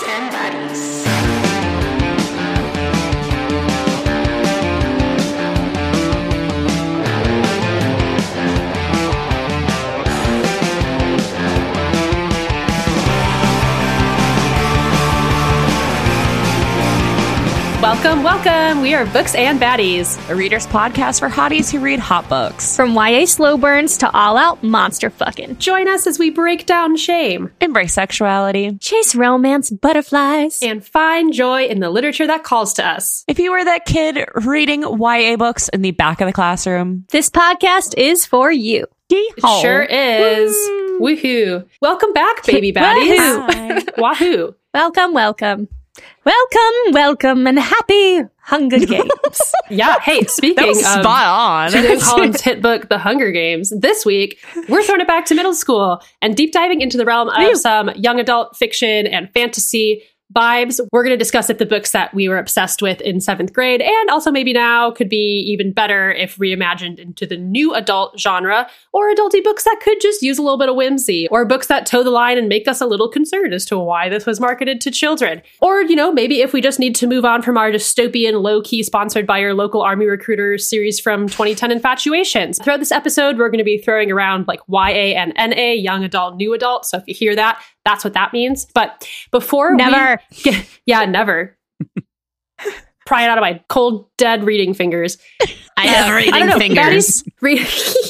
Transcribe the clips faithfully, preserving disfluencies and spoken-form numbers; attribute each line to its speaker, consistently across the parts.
Speaker 1: and Baddies.
Speaker 2: Welcome, welcome. We are Books and Baddies,
Speaker 3: a reader's podcast for hotties who read hot books.
Speaker 4: From Y A slow burns to all-out monster fucking.
Speaker 2: Join us as we break down shame,
Speaker 3: embrace sexuality,
Speaker 4: chase romance butterflies,
Speaker 2: and find joy in the literature that calls to us.
Speaker 3: If you were that kid reading Y A books in the back of the classroom,
Speaker 4: this podcast is for you.
Speaker 2: It sure is. Woo. Woohoo. Welcome back, baby baddies. Wahoo.
Speaker 4: Welcome, welcome. Welcome, welcome, and happy Hunger Games.
Speaker 2: Yeah, hey, speaking
Speaker 3: that was
Speaker 2: of
Speaker 3: spot on.
Speaker 2: Julian Collins' hit book, The Hunger Games, this week, we're throwing it back to middle school and deep diving into the realm of
Speaker 4: Woo.
Speaker 2: some young adult fiction and fantasy vibes. We're going to discuss if the books that we were obsessed with in seventh grade and also maybe now could be even better if reimagined into the new adult genre, or adulty books that could just use a little bit of whimsy, or books that toe the line and make us a little concerned as to why this was marketed to children. Or, you know, maybe if we just need to move on from our dystopian, low-key, sponsored by your local Army Recruiter series from twenty ten infatuations. Throughout this episode, we're going to be throwing around like Y A and N A, young adult, new adult. So if you hear that, that's what that means. But before
Speaker 4: never,
Speaker 2: we get, yeah, never. Pry it out of my cold, dead reading fingers.
Speaker 3: I have uh, reading I don't know, fingers.
Speaker 2: Re-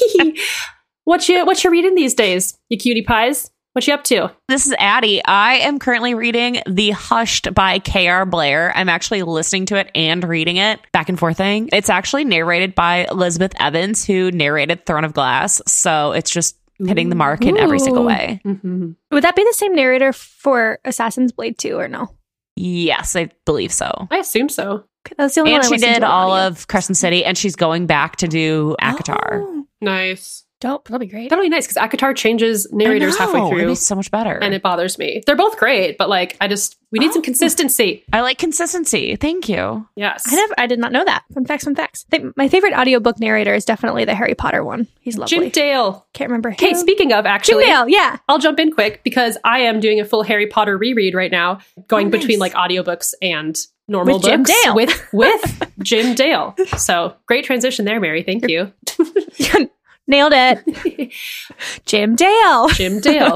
Speaker 2: what you what you reading these days, you cutie pies? What you up to?
Speaker 3: This is Addie. I am currently reading The Hushed by K R. Blair. I'm actually listening to it and reading it, back and forth thing. It's actually narrated by Elizabeth Evans, who narrated Throne of Glass. So it's just hitting the mark in every single way.
Speaker 4: Mm-hmm. Would that be the same narrator for Assassin's Blade two or no?
Speaker 3: Yes, I believe so.
Speaker 2: I assume so.
Speaker 4: That's the only
Speaker 3: and
Speaker 4: one I
Speaker 3: she did all
Speaker 4: audio.
Speaker 3: of Crescent City, and she's going back to do ACOTAR.
Speaker 4: Oh,
Speaker 2: nice.
Speaker 4: Dope. That'll be great.
Speaker 2: That'll be nice because ACOTAR changes narrators halfway through.
Speaker 3: It'd be so much better.
Speaker 2: And it bothers me. They're both great, but like, I just, we need oh. some consistency.
Speaker 3: I like consistency. Thank you.
Speaker 2: Yes.
Speaker 4: I never, I did not know that. Fun facts, fun facts. I think my favorite audiobook narrator is definitely the Harry Potter one. He's lovely.
Speaker 2: Jim Dale.
Speaker 4: Can't remember.
Speaker 2: Hey, speaking of, actually.
Speaker 4: Jim Dale, yeah.
Speaker 2: I'll jump in quick because I am doing a full Harry Potter reread right now, going
Speaker 4: oh, nice.
Speaker 2: between like audiobooks and normal
Speaker 4: with
Speaker 2: books.
Speaker 4: Jim Dale.
Speaker 2: With, with Jim Dale. So great transition there, Mary. Thank you.
Speaker 4: Nailed it. Jim Dale.
Speaker 2: Jim Dale.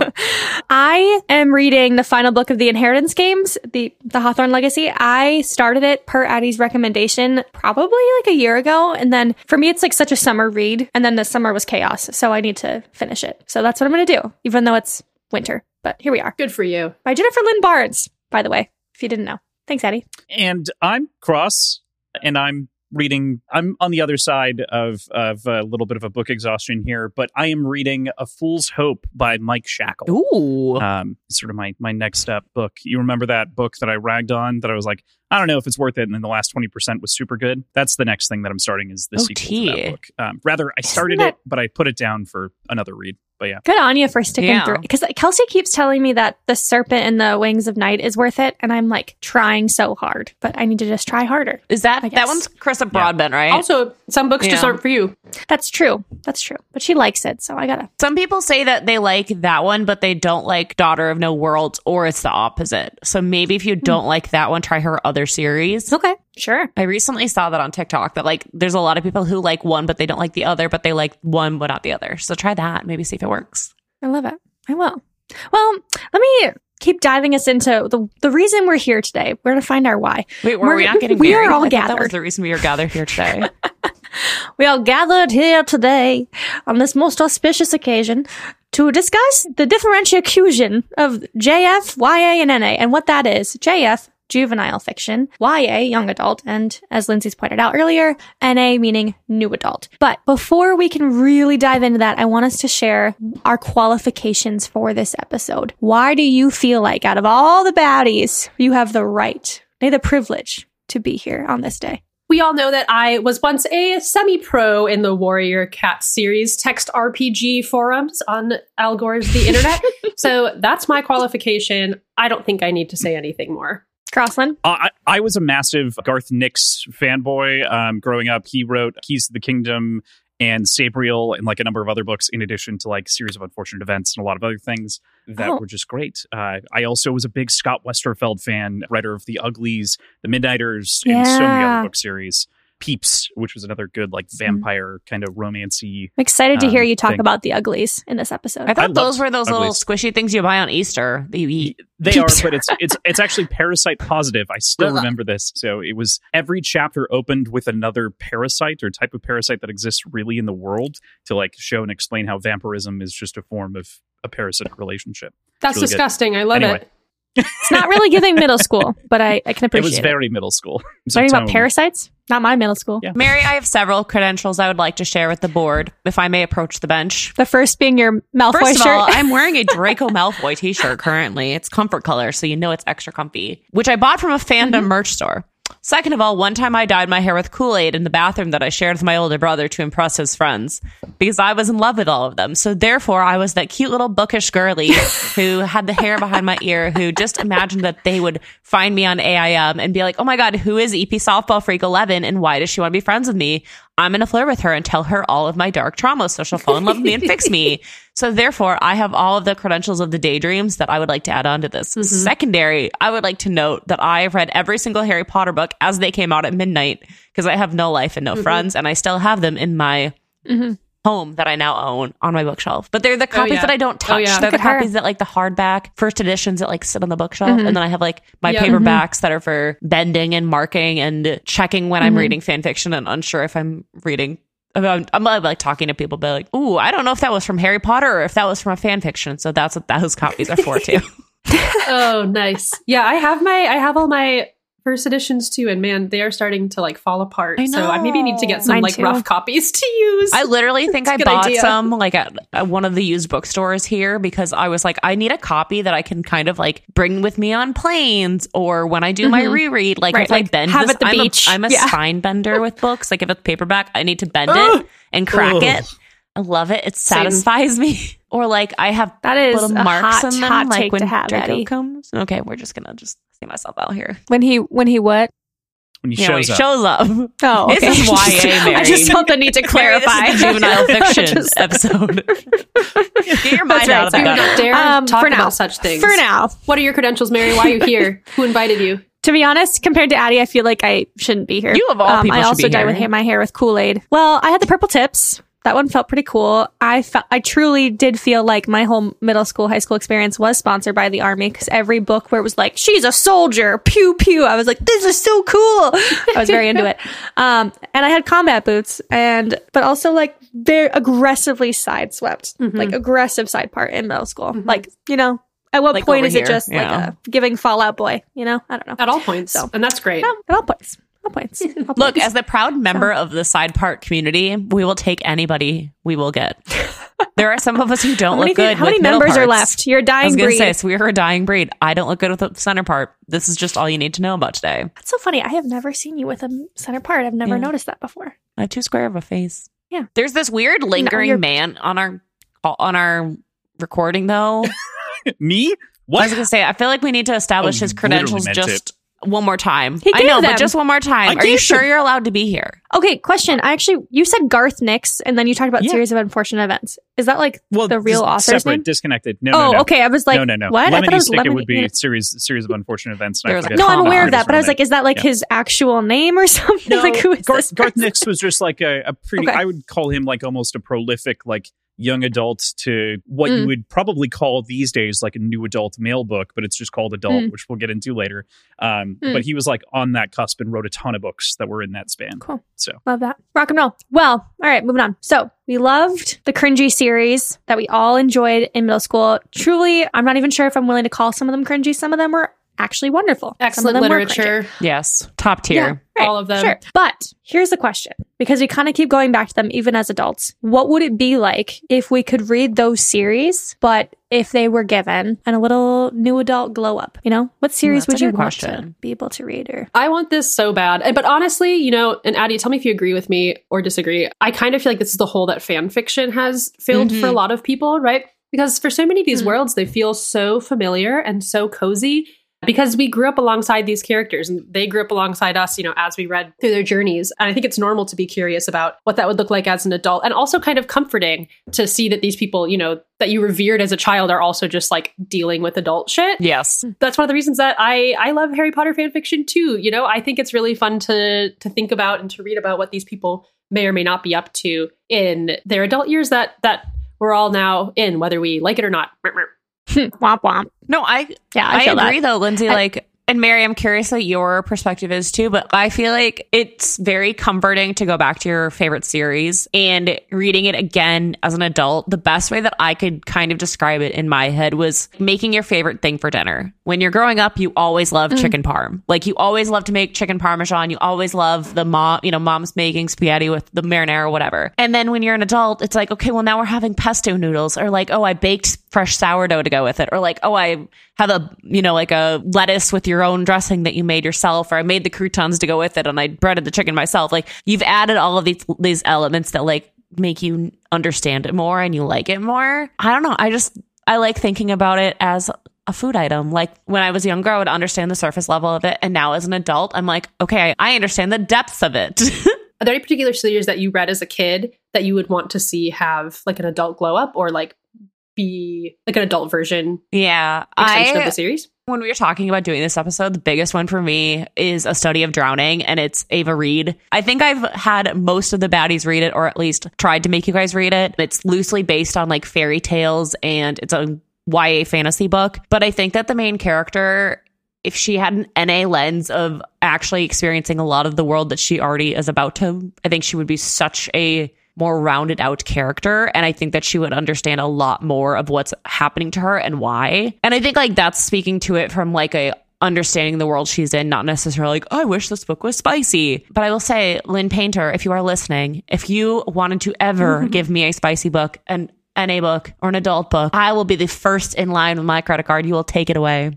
Speaker 4: I am reading the final book of the Inheritance Games, the, the Hawthorne Legacy. I started it per Addie's recommendation probably like a year ago. And then for me, it's like such a summer read. And then the summer was chaos. So I need to finish it. So that's what I'm going to do, even though it's winter. But here we are.
Speaker 2: Good for you.
Speaker 4: By Jennifer Lynn Barnes, by the way, if you didn't know. Thanks, Addie.
Speaker 5: And I'm Cross, and I'm reading, I'm on the other side of, of a little bit of a book exhaustion here, but I am reading A Fool's Hope by Mike Shackle.
Speaker 3: Ooh.
Speaker 5: Um, it's sort of my, my next up book. You remember that book that I ragged on that I was like, I don't know if it's worth it, and then the last twenty percent was super good? That's the next thing that I'm starting is the
Speaker 3: oh,
Speaker 5: sequel
Speaker 3: tea.
Speaker 5: to that book. Um, rather, I started
Speaker 4: that-
Speaker 5: it, but I put it down for another read. But yeah.
Speaker 4: Good on you for sticking
Speaker 3: yeah.
Speaker 4: through it. Because Kelsey keeps telling me that The Serpent and the Wings of Night is worth it. And I'm like trying so hard, but I need to just try harder.
Speaker 3: Is that, that one's Carissa Broadbent, yeah. right?
Speaker 2: Also, some books
Speaker 3: yeah.
Speaker 2: just aren't for you.
Speaker 4: That's true. That's true. But she likes it. So I gotta.
Speaker 3: Some people say that they like that one, but they don't like Daughter of No Worlds, or it's the opposite. So maybe if you don't mm. like that one, try her other series.
Speaker 4: Okay. Sure.
Speaker 3: I recently saw that on TikTok that like there's a lot of people who like one, but they don't like the other, but they like one, but not the other. So try that. Maybe see if it works.
Speaker 4: I love it. I will. Well, let me keep diving us into the the reason we're here today. We're going to find our why.
Speaker 3: Wait, were
Speaker 4: we're,
Speaker 3: we not getting
Speaker 4: we
Speaker 3: married?
Speaker 4: are all
Speaker 3: I
Speaker 4: gathered.
Speaker 3: That was the reason we are gathered here today.
Speaker 4: We are gathered here today on this most auspicious occasion to discuss the differentiation of J F, Y A, and N A, and what that is. J F, juvenile fiction, Y A, young adult, and as Lindsay's pointed out earlier, N A meaning new adult. But before we can really dive into that, I want us to share our qualifications for this episode. Why do you feel like out of all the baddies, you have the right, nay, the privilege to be here on this day?
Speaker 2: We all know that I was once a semi-pro in the Warrior Cat series text R P G forums on Al Gore's The Internet. So that's my qualification. I don't think I need to say anything more.
Speaker 4: Crossland?
Speaker 5: Uh, I, I was a massive Garth Nix fanboy um, growing up. He wrote Keys to the Kingdom and Sabriel and like a number of other books, in addition to like Series of Unfortunate Events and a lot of other things that
Speaker 4: Oh.
Speaker 5: were just great. Uh, I also was a big Scott Westerfeld fan, writer of The Uglies, The Midnighters, and so many
Speaker 4: Yeah.
Speaker 5: other book series. Peeps, which was another good like vampire kind of romancy.
Speaker 4: I'm excited to hear
Speaker 5: Um,
Speaker 4: you talk
Speaker 5: thing.
Speaker 4: about the uglies in this episode.
Speaker 3: I thought
Speaker 5: loved
Speaker 3: those were those little
Speaker 5: Uglies.
Speaker 3: squishy things you buy on Easter that you eat.
Speaker 5: They are,
Speaker 4: Peeps.
Speaker 5: but it's it's it's actually parasite positive. I still
Speaker 3: Ugh.
Speaker 5: remember this. So it was every chapter opened with another parasite or type of parasite that exists really in the world to like show and explain how vampirism is just a form of a parasitic relationship.
Speaker 2: That's
Speaker 5: really good.
Speaker 2: disgusting. I love
Speaker 5: Anyway.
Speaker 2: it.
Speaker 4: It's not really giving middle school, but I, I can
Speaker 5: It
Speaker 4: appreciate
Speaker 5: was
Speaker 4: it.
Speaker 5: very middle school. It was a
Speaker 4: Learning about
Speaker 5: tone.
Speaker 4: parasites? Not my middle school.
Speaker 5: Yeah.
Speaker 3: Mary, I have several credentials I would like to share with the board, if I may approach the bench.
Speaker 4: The first being your Malfoy
Speaker 3: First of
Speaker 4: shirt.
Speaker 3: all, I'm wearing a Draco Malfoy t-shirt currently. It's comfort color, so you know it's extra comfy, which I bought from a fandom merch store. Second of all, one time I dyed my hair with Kool-Aid in the bathroom that I shared with my older brother to impress his friends because I was in love with all of them. So therefore, I was that cute little bookish girly who had the hair behind my ear who just imagined that they would find me on A I M and be like, oh my God, who is E P Softball Freak eleven and why does she want to be friends with me? I'm going to flirt with her and tell her all of my dark trauma so she'll fall in love with me and fix me. So therefore, I have all of the credentials of the daydreams that I would like to add on to this. Secondary, I would like to note that I have read every single Harry Potter book as they came out at midnight because I have no life and no friends, and I still have them in my
Speaker 4: Mhm.
Speaker 3: home that I now own on my bookshelf. But they're the copies
Speaker 2: yeah.
Speaker 3: that I don't touch.
Speaker 2: Oh, yeah.
Speaker 3: They're
Speaker 4: Look
Speaker 3: the
Speaker 4: at her.
Speaker 3: copies that like the hardback first editions that like sit on the bookshelf.
Speaker 4: Mhm.
Speaker 3: And then I have like my
Speaker 2: Yeah.
Speaker 3: paperbacks that are for bending and marking and checking when I'm
Speaker 4: Mhm.
Speaker 3: reading fan fiction and unsure if I'm reading. I'm, I'm like talking to people, but like, ooh, I don't know if that was from Harry Potter or if that was from a fan fiction. So that's what those copies are for too.
Speaker 2: Oh, nice. Yeah, I have my I have all my first editions too, and man, they are starting to like fall apart.
Speaker 3: I
Speaker 2: So I maybe need to get some
Speaker 4: Mine
Speaker 2: like
Speaker 4: too.
Speaker 2: rough copies to use.
Speaker 3: I literally think I
Speaker 2: That's a good
Speaker 3: bought
Speaker 2: idea.
Speaker 3: some like at, at one of the used bookstores here because I was like, I need a copy that I can kind of like bring with me on planes or when I do my
Speaker 4: Mhm.
Speaker 3: reread. Like
Speaker 4: Right,
Speaker 3: if I
Speaker 4: like,
Speaker 3: bend
Speaker 4: have
Speaker 3: this,
Speaker 4: at the
Speaker 3: I'm,
Speaker 4: beach.
Speaker 3: A, I'm a
Speaker 4: Yeah.
Speaker 3: spine bender with books. Like if it's paperback, I need to bend
Speaker 5: Ugh.
Speaker 3: it and crack
Speaker 5: Ugh.
Speaker 3: it. I love it. It
Speaker 2: Same.
Speaker 3: satisfies me. Or like I have
Speaker 4: That is
Speaker 3: little
Speaker 4: a
Speaker 3: marks
Speaker 4: hot,
Speaker 3: in them,
Speaker 4: hot
Speaker 3: like
Speaker 4: take
Speaker 3: when
Speaker 4: to have,
Speaker 3: Draco
Speaker 4: Eddie.
Speaker 3: comes. Okay, we're just gonna just see myself out here.
Speaker 4: When he when he what?
Speaker 5: When he
Speaker 3: Yeah, when
Speaker 5: shows
Speaker 3: he
Speaker 5: up.
Speaker 3: shows up.
Speaker 4: Oh,
Speaker 3: This
Speaker 4: okay.
Speaker 3: is Y A, Mary.
Speaker 4: I just felt the need to
Speaker 3: Mary, this is
Speaker 4: clarify.
Speaker 3: the juvenile fiction
Speaker 4: Just-
Speaker 3: episode. Get your mind
Speaker 4: That's right,
Speaker 3: out of the
Speaker 2: you
Speaker 4: sorry.
Speaker 3: gutter.
Speaker 2: don't dare
Speaker 4: Um,
Speaker 2: talk
Speaker 4: for
Speaker 2: about
Speaker 4: now.
Speaker 2: such things.
Speaker 4: For now.
Speaker 2: What are your credentials, Mary? Why are you here? Who invited you?
Speaker 4: To be honest, compared to Addie, I feel like I shouldn't be here.
Speaker 3: You of all
Speaker 4: um,
Speaker 3: people
Speaker 4: I
Speaker 3: should
Speaker 4: also
Speaker 3: be
Speaker 4: dyed
Speaker 3: here.
Speaker 4: with hair, my hair with Kool-Aid. Well, I had the purple tips. That one felt pretty cool. I felt, I truly did feel like my whole middle school, high school experience was sponsored by the Army because every book where it was like, she's a soldier, pew pew. I was like, this is so cool. I was very into it. Um, and I had combat boots and, but also like very aggressively sideswept,
Speaker 2: Mhm.
Speaker 4: like aggressive side part in middle school. Like, you know, at what
Speaker 3: Like
Speaker 4: point
Speaker 3: over
Speaker 4: is it
Speaker 3: here,
Speaker 4: just
Speaker 3: you
Speaker 4: like
Speaker 3: know.
Speaker 4: a giving Fallout Boy? You know, I don't know.
Speaker 2: At all points.
Speaker 4: So-
Speaker 2: And that's great.
Speaker 4: No, at all points. All points. All
Speaker 3: Look,
Speaker 4: points.
Speaker 3: as the proud member of the side part community, we will take anybody we will get. There are some of us who don't
Speaker 4: how many,
Speaker 3: look good.
Speaker 4: how many
Speaker 3: with middle
Speaker 4: members are
Speaker 3: parts.
Speaker 4: left? You're a
Speaker 3: I was
Speaker 4: dying
Speaker 3: going to
Speaker 4: breed.
Speaker 3: say, so we're a dying breed. I don't look good with the center part. This is just all you need to know about today.
Speaker 4: That's so funny. I have never seen you with a center part. I've never
Speaker 3: Yeah.
Speaker 4: noticed that before.
Speaker 3: I have too square of a face.
Speaker 4: Yeah.
Speaker 3: There's this weird lingering
Speaker 4: you're-
Speaker 3: man on our on our recording, though.
Speaker 5: Me?
Speaker 3: I
Speaker 5: What?
Speaker 3: was going to say, I feel like we need to establish
Speaker 5: Oh,
Speaker 3: his
Speaker 5: you literally
Speaker 3: credentials
Speaker 5: meant
Speaker 3: just one more time.
Speaker 4: He
Speaker 3: I
Speaker 4: gave
Speaker 3: know,
Speaker 4: them.
Speaker 3: but just one more time.
Speaker 5: I
Speaker 3: Are you
Speaker 5: gave
Speaker 3: sure
Speaker 5: them.
Speaker 3: you're allowed to be here?
Speaker 4: Okay, question. I actually, you said Garth Nix, and then you talked about
Speaker 5: Yeah.
Speaker 4: series of unfortunate events. Is that like
Speaker 5: Well,
Speaker 4: the real
Speaker 5: just
Speaker 4: author's
Speaker 5: separate,
Speaker 4: name?
Speaker 5: disconnected. No,
Speaker 4: oh,
Speaker 5: no, no.
Speaker 4: okay. I was like,
Speaker 5: no, no, no.
Speaker 4: what? I thought
Speaker 5: Lemony
Speaker 4: it was
Speaker 5: Snicket
Speaker 4: Lemony.
Speaker 5: would be
Speaker 4: yeah.
Speaker 5: series series of unfortunate events. And
Speaker 3: There
Speaker 5: I
Speaker 3: was a
Speaker 5: forget
Speaker 4: No, I'm
Speaker 3: comma.
Speaker 4: aware of
Speaker 5: his
Speaker 4: that, but I
Speaker 5: real
Speaker 4: was like,
Speaker 5: name.
Speaker 4: is that like
Speaker 5: Yeah.
Speaker 4: his actual name or something?
Speaker 2: No,
Speaker 4: like, who is
Speaker 5: Garth,
Speaker 4: this?
Speaker 5: Garth
Speaker 4: person?
Speaker 5: Nix was just like a, a pretty.
Speaker 4: Okay.
Speaker 5: I would call him like almost a prolific, like young adult to what
Speaker 4: Mm.
Speaker 5: you would probably call these days like a new adult male book, but it's just called adult,
Speaker 4: Mm.
Speaker 5: which we'll get into later. Um,
Speaker 4: Mm.
Speaker 5: But he was like on that cusp and wrote a ton of books that were in that span.
Speaker 4: Cool.
Speaker 5: So
Speaker 4: Love that. Rock and roll. Well, all right, moving on. So we loved the cringy series that we all enjoyed in middle school. Truly, I'm not even sure if I'm willing to call some of them cringy. Some of them were actually wonderful. Some of
Speaker 2: Excellent
Speaker 4: them were
Speaker 2: literature.
Speaker 3: Yes. Top
Speaker 4: cringy.
Speaker 3: tier.
Speaker 4: Yeah, right,
Speaker 2: All of them.
Speaker 4: Sure. But here's the question, because we kind of keep going back to them even as adults. What would it be like if we could read those series, but if they were given and a little new adult glow up? You know, what series
Speaker 3: that's
Speaker 4: would
Speaker 3: a
Speaker 4: you
Speaker 3: good
Speaker 4: want to
Speaker 3: question.
Speaker 4: be able to read? Or
Speaker 2: I want this so bad. But honestly, you know, and Addie, tell me if you agree with me or disagree. I kind of feel like this is the hole that fan fiction has filled
Speaker 3: Mhm.
Speaker 2: for a lot of people, right? Because for so many of these
Speaker 4: Mhm.
Speaker 2: worlds, they feel so familiar and so cozy. because we grew up alongside these characters and they grew up alongside us, you know, as we read through their journeys. And I think it's normal to be curious about what that would look like as an adult, and also kind of comforting to see that these people, you know, that you revered as a child are also just like dealing with adult shit.
Speaker 3: Yes.
Speaker 2: That's one of the reasons that I, I love Harry Potter fan fiction too. You know, I think it's really fun to to think about and to read about what these people may or may not be up to in their adult years that that we're all now in, whether we like it or not.
Speaker 4: Womp womp.
Speaker 3: No, I
Speaker 4: Yeah, I
Speaker 3: I,
Speaker 4: feel
Speaker 3: agree
Speaker 4: that.
Speaker 3: though, Lindsay.
Speaker 4: I-
Speaker 3: like, and Mary, I'm curious what your perspective is too, but I feel like it's very comforting to go back to your favorite series and reading it again as an adult. The best way that I could kind of describe it in my head was making your favorite thing for dinner. When you're growing up, you always love
Speaker 4: Mm.
Speaker 3: chicken parm. Like, you always love to make chicken parmesan. You always love the mom, you know, mom's making spaghetti with the marinara or whatever. And then when you're an adult, it's like, okay, well, now we're having pesto noodles, or like, oh, I baked fresh sourdough to go with it, or like, oh, I have a, you know, like a lettuce with your own dressing that you made yourself, or I made the croutons to go with it and I breaded the chicken myself. Like, you've added all of these these elements that like make you understand it more and you like it more. I don't know. I just I like thinking about it as a food item. Like, when I was younger, I would understand the surface level of it, and now as an adult, I'm like, okay, I understand the depths of it.
Speaker 2: Are there any particular series that you read as a kid that you would want to see have like an adult glow up, or like be like an adult version
Speaker 3: Yeah,
Speaker 2: extension
Speaker 3: I
Speaker 2: of the series?
Speaker 3: when we were talking about doing this episode, the biggest one for me is A Study of Drowning, and it's Ava Reed. I think I've had most of the baddies read it, or at least tried to make you guys read it. It's loosely based on like fairy tales, and it's a Y A fantasy book. But I think that the main character, if she had an N A lens of actually experiencing a lot of the world that she already is about to, I think she would be such a more rounded out character. And I think that she would understand a lot more of what's happening to her and why. And I think like that's speaking to it from like a understanding the world she's in, not necessarily like, oh, I wish this book was spicy. But I will say, Lynn Painter, if you are listening, if you wanted to ever give me a spicy book, an N A book, or an adult book, I will be the first in line with my credit card. You will take it away.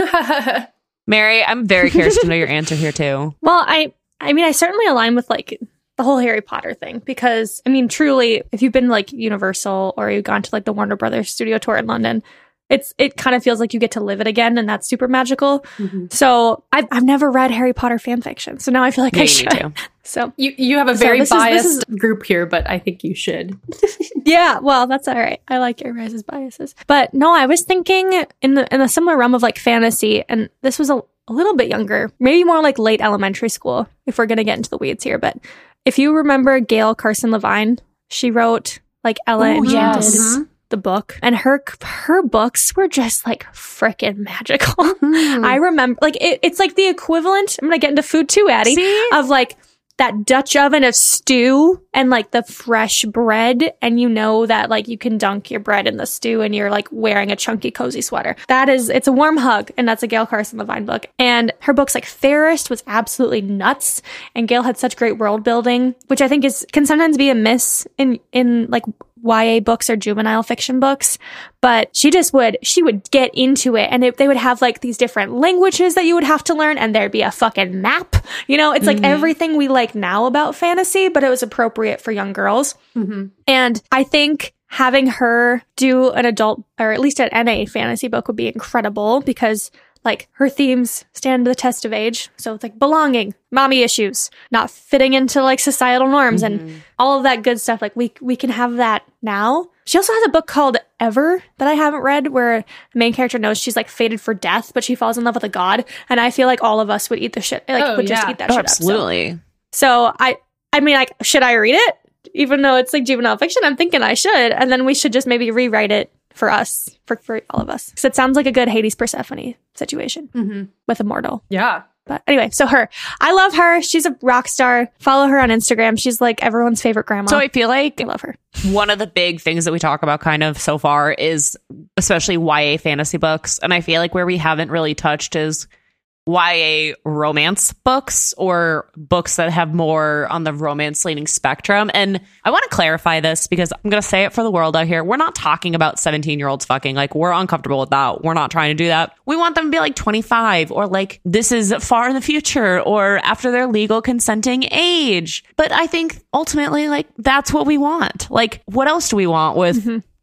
Speaker 3: Mary, I'm very curious to know your answer here too.
Speaker 4: Well, I I mean, I certainly align with like the whole Harry Potter thing, because I mean, truly, if you've been like Universal or you've gone to like the Warner Brothers studio tour in London, it's it kind of feels like you get to live it again, and that's super magical.
Speaker 2: Mm-hmm.
Speaker 4: So I've I've never read Harry Potter fan fiction, so now I feel like
Speaker 3: Yeah,
Speaker 4: I
Speaker 3: you
Speaker 4: should.
Speaker 3: need to.
Speaker 4: So
Speaker 2: You you have a
Speaker 4: So
Speaker 2: very
Speaker 4: this is- this
Speaker 2: biased
Speaker 4: is-
Speaker 2: group here, but I think you should.
Speaker 4: yeah, well, that's all right. I like your guys' biases, but no, I was thinking in the in a similar realm of like fantasy, and this was a, a little bit younger, maybe more like late elementary school, if we're gonna get into the weeds here. But if you remember Gail Carson Levine, she wrote like Ella
Speaker 3: Ooh,
Speaker 4: Enchanted,
Speaker 3: yes.
Speaker 4: the book, and her her books were just like freaking magical.
Speaker 2: Hmm.
Speaker 4: I remember like it, it's like the equivalent. I'm gonna get into food too, Addie,
Speaker 3: See?
Speaker 4: of like that Dutch oven of stew and like the fresh bread, and you know that like you can dunk your bread in the stew and you're like wearing a chunky cozy sweater. That is, it's a warm hug, and that's a Gail Carson Levine book. And her books like Fairest was absolutely nuts, and Gail had such great world building, which I think is can sometimes be a miss in in like Y A books or juvenile fiction books, but she just would, she would get into it, and it, they would have like these different languages that you would have to learn, and there'd be a fucking map. You know, it's like everything we like now about fantasy, but it was appropriate for young girls.
Speaker 2: Mm-hmm.
Speaker 4: And I think having her do an adult, or at least an N A fantasy book, would be incredible, because like her themes stand the test of age. So it's like belonging, mommy issues, not fitting into like societal norms, and all of that good stuff. Like we we can have that now. She also has a book called Ever that I haven't read, where the main character knows she's like fated for death, but she falls in love with a god. And I feel like all of us would eat the shit, like
Speaker 2: Oh,
Speaker 4: would just
Speaker 2: yeah.
Speaker 4: eat that
Speaker 3: Oh,
Speaker 4: shit up. So-
Speaker 3: absolutely.
Speaker 4: So I, I mean, like, should I read it? Even though it's like juvenile fiction, I'm thinking I should, and then we should just maybe rewrite it for us, for, for all of us. Because it sounds like a good Hades Persephone situation
Speaker 2: Mm-hmm.
Speaker 4: with Immortal.
Speaker 2: Yeah.
Speaker 4: But anyway, so her, I love her. She's a rock star. Follow her on Instagram. She's like everyone's favorite grandma.
Speaker 3: So I feel like
Speaker 4: I love her.
Speaker 3: one of the big things that we talk about kind of so far is especially Y A fantasy books. And I feel like where we haven't really touched is Y A romance books, or books that have more on the romance leaning spectrum. And I want to clarify this, because I'm going to say it for the world out here. We're not talking about seventeen year olds fucking. Like, we're uncomfortable with that. We're not trying to do that. We want them to be like twenty-five, or like this is far in the future, or after their legal consenting age. But I think ultimately, like, that's what we want. Like, what else do we want with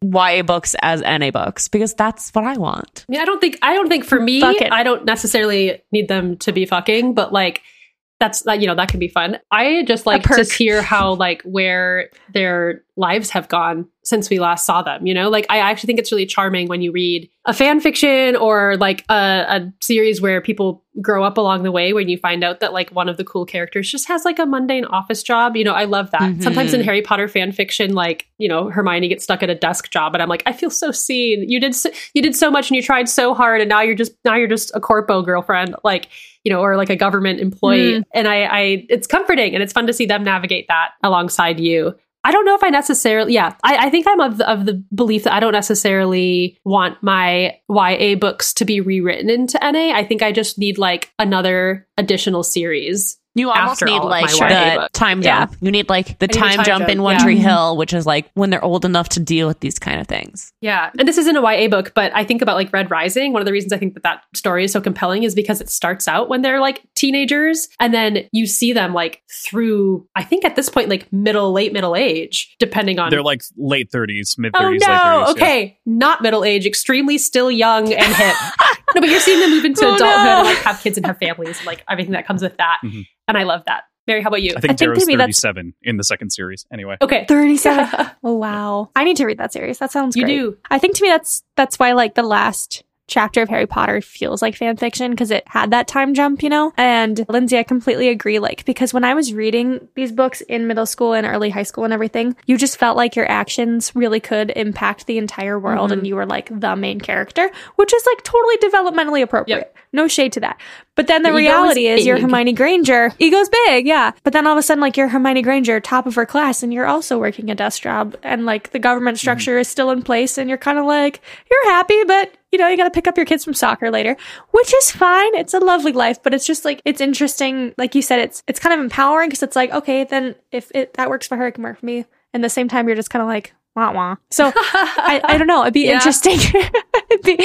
Speaker 3: Y A books as N A books because that's what I want.
Speaker 2: Yeah, I don't think I don't think for me, I don't necessarily need them to be fucking, but like that's that, you know, that can be fun. I just like to hear how like where their lives have gone since we last saw them, you know? Like I actually think it's really charming when you read a fan fiction or like a, a series where people grow up along the way when you find out that like one of the cool characters just has like a mundane office job. You know, I love that. Mm-hmm. Sometimes in Harry Potter fan fiction, like, you know, Hermione gets stuck at a desk job and I'm like, I feel so seen. You did so, you did so much and you tried so hard and now you're just now you're just a corpo girlfriend, like, you know, or like a government employee. Mm. And I, I it's comforting and it's fun to see them navigate that alongside you. I don't know if I necessarily, yeah, I, I think I'm of the, of the belief that I don't necessarily want my Y A books to be rewritten into N A. I think I just need like another additional series.
Speaker 3: You almost need like the time jump. Yeah. You need like the time, time jump, jump in One yeah. Tree Hill, which is like when they're old enough to deal with these kind of things.
Speaker 2: Yeah. And this isn't a Y A book, but I think about like Red Rising. One of the reasons I think that that story is so compelling is because it starts out when they're like teenagers and then you see them like through, I think at this point, like middle, late middle age, depending on.
Speaker 5: They're like late thirties, mid thirties.
Speaker 2: Oh no.
Speaker 5: Late thirties,
Speaker 2: okay. Yeah. Not middle age, extremely still young and hip. No, but you're seeing them move into oh, adulthood no. and like have kids and have families and like everything that comes with that. Mm-hmm. And I love that. Mary, how about you?
Speaker 5: I think, I think Darrow's thirty-seven in the second series. Anyway.
Speaker 2: Okay.
Speaker 4: thirty-seven. Oh, wow. I need to read that series. That sounds
Speaker 2: you
Speaker 4: great.
Speaker 2: You do.
Speaker 4: I think to me that's that's why like the last chapter of Harry Potter feels like fan fiction because it had that time jump, you know? And Lindsay, I completely agree. Like, because when I was reading these books in middle school and early high school and everything, you just felt like your actions really could impact the entire world mm-hmm. and you were like the main character, which is like totally developmentally appropriate. Yep. No shade to that. But then the, the reality is, is you're Hermione Granger. Ego's big, yeah. But then all of a sudden, like, you're Hermione Granger, top of her class, and you're also working a desk job. And, like, the government structure mm-hmm. is still in place, and you're kind of like, you're happy, but, you know, you got to pick up your kids from soccer later, which is fine. It's a lovely life, but it's just, like, it's interesting. Like you said, it's it's kind of empowering because it's like, okay, then if it that works for her, it can work for me. And at the same time, you're just kind of like, wah, wah. So, I, I don't know. It'd be yeah. interesting. It'd be...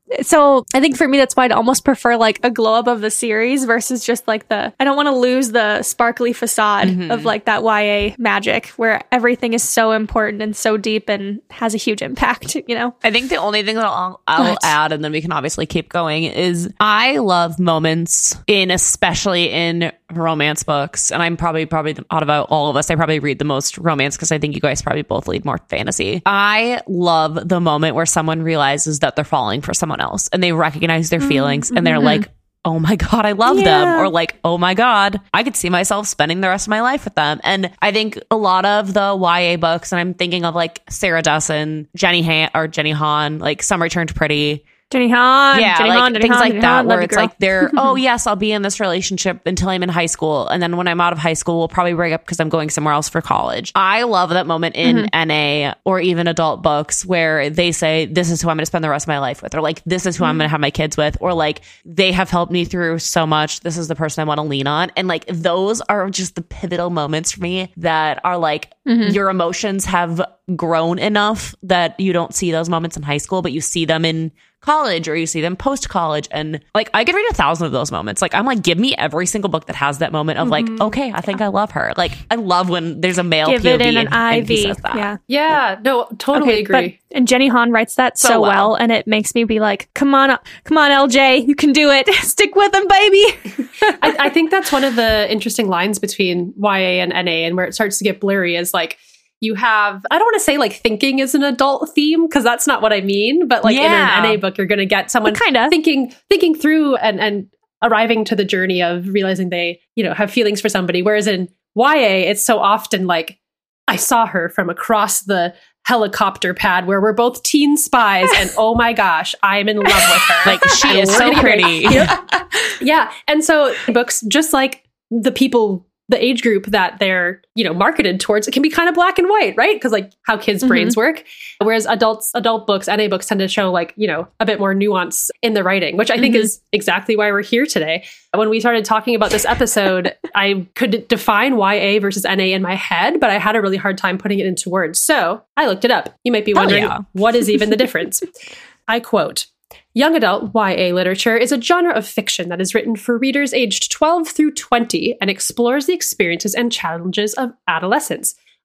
Speaker 4: So I think for me, that's why I'd almost prefer like a glow up of the series versus just like the, I don't want to lose the sparkly facade mm-hmm. of like that Y A magic where everything is so important and so deep and has a huge impact, you know?
Speaker 3: I think the only thing that I'll, I'll add, and then we can obviously keep going, is I love moments in, especially in romance books. And I'm probably, probably out of all of us, I probably read the most romance because I think you guys probably both lead more fantasy. I love the moment where someone realizes that they're falling for someone else and they recognize their feelings mm-hmm. and they're like, oh my God, I love yeah. them. Or like, oh my God, I could see myself spending the rest of my life with them. And I think a lot of the Y A books, and I'm thinking of like Sarah Dessen, Jenny Han or Jenny Han, like Some Returned Pretty.
Speaker 4: Jenny Han,
Speaker 3: yeah,
Speaker 4: Jenny
Speaker 3: like
Speaker 4: Han, Jenny
Speaker 3: things
Speaker 4: Han,
Speaker 3: like
Speaker 4: Jenny
Speaker 3: that,
Speaker 4: Han,
Speaker 3: where it's like they're, oh yes, I'll be in this relationship until I'm in high school, and then when I'm out of high school, we'll probably break up because I'm going somewhere else for college. I love that moment in mm-hmm. N A or even adult books where they say, "This is who I'm going to spend the rest of my life with," or like, "This is who mm-hmm. I'm going to have my kids with," or like, "They have helped me through so much. This is the person I want to lean on," and like those are just the pivotal moments for me that are like mm-hmm. your emotions have grown enough that you don't see those moments in high school, but you see them in college or you see them post college. And like I could read a thousand of those moments. Like I'm like, give me every single book that has that moment of mm-hmm. like, okay, I think yeah. I love her. Like I love when there's a male give P O V
Speaker 4: it in an
Speaker 2: and,
Speaker 4: I V.
Speaker 2: And that. Yeah, yeah, no, totally okay, agree.
Speaker 4: But, and Jenny Han writes that so, so well. well, and it makes me be like, come on, come on, L J, you can do it. Stick with them, baby.
Speaker 2: I, I think that's one of the interesting lines between Y A and N A, and where it starts to get blurry is like, you have, I don't want to say like thinking is an adult theme because that's not what I mean, but like yeah. in an N A book, you're going to get someone
Speaker 4: kind of
Speaker 2: thinking, thinking through and, and arriving to the journey of realizing they, you know, have feelings for somebody. Whereas in Y A, it's so often like, I saw her from across the helicopter pad where we're both teen spies and oh my gosh, I'm in love with her.
Speaker 3: Like she is so pretty.
Speaker 2: Yeah. yeah. And so books, just like the people, the age group that they're, you know, marketed towards, it can be kind of black and white, right? Because like how kids' mm-hmm. brains work. Whereas adults, adult books, N A books tend to show like, you know, a bit more nuance in the writing, which I think mm-hmm. is exactly why we're here today. When we started talking about this episode, I could define Y A versus N A in my head, but I had a really hard time putting it into words. So I looked it up. You might be wondering, yeah. what is even the difference? I quote, "Young adult Y A literature is a genre of fiction that is written for readers aged twelve through twenty and explores the experiences and challenges of adolescence.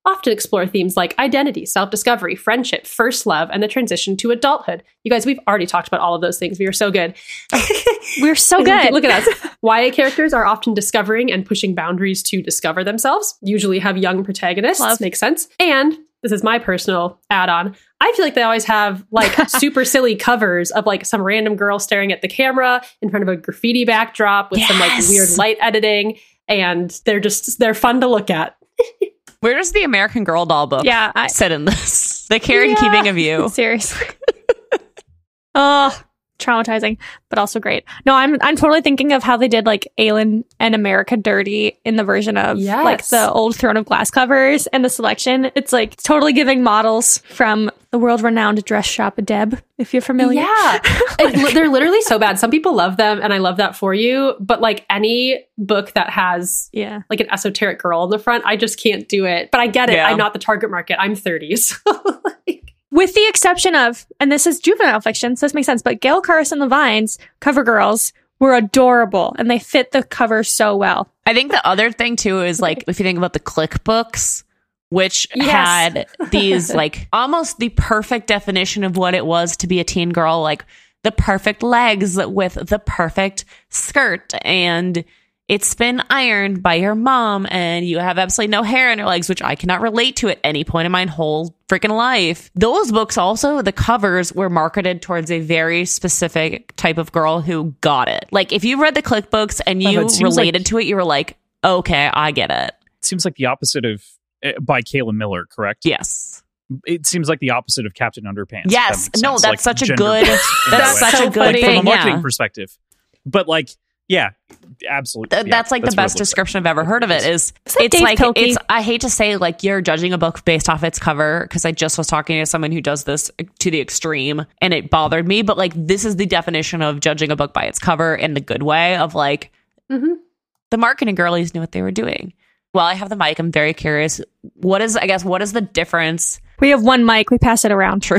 Speaker 2: often explore themes like identity, self-discovery, friendship, first love, and the transition to adulthood. You guys, we've already talked about all of those things. We are so good.
Speaker 4: We're so good.
Speaker 2: Look at us. Y A characters are often discovering and pushing boundaries to discover themselves, usually have young protagonists.
Speaker 4: Love.
Speaker 2: Makes sense. And this is my personal add-on. I feel like they always have like super silly covers of like some random girl staring at the camera in front of a graffiti backdrop with
Speaker 3: Yes.
Speaker 2: some like weird light editing. And they're just, they're fun to look at.
Speaker 3: Where does the American Girl doll book
Speaker 4: Yeah, I-
Speaker 3: sit in this? The Care and
Speaker 4: Yeah.
Speaker 3: Keeping of You.
Speaker 4: Seriously. Oh, traumatizing, but also great. No, I'm I'm totally thinking of how they did like Aelin and America Dirty in the version of
Speaker 2: Yes.
Speaker 4: like the old Throne of Glass covers and the selection. It's like totally giving models from the world-renowned dress shop Deb, if you're familiar.
Speaker 2: Yeah. It- they're literally so bad. Some people love them, and I love that for you. But like any book that has
Speaker 4: Yeah.
Speaker 2: like an esoteric girl in the front, I just can't do it. But I get it.
Speaker 3: Yeah.
Speaker 2: I'm not the target market. I'm thirties. Like,
Speaker 4: With the exception of, and this is juvenile fiction, so this makes sense, but Gail Carson Levine's cover girls were adorable and they fit the cover so well.
Speaker 3: I think the other thing too is like if you think about the Click books, which
Speaker 2: Yes.
Speaker 3: had these like almost the perfect definition of what it was to be a teen girl, like the perfect legs with the perfect skirt, and it's been ironed by your mom, and you have absolutely no hair on your legs, which I cannot relate to at any point in my whole freaking life. Those books also, the covers were marketed towards a very specific type of girl who got it. Like if you read the Click books and
Speaker 5: Oh,
Speaker 3: you
Speaker 5: it seems
Speaker 3: related
Speaker 5: like-
Speaker 3: to it, you were like, okay, I get it.
Speaker 5: It seems like the opposite of uh, by Kayla Miller, correct?
Speaker 3: Yes.
Speaker 5: It seems like the opposite of Captain Underpants. if
Speaker 3: Yes.
Speaker 5: that makes
Speaker 3: No,
Speaker 5: sense.
Speaker 3: that's
Speaker 5: Like
Speaker 3: such a
Speaker 5: gender
Speaker 3: good-
Speaker 5: based in
Speaker 3: That's
Speaker 5: that way.
Speaker 3: such
Speaker 2: so
Speaker 3: a good
Speaker 2: funny.
Speaker 5: From a
Speaker 3: thing.
Speaker 5: marketing
Speaker 3: Yeah.
Speaker 5: perspective. But like, yeah, absolutely.
Speaker 3: Th-
Speaker 5: yeah,
Speaker 3: that's like the
Speaker 5: what it
Speaker 3: best
Speaker 5: looks like.
Speaker 3: description I've ever heard of it. Is
Speaker 4: Is that
Speaker 3: it's
Speaker 4: Dave
Speaker 3: like
Speaker 4: Pilkey?
Speaker 3: it's. I hate to say like you're judging a book based off its cover, because I just was talking to someone who does this to the extreme, and it bothered me. But like this is the definition of judging a book by its cover in the good way of like
Speaker 2: mhm.
Speaker 3: the marketing girlies knew what they were doing. Well, I have the mic. I'm very curious. What is I guess what is the difference?
Speaker 4: We have one mic, we pass it around.
Speaker 3: True.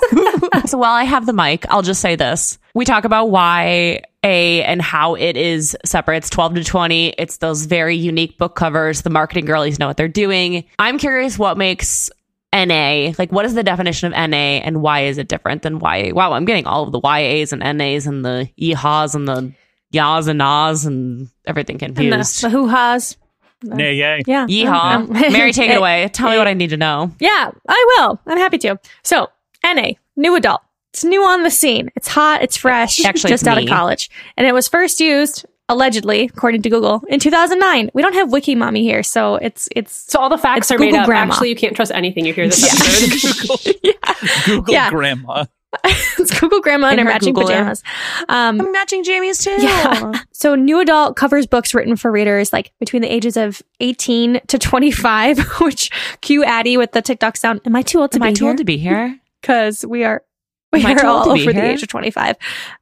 Speaker 3: So while I have the mic, I'll just say this. We talk about Y A and how it is separate. It's twelve to twenty. It's those very unique book covers. The marketing girlies know what they're doing. I'm curious what makes N A, like what is the definition of N A and why is it different than Y A? Wow, I'm getting all of the Y As and N As and the yeehaws and the yas and nas and everything
Speaker 4: And the,
Speaker 3: confused.
Speaker 4: the hoo-has.
Speaker 5: Nay, yay.
Speaker 4: Yeah.
Speaker 3: Yeehaw.
Speaker 4: Um,
Speaker 3: Mary, take it
Speaker 4: eh,
Speaker 3: away. Tell me
Speaker 4: eh,
Speaker 3: what I need to know.
Speaker 4: Yeah, I will. I'm happy to. So, N A, new adult. It's new on the scene. It's hot. It's fresh.
Speaker 3: Actually,
Speaker 4: just
Speaker 3: it's
Speaker 4: out
Speaker 3: me.
Speaker 4: of college. And it was first used, allegedly, according to Google, in two thousand nine. We don't have Wiki Mommy here, so it's it's
Speaker 2: So all the facts
Speaker 4: It's
Speaker 2: are made
Speaker 4: Google
Speaker 2: up.
Speaker 4: Grandma.
Speaker 2: Actually, you can't trust anything you hear this episode.
Speaker 5: Google
Speaker 4: Yeah.
Speaker 5: Grandma.
Speaker 4: it's Google Grandma in
Speaker 3: In
Speaker 4: her
Speaker 3: her
Speaker 4: matching
Speaker 3: Googler.
Speaker 4: pajamas. Um,
Speaker 3: I'm matching Jamie's too.
Speaker 4: Yeah. So New Adult covers books written for readers like between the ages of eighteen to twenty-five, which cue Addie with the TikTok sound. Am I too old to
Speaker 3: Am
Speaker 4: be
Speaker 3: I too
Speaker 4: here?
Speaker 3: old to be here?
Speaker 4: Because we are we
Speaker 3: Am I
Speaker 4: are
Speaker 3: too old
Speaker 4: all
Speaker 3: to be
Speaker 4: over the
Speaker 3: here?
Speaker 4: age of twenty-five.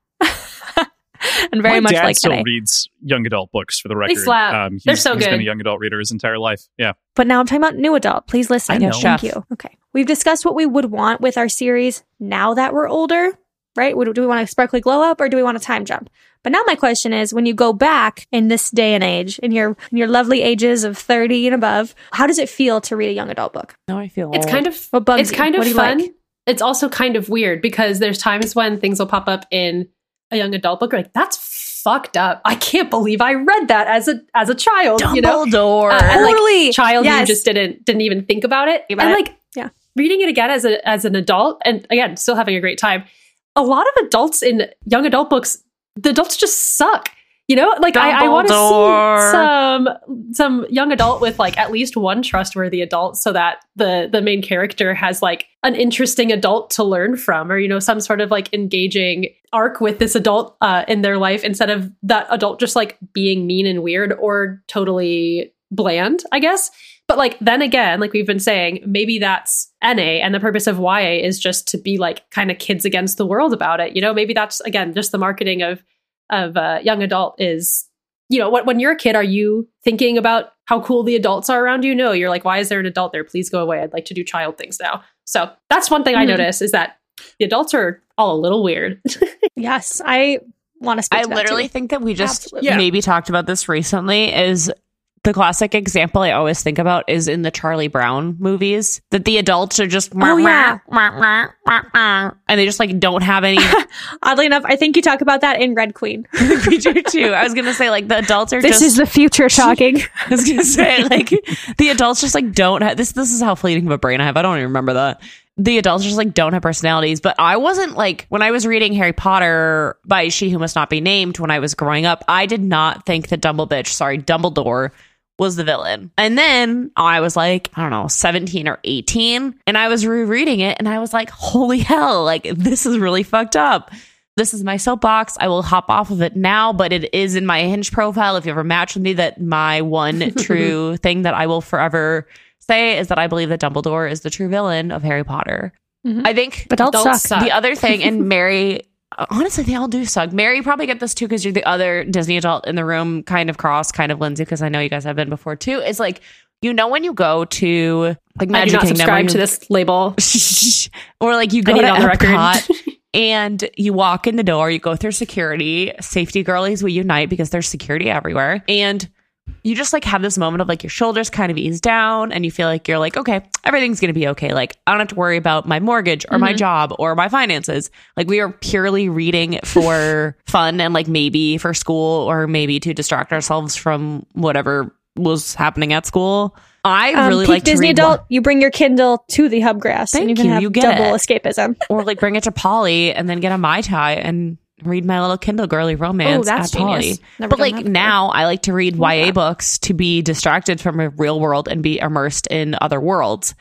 Speaker 4: And very
Speaker 5: My
Speaker 4: much
Speaker 5: dad
Speaker 4: like
Speaker 5: still
Speaker 4: N A.
Speaker 5: reads young adult books for the record.
Speaker 2: slap.
Speaker 5: Um, he's,
Speaker 2: They're so
Speaker 5: he's been
Speaker 2: good.
Speaker 5: a young adult reader his entire life. Yeah.
Speaker 4: But now I'm talking about New Adult. Please listen.
Speaker 5: I know.
Speaker 4: Thank
Speaker 3: Chef.
Speaker 4: you. Okay. We've discussed what we would want with our series now that we're older, right? Would- Do we want a sparkly glow up or do we want a time jump? But now my question is, when you go back in this day and age, in your in your lovely ages of thirty and above, how does it feel to read a young adult book?
Speaker 3: No, I feel
Speaker 2: It's
Speaker 3: old.
Speaker 2: kind of
Speaker 4: What bugs
Speaker 2: it's
Speaker 4: you?
Speaker 2: kind
Speaker 4: What
Speaker 2: of
Speaker 4: do you
Speaker 2: fun.
Speaker 4: like?
Speaker 2: It's also kind of weird because there's times when things will pop up in a young adult book. You're like, that's fucked up. I can't believe I read that as a as a child. You know,
Speaker 3: Dumbledore.
Speaker 2: Uh, and, like,
Speaker 4: Totally.
Speaker 2: child
Speaker 4: Yes.
Speaker 2: you just didn't didn't even think about it.
Speaker 4: Think about
Speaker 2: and
Speaker 4: it.
Speaker 2: like,
Speaker 4: Yeah.
Speaker 2: reading it again as a as an adult, and again, still having a great time. A lot of adults in young adult books, the adults just suck. You know, like I, I want to
Speaker 3: Dumbledore.
Speaker 2: see some some young adult with like at least one trustworthy adult, so that the the main character has like an interesting adult to learn from, or you know, some sort of like engaging arc with this adult uh, in their life, instead of that adult just like being mean and weird or totally bland, I guess. But like then again, like we've been saying, maybe that's N A, and the purpose of Y A is just to be like kind of kids against the world about it. You know, maybe that's again just the marketing of of uh, young adult is, you know, when, when you're a kid, are you thinking about how cool the adults are around you? No, you're like, why is there an adult there? Please go away. I'd like to do child things now. So that's one thing I
Speaker 4: Mhm.
Speaker 2: notice, is that the adults are all a little weird.
Speaker 4: Yes, I want to speak
Speaker 3: I
Speaker 4: to that
Speaker 3: literally
Speaker 4: too.
Speaker 3: think that we just
Speaker 4: Absolutely.
Speaker 5: Yeah.
Speaker 3: maybe talked about this recently is the classic example I always think about is in the Charlie Brown movies, that the adults are just
Speaker 4: Oh, yeah.
Speaker 3: and they just like don't have any.
Speaker 4: Oddly enough, I think you talk about that in Red Queen.
Speaker 3: Me too, too. I was gonna say like the adults are
Speaker 4: This
Speaker 3: just.
Speaker 4: is the future talking.
Speaker 3: I was gonna say like the adults just like don't have this. This is how fleeting of a brain I have. I don't even remember that. The adults just like don't have personalities. But I wasn't like, when I was reading Harry Potter by She Who Must Not Be Named when I was growing up, I did not think that Dumbledore, sorry, Dumbledore was the villain. And then I was like, I don't know, seventeen or eighteen, and I was rereading it and I was like, holy hell, like this is really fucked up. This is my soapbox. I will hop off of it now, but it is in my Hinge profile. If you ever match with me, that my one true thing that I will forever say is that I believe that Dumbledore is the true villain of Harry Potter.
Speaker 4: Mhm.
Speaker 3: I think
Speaker 4: Adults
Speaker 2: Adults
Speaker 4: suck.
Speaker 2: suck.
Speaker 3: the other thing, and Mary, honestly, they all do suck. Mary, you probably get this too because you're the other Disney adult in the room, kind of Cross, kind of Lindsay, because I know you guys have been before too. It's like, you know, when you go to like
Speaker 2: I
Speaker 3: Magic
Speaker 2: do not
Speaker 3: Kingdom,
Speaker 2: subscribe
Speaker 3: where
Speaker 2: to
Speaker 3: you-
Speaker 2: this label.
Speaker 3: or like you
Speaker 2: I
Speaker 3: go
Speaker 2: need
Speaker 3: to
Speaker 2: it on the record.
Speaker 3: Epcot and you walk in the door, you go through security, safety girlies will unite because there's security everywhere, and you just like have this moment of like your shoulders kind of ease down and you feel like you're like, okay, everything's going to be okay. Like I don't have to worry about my mortgage or my job or my finances. Like we are purely reading for fun and like maybe for school or maybe to distract ourselves from whatever was happening at school. I
Speaker 4: Um,
Speaker 3: really
Speaker 4: peak
Speaker 3: like
Speaker 4: Disney
Speaker 3: to read
Speaker 4: adult,
Speaker 3: wa-
Speaker 4: you bring your Kindle to the Hubgrass,
Speaker 3: Thank
Speaker 4: and you can
Speaker 3: you,
Speaker 4: have
Speaker 3: you get
Speaker 4: double
Speaker 3: it.
Speaker 4: escapism.
Speaker 3: or like bring it to Polly and then get a Mai Tai and read my little Kindle girly romance
Speaker 4: Oh, that's
Speaker 3: at Polly.
Speaker 4: genius. Never
Speaker 3: But
Speaker 4: done
Speaker 3: like
Speaker 4: that before.
Speaker 3: now I like to read Y A books to be distracted from a real world and be immersed in other worlds.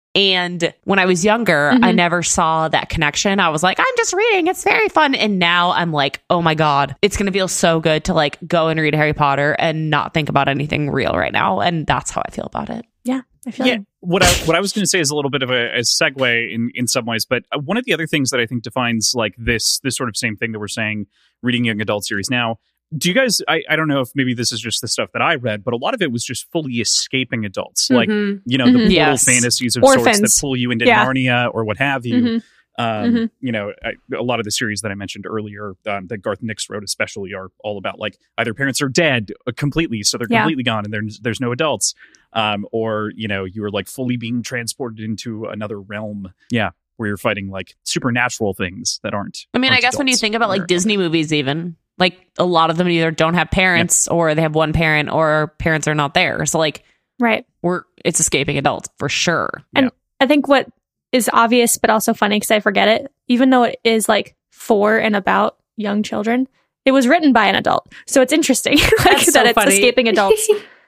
Speaker 3: And when I was younger, I never saw that connection. I was like, I'm just reading. It's very fun. And now I'm like, oh my God, it's going to feel so good to like go and read Harry Potter and not think about anything real right now. And that's how I feel about it.
Speaker 4: Yeah, I feel
Speaker 5: Yeah,
Speaker 4: like
Speaker 5: what I what I was going to say is a little bit of a, a segue in, in some ways, but one of the other things that I think defines like this this sort of same thing that we're saying, reading young adult series now. Do you guys? I, I don't know if maybe this is just the stuff that I read, but a lot of it was just fully escaping adults, like
Speaker 2: Mhm.
Speaker 5: you know the
Speaker 4: Mhm.
Speaker 5: little
Speaker 3: Yes.
Speaker 5: fantasies of sorts
Speaker 4: Orphans.
Speaker 5: that pull you into
Speaker 4: Yeah.
Speaker 5: Narnia or what have you.
Speaker 4: Mhm.
Speaker 5: Um,
Speaker 4: Mhm.
Speaker 5: You know, I, a lot of the series that I mentioned earlier um, that Garth Nix wrote, especially, are all about like either parents are dead uh, completely, so they're
Speaker 4: Yeah.
Speaker 5: completely gone, and there's there's no adults, um, or you know, you are like fully being transported into another realm. Yeah, where you're fighting like supernatural things that aren't.
Speaker 3: I mean, I
Speaker 5: aren't
Speaker 3: guess when you
Speaker 5: adults.
Speaker 3: think about like
Speaker 5: They're-
Speaker 3: Disney movies, even like a lot of them either don't have parents or they have one parent or parents are not there. So like
Speaker 4: right.
Speaker 3: we're it's escaping adults for sure.
Speaker 4: And I think what is obvious, but also funny because I forget it, even though it is like for and about young children, it was written by an adult. So it's interesting like,
Speaker 2: That's so
Speaker 4: that it's
Speaker 2: funny.
Speaker 4: escaping adults.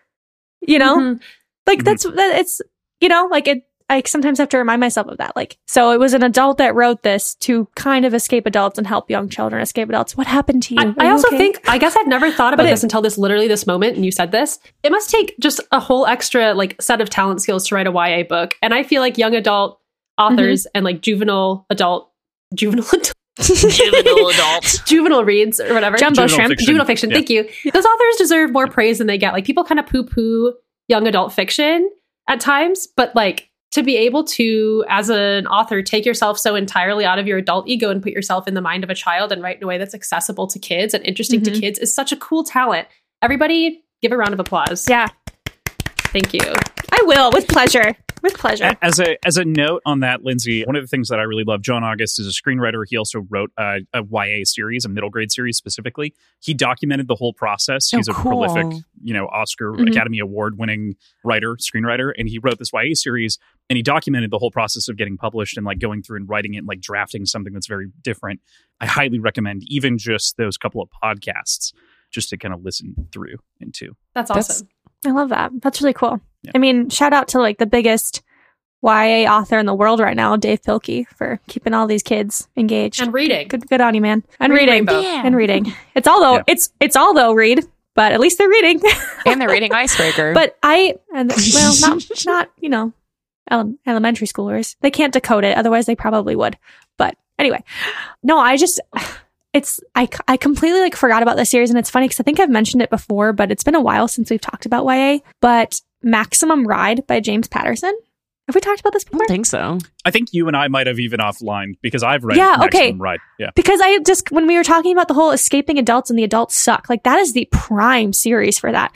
Speaker 4: You know,
Speaker 2: Mhm.
Speaker 4: like
Speaker 5: Mhm.
Speaker 4: that's that it's you know like it. I sometimes have to remind myself of that. Like, so it was an adult that wrote this to kind of escape adults and help young children escape adults. What happened to you?
Speaker 2: I,
Speaker 4: Are
Speaker 2: I
Speaker 4: you
Speaker 2: also
Speaker 4: okay?
Speaker 2: think, I guess I'd never thought about
Speaker 4: But it-
Speaker 2: this until this literally this moment, and you said this. It must take just a whole extra like set of talent skills to write a Y A book, and I feel like young adult authors and like juvenile adult, juvenile adult,
Speaker 3: Juvenile adults.
Speaker 2: juvenile reads or whatever,
Speaker 4: Jumbo
Speaker 5: Juvenile
Speaker 4: shrimp.
Speaker 5: fiction.
Speaker 2: juvenile fiction.
Speaker 5: Yeah.
Speaker 2: Thank you. Those authors deserve more praise than they get. Like people kind of poo poo young adult fiction at times, but like to be able to, as an author, take yourself so entirely out of your adult ego and put yourself in the mind of a child and write in a way that's accessible to kids and interesting
Speaker 4: Mhm.
Speaker 2: to kids is such a cool talent. Everybody give a round of applause.
Speaker 4: Yeah,
Speaker 2: Thank you.
Speaker 4: I will with pleasure. With pleasure.
Speaker 5: A- As a as a note on that, Lindsay, one of the things that I really love, John August is a screenwriter. He also wrote a, a Y A series, a middle grade series specifically. He documented the whole process. He's
Speaker 3: Oh,
Speaker 5: a
Speaker 3: cool.
Speaker 5: prolific, you know, Oscar
Speaker 4: Mhm.
Speaker 5: Academy Award winning writer, screenwriter, and he wrote this Y A series and he documented the whole process of getting published and like going through and writing it and like drafting something that's very different. I highly recommend even just those couple of podcasts just to kind of listen through into.
Speaker 2: That's
Speaker 3: That's-
Speaker 2: awesome.
Speaker 4: I love that. That's really cool.
Speaker 5: Yeah.
Speaker 4: I mean, shout out to like the biggest Y A author in the world right now, Dave Pilkey, for keeping all these kids engaged.
Speaker 2: And reading.
Speaker 4: good, good on you, man. And
Speaker 2: Read
Speaker 4: reading,
Speaker 2: Rainbow.
Speaker 3: Yeah.
Speaker 4: and reading. It's all though.
Speaker 5: Yeah.
Speaker 4: It's it's all though. Read, but at least they're reading.
Speaker 3: And they're reading Icebreaker.
Speaker 4: But I, and well, not not you know, ele- elementary schoolers. They can't decode it, otherwise they probably would. But anyway, no, I just. It's I, I completely like forgot about this series, and it's funny because I think I've mentioned it before, but it's been a while since we've talked about Y A. But Maximum Ride by James Patterson. Have we talked about this
Speaker 3: I
Speaker 4: before?
Speaker 3: don't think so.
Speaker 5: I think you and I might have even offline because I've read
Speaker 4: Yeah, okay.
Speaker 5: Maximum Ride. Yeah.
Speaker 4: Because I just when we were talking about the whole escaping adults and the adults suck, like that is the prime series for that.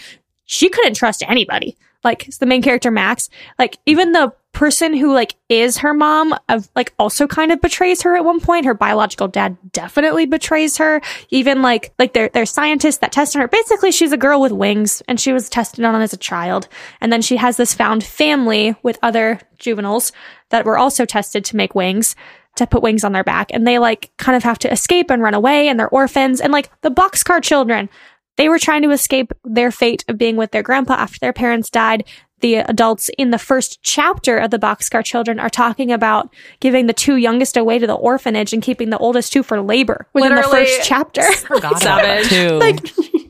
Speaker 4: she couldn't trust anybody. Like the main character, Max, like even the person who like is her mom of like also kind of betrays her at one point. Her biological dad definitely betrays her. Even like, like they're, they're scientists that test on her. Basically, she's a girl with wings and she was tested on as a child. And then she has this found family with other juveniles that were also tested to make wings, to put wings on their back. And they like kind of have to escape and run away, and they're orphans. And like the Boxcar Children, they were trying to escape their fate of being with their grandpa after their parents died. The adults in the first chapter of the Boxcar Children are talking about giving the two youngest away to the orphanage and keeping the oldest two for labor within
Speaker 2: Literally,
Speaker 4: the first chapter.
Speaker 3: Forgot about that too.
Speaker 4: Like,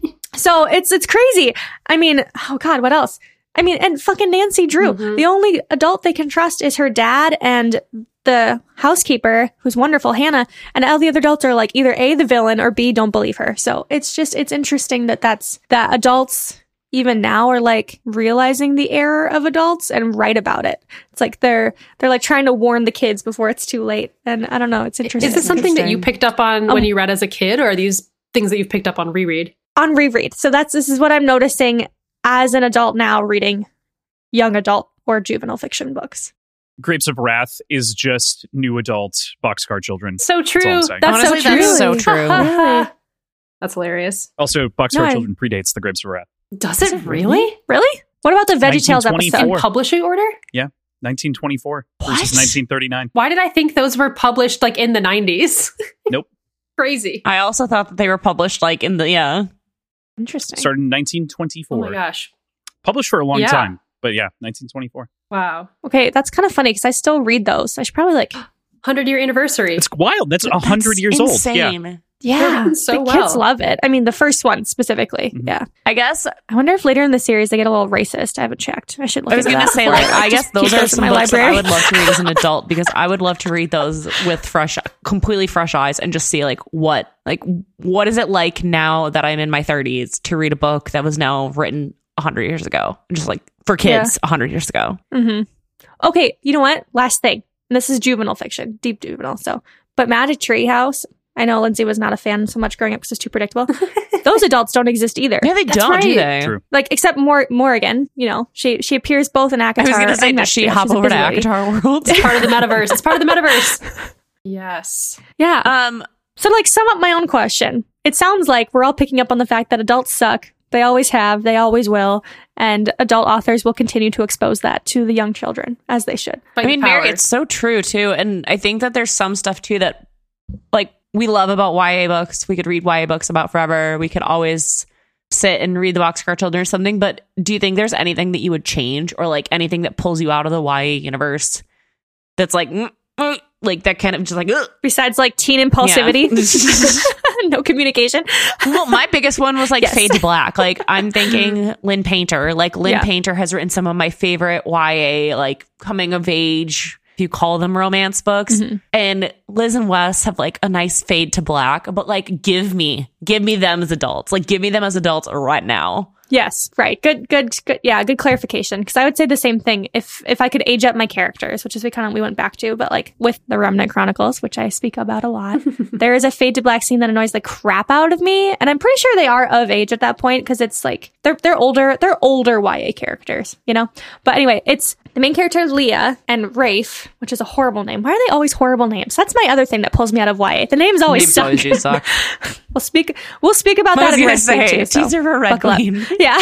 Speaker 4: so it's it's crazy. I mean, oh God, what else? I mean, and fucking Nancy Drew.
Speaker 2: Mm-hmm.
Speaker 4: The only adult they can trust is her dad and the housekeeper, who's wonderful, Hannah, and all the other adults are like either A, the villain, or B, don't believe her. So it's just, it's interesting that that's, that adults even now are like realizing the error of adults and write about it. It's like they're, they're like trying to warn the kids before it's too late. And I don't know, it's interesting.
Speaker 2: Is this something that you picked up on
Speaker 4: Um,
Speaker 2: when you read as a kid, or are these things that you've picked up on reread?
Speaker 4: On reread. So that's, this is what I'm noticing as an adult now reading young adult or juvenile fiction books.
Speaker 5: Grapes of Wrath is just new adult Boxcar Children.
Speaker 2: So true.
Speaker 5: all I'm
Speaker 2: That's,
Speaker 5: saying.
Speaker 3: Honestly,
Speaker 2: so true.
Speaker 3: that's so true.
Speaker 4: Really?
Speaker 2: That's hilarious.
Speaker 5: Also, Boxcar
Speaker 4: No, I-
Speaker 5: Children predates the Grapes of Wrath.
Speaker 2: Does it really?
Speaker 4: Really? What about the VeggieTales
Speaker 5: nineteen
Speaker 4: episode?
Speaker 5: twenty-four.
Speaker 2: In publishing order?
Speaker 5: nineteen twenty-four
Speaker 3: What?
Speaker 5: versus nineteen thirty-nine.
Speaker 2: Why did I think those were published like in the nineties?
Speaker 5: Nope.
Speaker 2: Crazy.
Speaker 3: I also thought that they were published like in the, yeah.
Speaker 4: Interesting.
Speaker 5: Started in nineteen
Speaker 2: Oh
Speaker 5: twenty-four.
Speaker 2: my gosh.
Speaker 5: Published for a long
Speaker 2: Yeah.
Speaker 5: time. But yeah, nineteen twenty-four.
Speaker 2: Wow.
Speaker 4: Okay, that's kind of funny because I still read those. I should probably like,
Speaker 2: hundred year anniversary.
Speaker 5: It's wild. That's a hundred
Speaker 3: That's
Speaker 5: years
Speaker 3: insane.
Speaker 5: old. Yeah.
Speaker 4: yeah,
Speaker 2: written so
Speaker 4: the
Speaker 2: well.
Speaker 4: kids love it. I mean, the first one specifically.
Speaker 5: Mhm.
Speaker 4: Yeah.
Speaker 3: I guess
Speaker 4: I wonder if later in the series they get a little racist. I haven't checked. I should look
Speaker 3: I was
Speaker 4: into
Speaker 3: going to
Speaker 4: that
Speaker 3: say,
Speaker 4: before
Speaker 3: like, I guess
Speaker 4: just
Speaker 3: those
Speaker 4: keep
Speaker 3: are
Speaker 4: in
Speaker 3: some
Speaker 4: my
Speaker 3: books that I
Speaker 4: library.
Speaker 3: would love to read as an adult because I would love to read those with fresh, completely fresh eyes and just see, like, what, like, what is it like now that I'm in my thirties to read a book that was now written one hundred years ago? Just like for kids one hundred years ago.
Speaker 4: Mm-hmm. Okay, you know what? Last thing. And this is juvenile fiction, deep juvenile. So, but Magic Tree House. I know Lindsay was not a fan so much growing up because it's too predictable. Those adults don't exist either.
Speaker 3: Yeah, they
Speaker 2: That's
Speaker 3: don't, do
Speaker 2: right.
Speaker 3: they?
Speaker 5: True.
Speaker 4: Like, except Mor- Morrigan, you know, she she appears both in ACOTAR.
Speaker 3: I was going to say,
Speaker 4: and
Speaker 3: does she
Speaker 4: Mexico.
Speaker 3: hop
Speaker 4: She's a
Speaker 3: over to
Speaker 4: busy lady.
Speaker 3: ACOTAR World?
Speaker 2: It's part of the metaverse. It's part of the metaverse. Yes.
Speaker 4: Yeah.
Speaker 3: um,
Speaker 4: So, like, sum up my own question. It sounds like we're all picking up on the fact that adults suck. They always have. They always will. And adult authors will continue to expose that to the young children, as they should.
Speaker 2: Fight
Speaker 3: I mean,
Speaker 2: the
Speaker 3: Mary,
Speaker 2: power.
Speaker 3: it's so true too, and I think that there's some stuff too that, like, we love about Y A books. We could read Y A books about forever. We could always sit and read the Boxcar Children or something. But do you think there's anything that you would change, or like anything that pulls you out of the Y A universe that's like, mm, mm, like that kind of just like, ugh.
Speaker 4: Besides, like, teen impulsivity, no communication.
Speaker 3: Well, my biggest one was like
Speaker 4: Yes.
Speaker 3: Fade to Black. Like, I'm thinking Lynn Painter. Like, Lynn
Speaker 4: Yeah.
Speaker 3: Painter has written some of my favorite Y A, like, coming of age, if you call them romance books.
Speaker 4: Mhm.
Speaker 3: And Liz and Wes have like a nice fade to black, but like, give me, give me them as adults. Like, give me them as adults right now.
Speaker 4: Yes, right. Good, good, good. Yeah, good clarification. Because I would say the same thing if if I could age up my characters, which is we kind of we went back to, but like with the Remnant Chronicles, which I speak about a lot, there is a fade to black scene that annoys the crap out of me, and I'm pretty sure they are of age at that point because it's like they're they're older, they're older Y A characters, you know. But anyway, it's the main character Leah and Rafe, which is a horrible name. Why are they always horrible names? That's my other thing that pulls me out of Y A. The names always
Speaker 3: Names
Speaker 4: suck.
Speaker 3: always do suck.
Speaker 4: we'll speak. We'll speak about
Speaker 3: I
Speaker 4: that
Speaker 3: was
Speaker 4: in
Speaker 3: gonna
Speaker 4: Red Queen
Speaker 3: say,
Speaker 4: too. so
Speaker 3: teaser for Red
Speaker 4: buckle up.
Speaker 3: Queen.
Speaker 4: Yeah.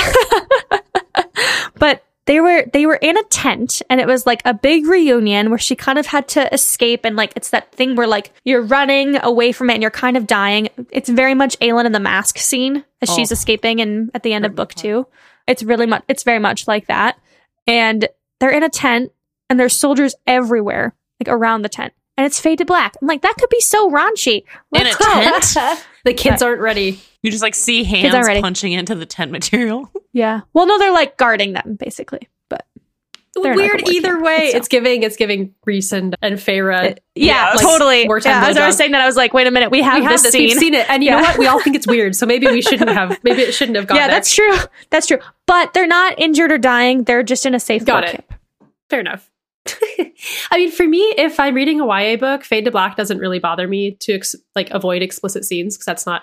Speaker 4: But they were they were in a tent, and it was like a big reunion where she kind of had to escape, and like it's that thing where like you're running away from it and you're kind of dying. It's very much Aelin in the Mask scene as she's
Speaker 3: Oh.
Speaker 4: escaping and at the end of book two. It's really much it's very much like that. And they're in a tent and there's soldiers everywhere, like around the tent. And it's fade to black. I'm like, that could be so raunchy.
Speaker 3: In
Speaker 4: Let's
Speaker 3: a
Speaker 4: go.
Speaker 3: tent?
Speaker 2: The kids aren't ready.
Speaker 3: You just like see
Speaker 4: Kids
Speaker 3: hands
Speaker 4: aren't ready.
Speaker 3: punching into the tent material.
Speaker 4: Yeah. Well, no, they're like guarding them basically. But they're in, like, a
Speaker 2: Weird
Speaker 4: war
Speaker 2: either
Speaker 4: camp,
Speaker 2: way.
Speaker 4: so.
Speaker 2: It's giving it's giving Reese and, and Feyre.
Speaker 4: Yeah,
Speaker 2: like,
Speaker 4: totally.
Speaker 2: wartime
Speaker 4: Yeah, as I was
Speaker 2: blowjob.
Speaker 4: saying that, I was like, wait a minute, we have
Speaker 2: we have
Speaker 4: this
Speaker 2: this.
Speaker 4: scene.
Speaker 2: We've seen it, and you
Speaker 4: Yeah.
Speaker 2: know what? We all think it's weird. So maybe we shouldn't have. Maybe it shouldn't have gone.
Speaker 4: Yeah,
Speaker 2: there.
Speaker 4: that's true. That's true. But they're not injured or dying. They're just in a safe
Speaker 2: Got
Speaker 4: war
Speaker 2: it.
Speaker 4: camp.
Speaker 2: Fair enough. I mean, for me, if I'm reading a Y A book, Fade to Black doesn't really bother me to ex- like avoid explicit scenes because that's not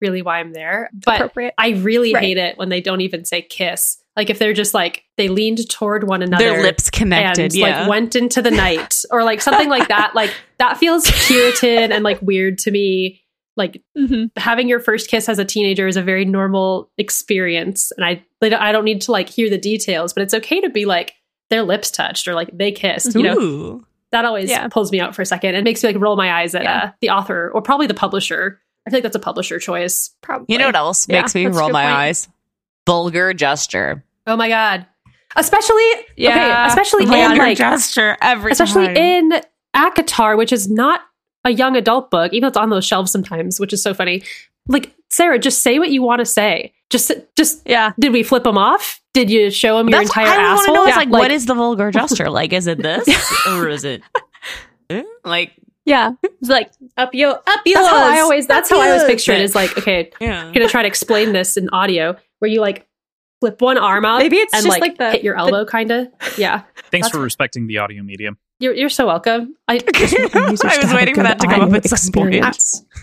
Speaker 2: really why I'm there. But
Speaker 4: Appropriate.
Speaker 2: I really
Speaker 4: Right.
Speaker 2: hate it when they don't even say kiss. Like if they're just like, they leaned toward one another.
Speaker 3: Their lips connected,
Speaker 2: and
Speaker 3: yeah.
Speaker 2: like went into the night or like something like that. Like that feels Puritan and like weird to me. Like
Speaker 4: Mhm.
Speaker 2: having your first kiss as a teenager is a very normal experience. And I, like, I don't need to like hear the details, but it's okay to be like their lips touched or like they kissed, you know,
Speaker 3: Ooh.
Speaker 2: that always
Speaker 4: Yeah.
Speaker 2: pulls me out for a second. It makes me like roll my eyes at
Speaker 4: Yeah.
Speaker 2: uh, the author or probably the publisher. I feel like that's a publisher choice.
Speaker 4: Probably.
Speaker 3: You know what else
Speaker 4: Yeah,
Speaker 3: makes me
Speaker 4: that's a
Speaker 3: roll
Speaker 4: good
Speaker 3: my
Speaker 4: point.
Speaker 3: eyes? Vulgar gesture.
Speaker 2: Oh my God. Especially,
Speaker 4: Yeah.
Speaker 2: okay, especially
Speaker 4: Oh my
Speaker 2: in
Speaker 4: God.
Speaker 2: like,
Speaker 3: gesture every
Speaker 2: especially
Speaker 3: time.
Speaker 2: in ACOTAR, which is not a young adult book, even though it's on those shelves sometimes, which is so funny. Like, Sarah, just say what you want to say. Just, just,
Speaker 4: Yeah.
Speaker 2: did we flip them off? Did you show them your
Speaker 3: That's
Speaker 2: entire
Speaker 3: what I want to
Speaker 2: asshole?
Speaker 3: know. Is
Speaker 2: Yeah,
Speaker 3: like, what is the vulgar gesture? Like, is it this or is it eh? like?
Speaker 4: Yeah. It's like up yo up yours.
Speaker 2: That's how I always, that's how I always
Speaker 4: yours.
Speaker 2: picture it is like, okay,
Speaker 3: Yeah.
Speaker 2: I'm going to try to explain this in audio where you like flip one arm up
Speaker 4: Maybe it's
Speaker 2: and
Speaker 4: just
Speaker 2: like,
Speaker 4: like the-
Speaker 2: hit your elbow kind of. Yeah.
Speaker 5: Thanks
Speaker 2: That's-
Speaker 5: for respecting the audio medium.
Speaker 2: You're, you're so welcome. I,
Speaker 3: I was waiting for that to come up at some point.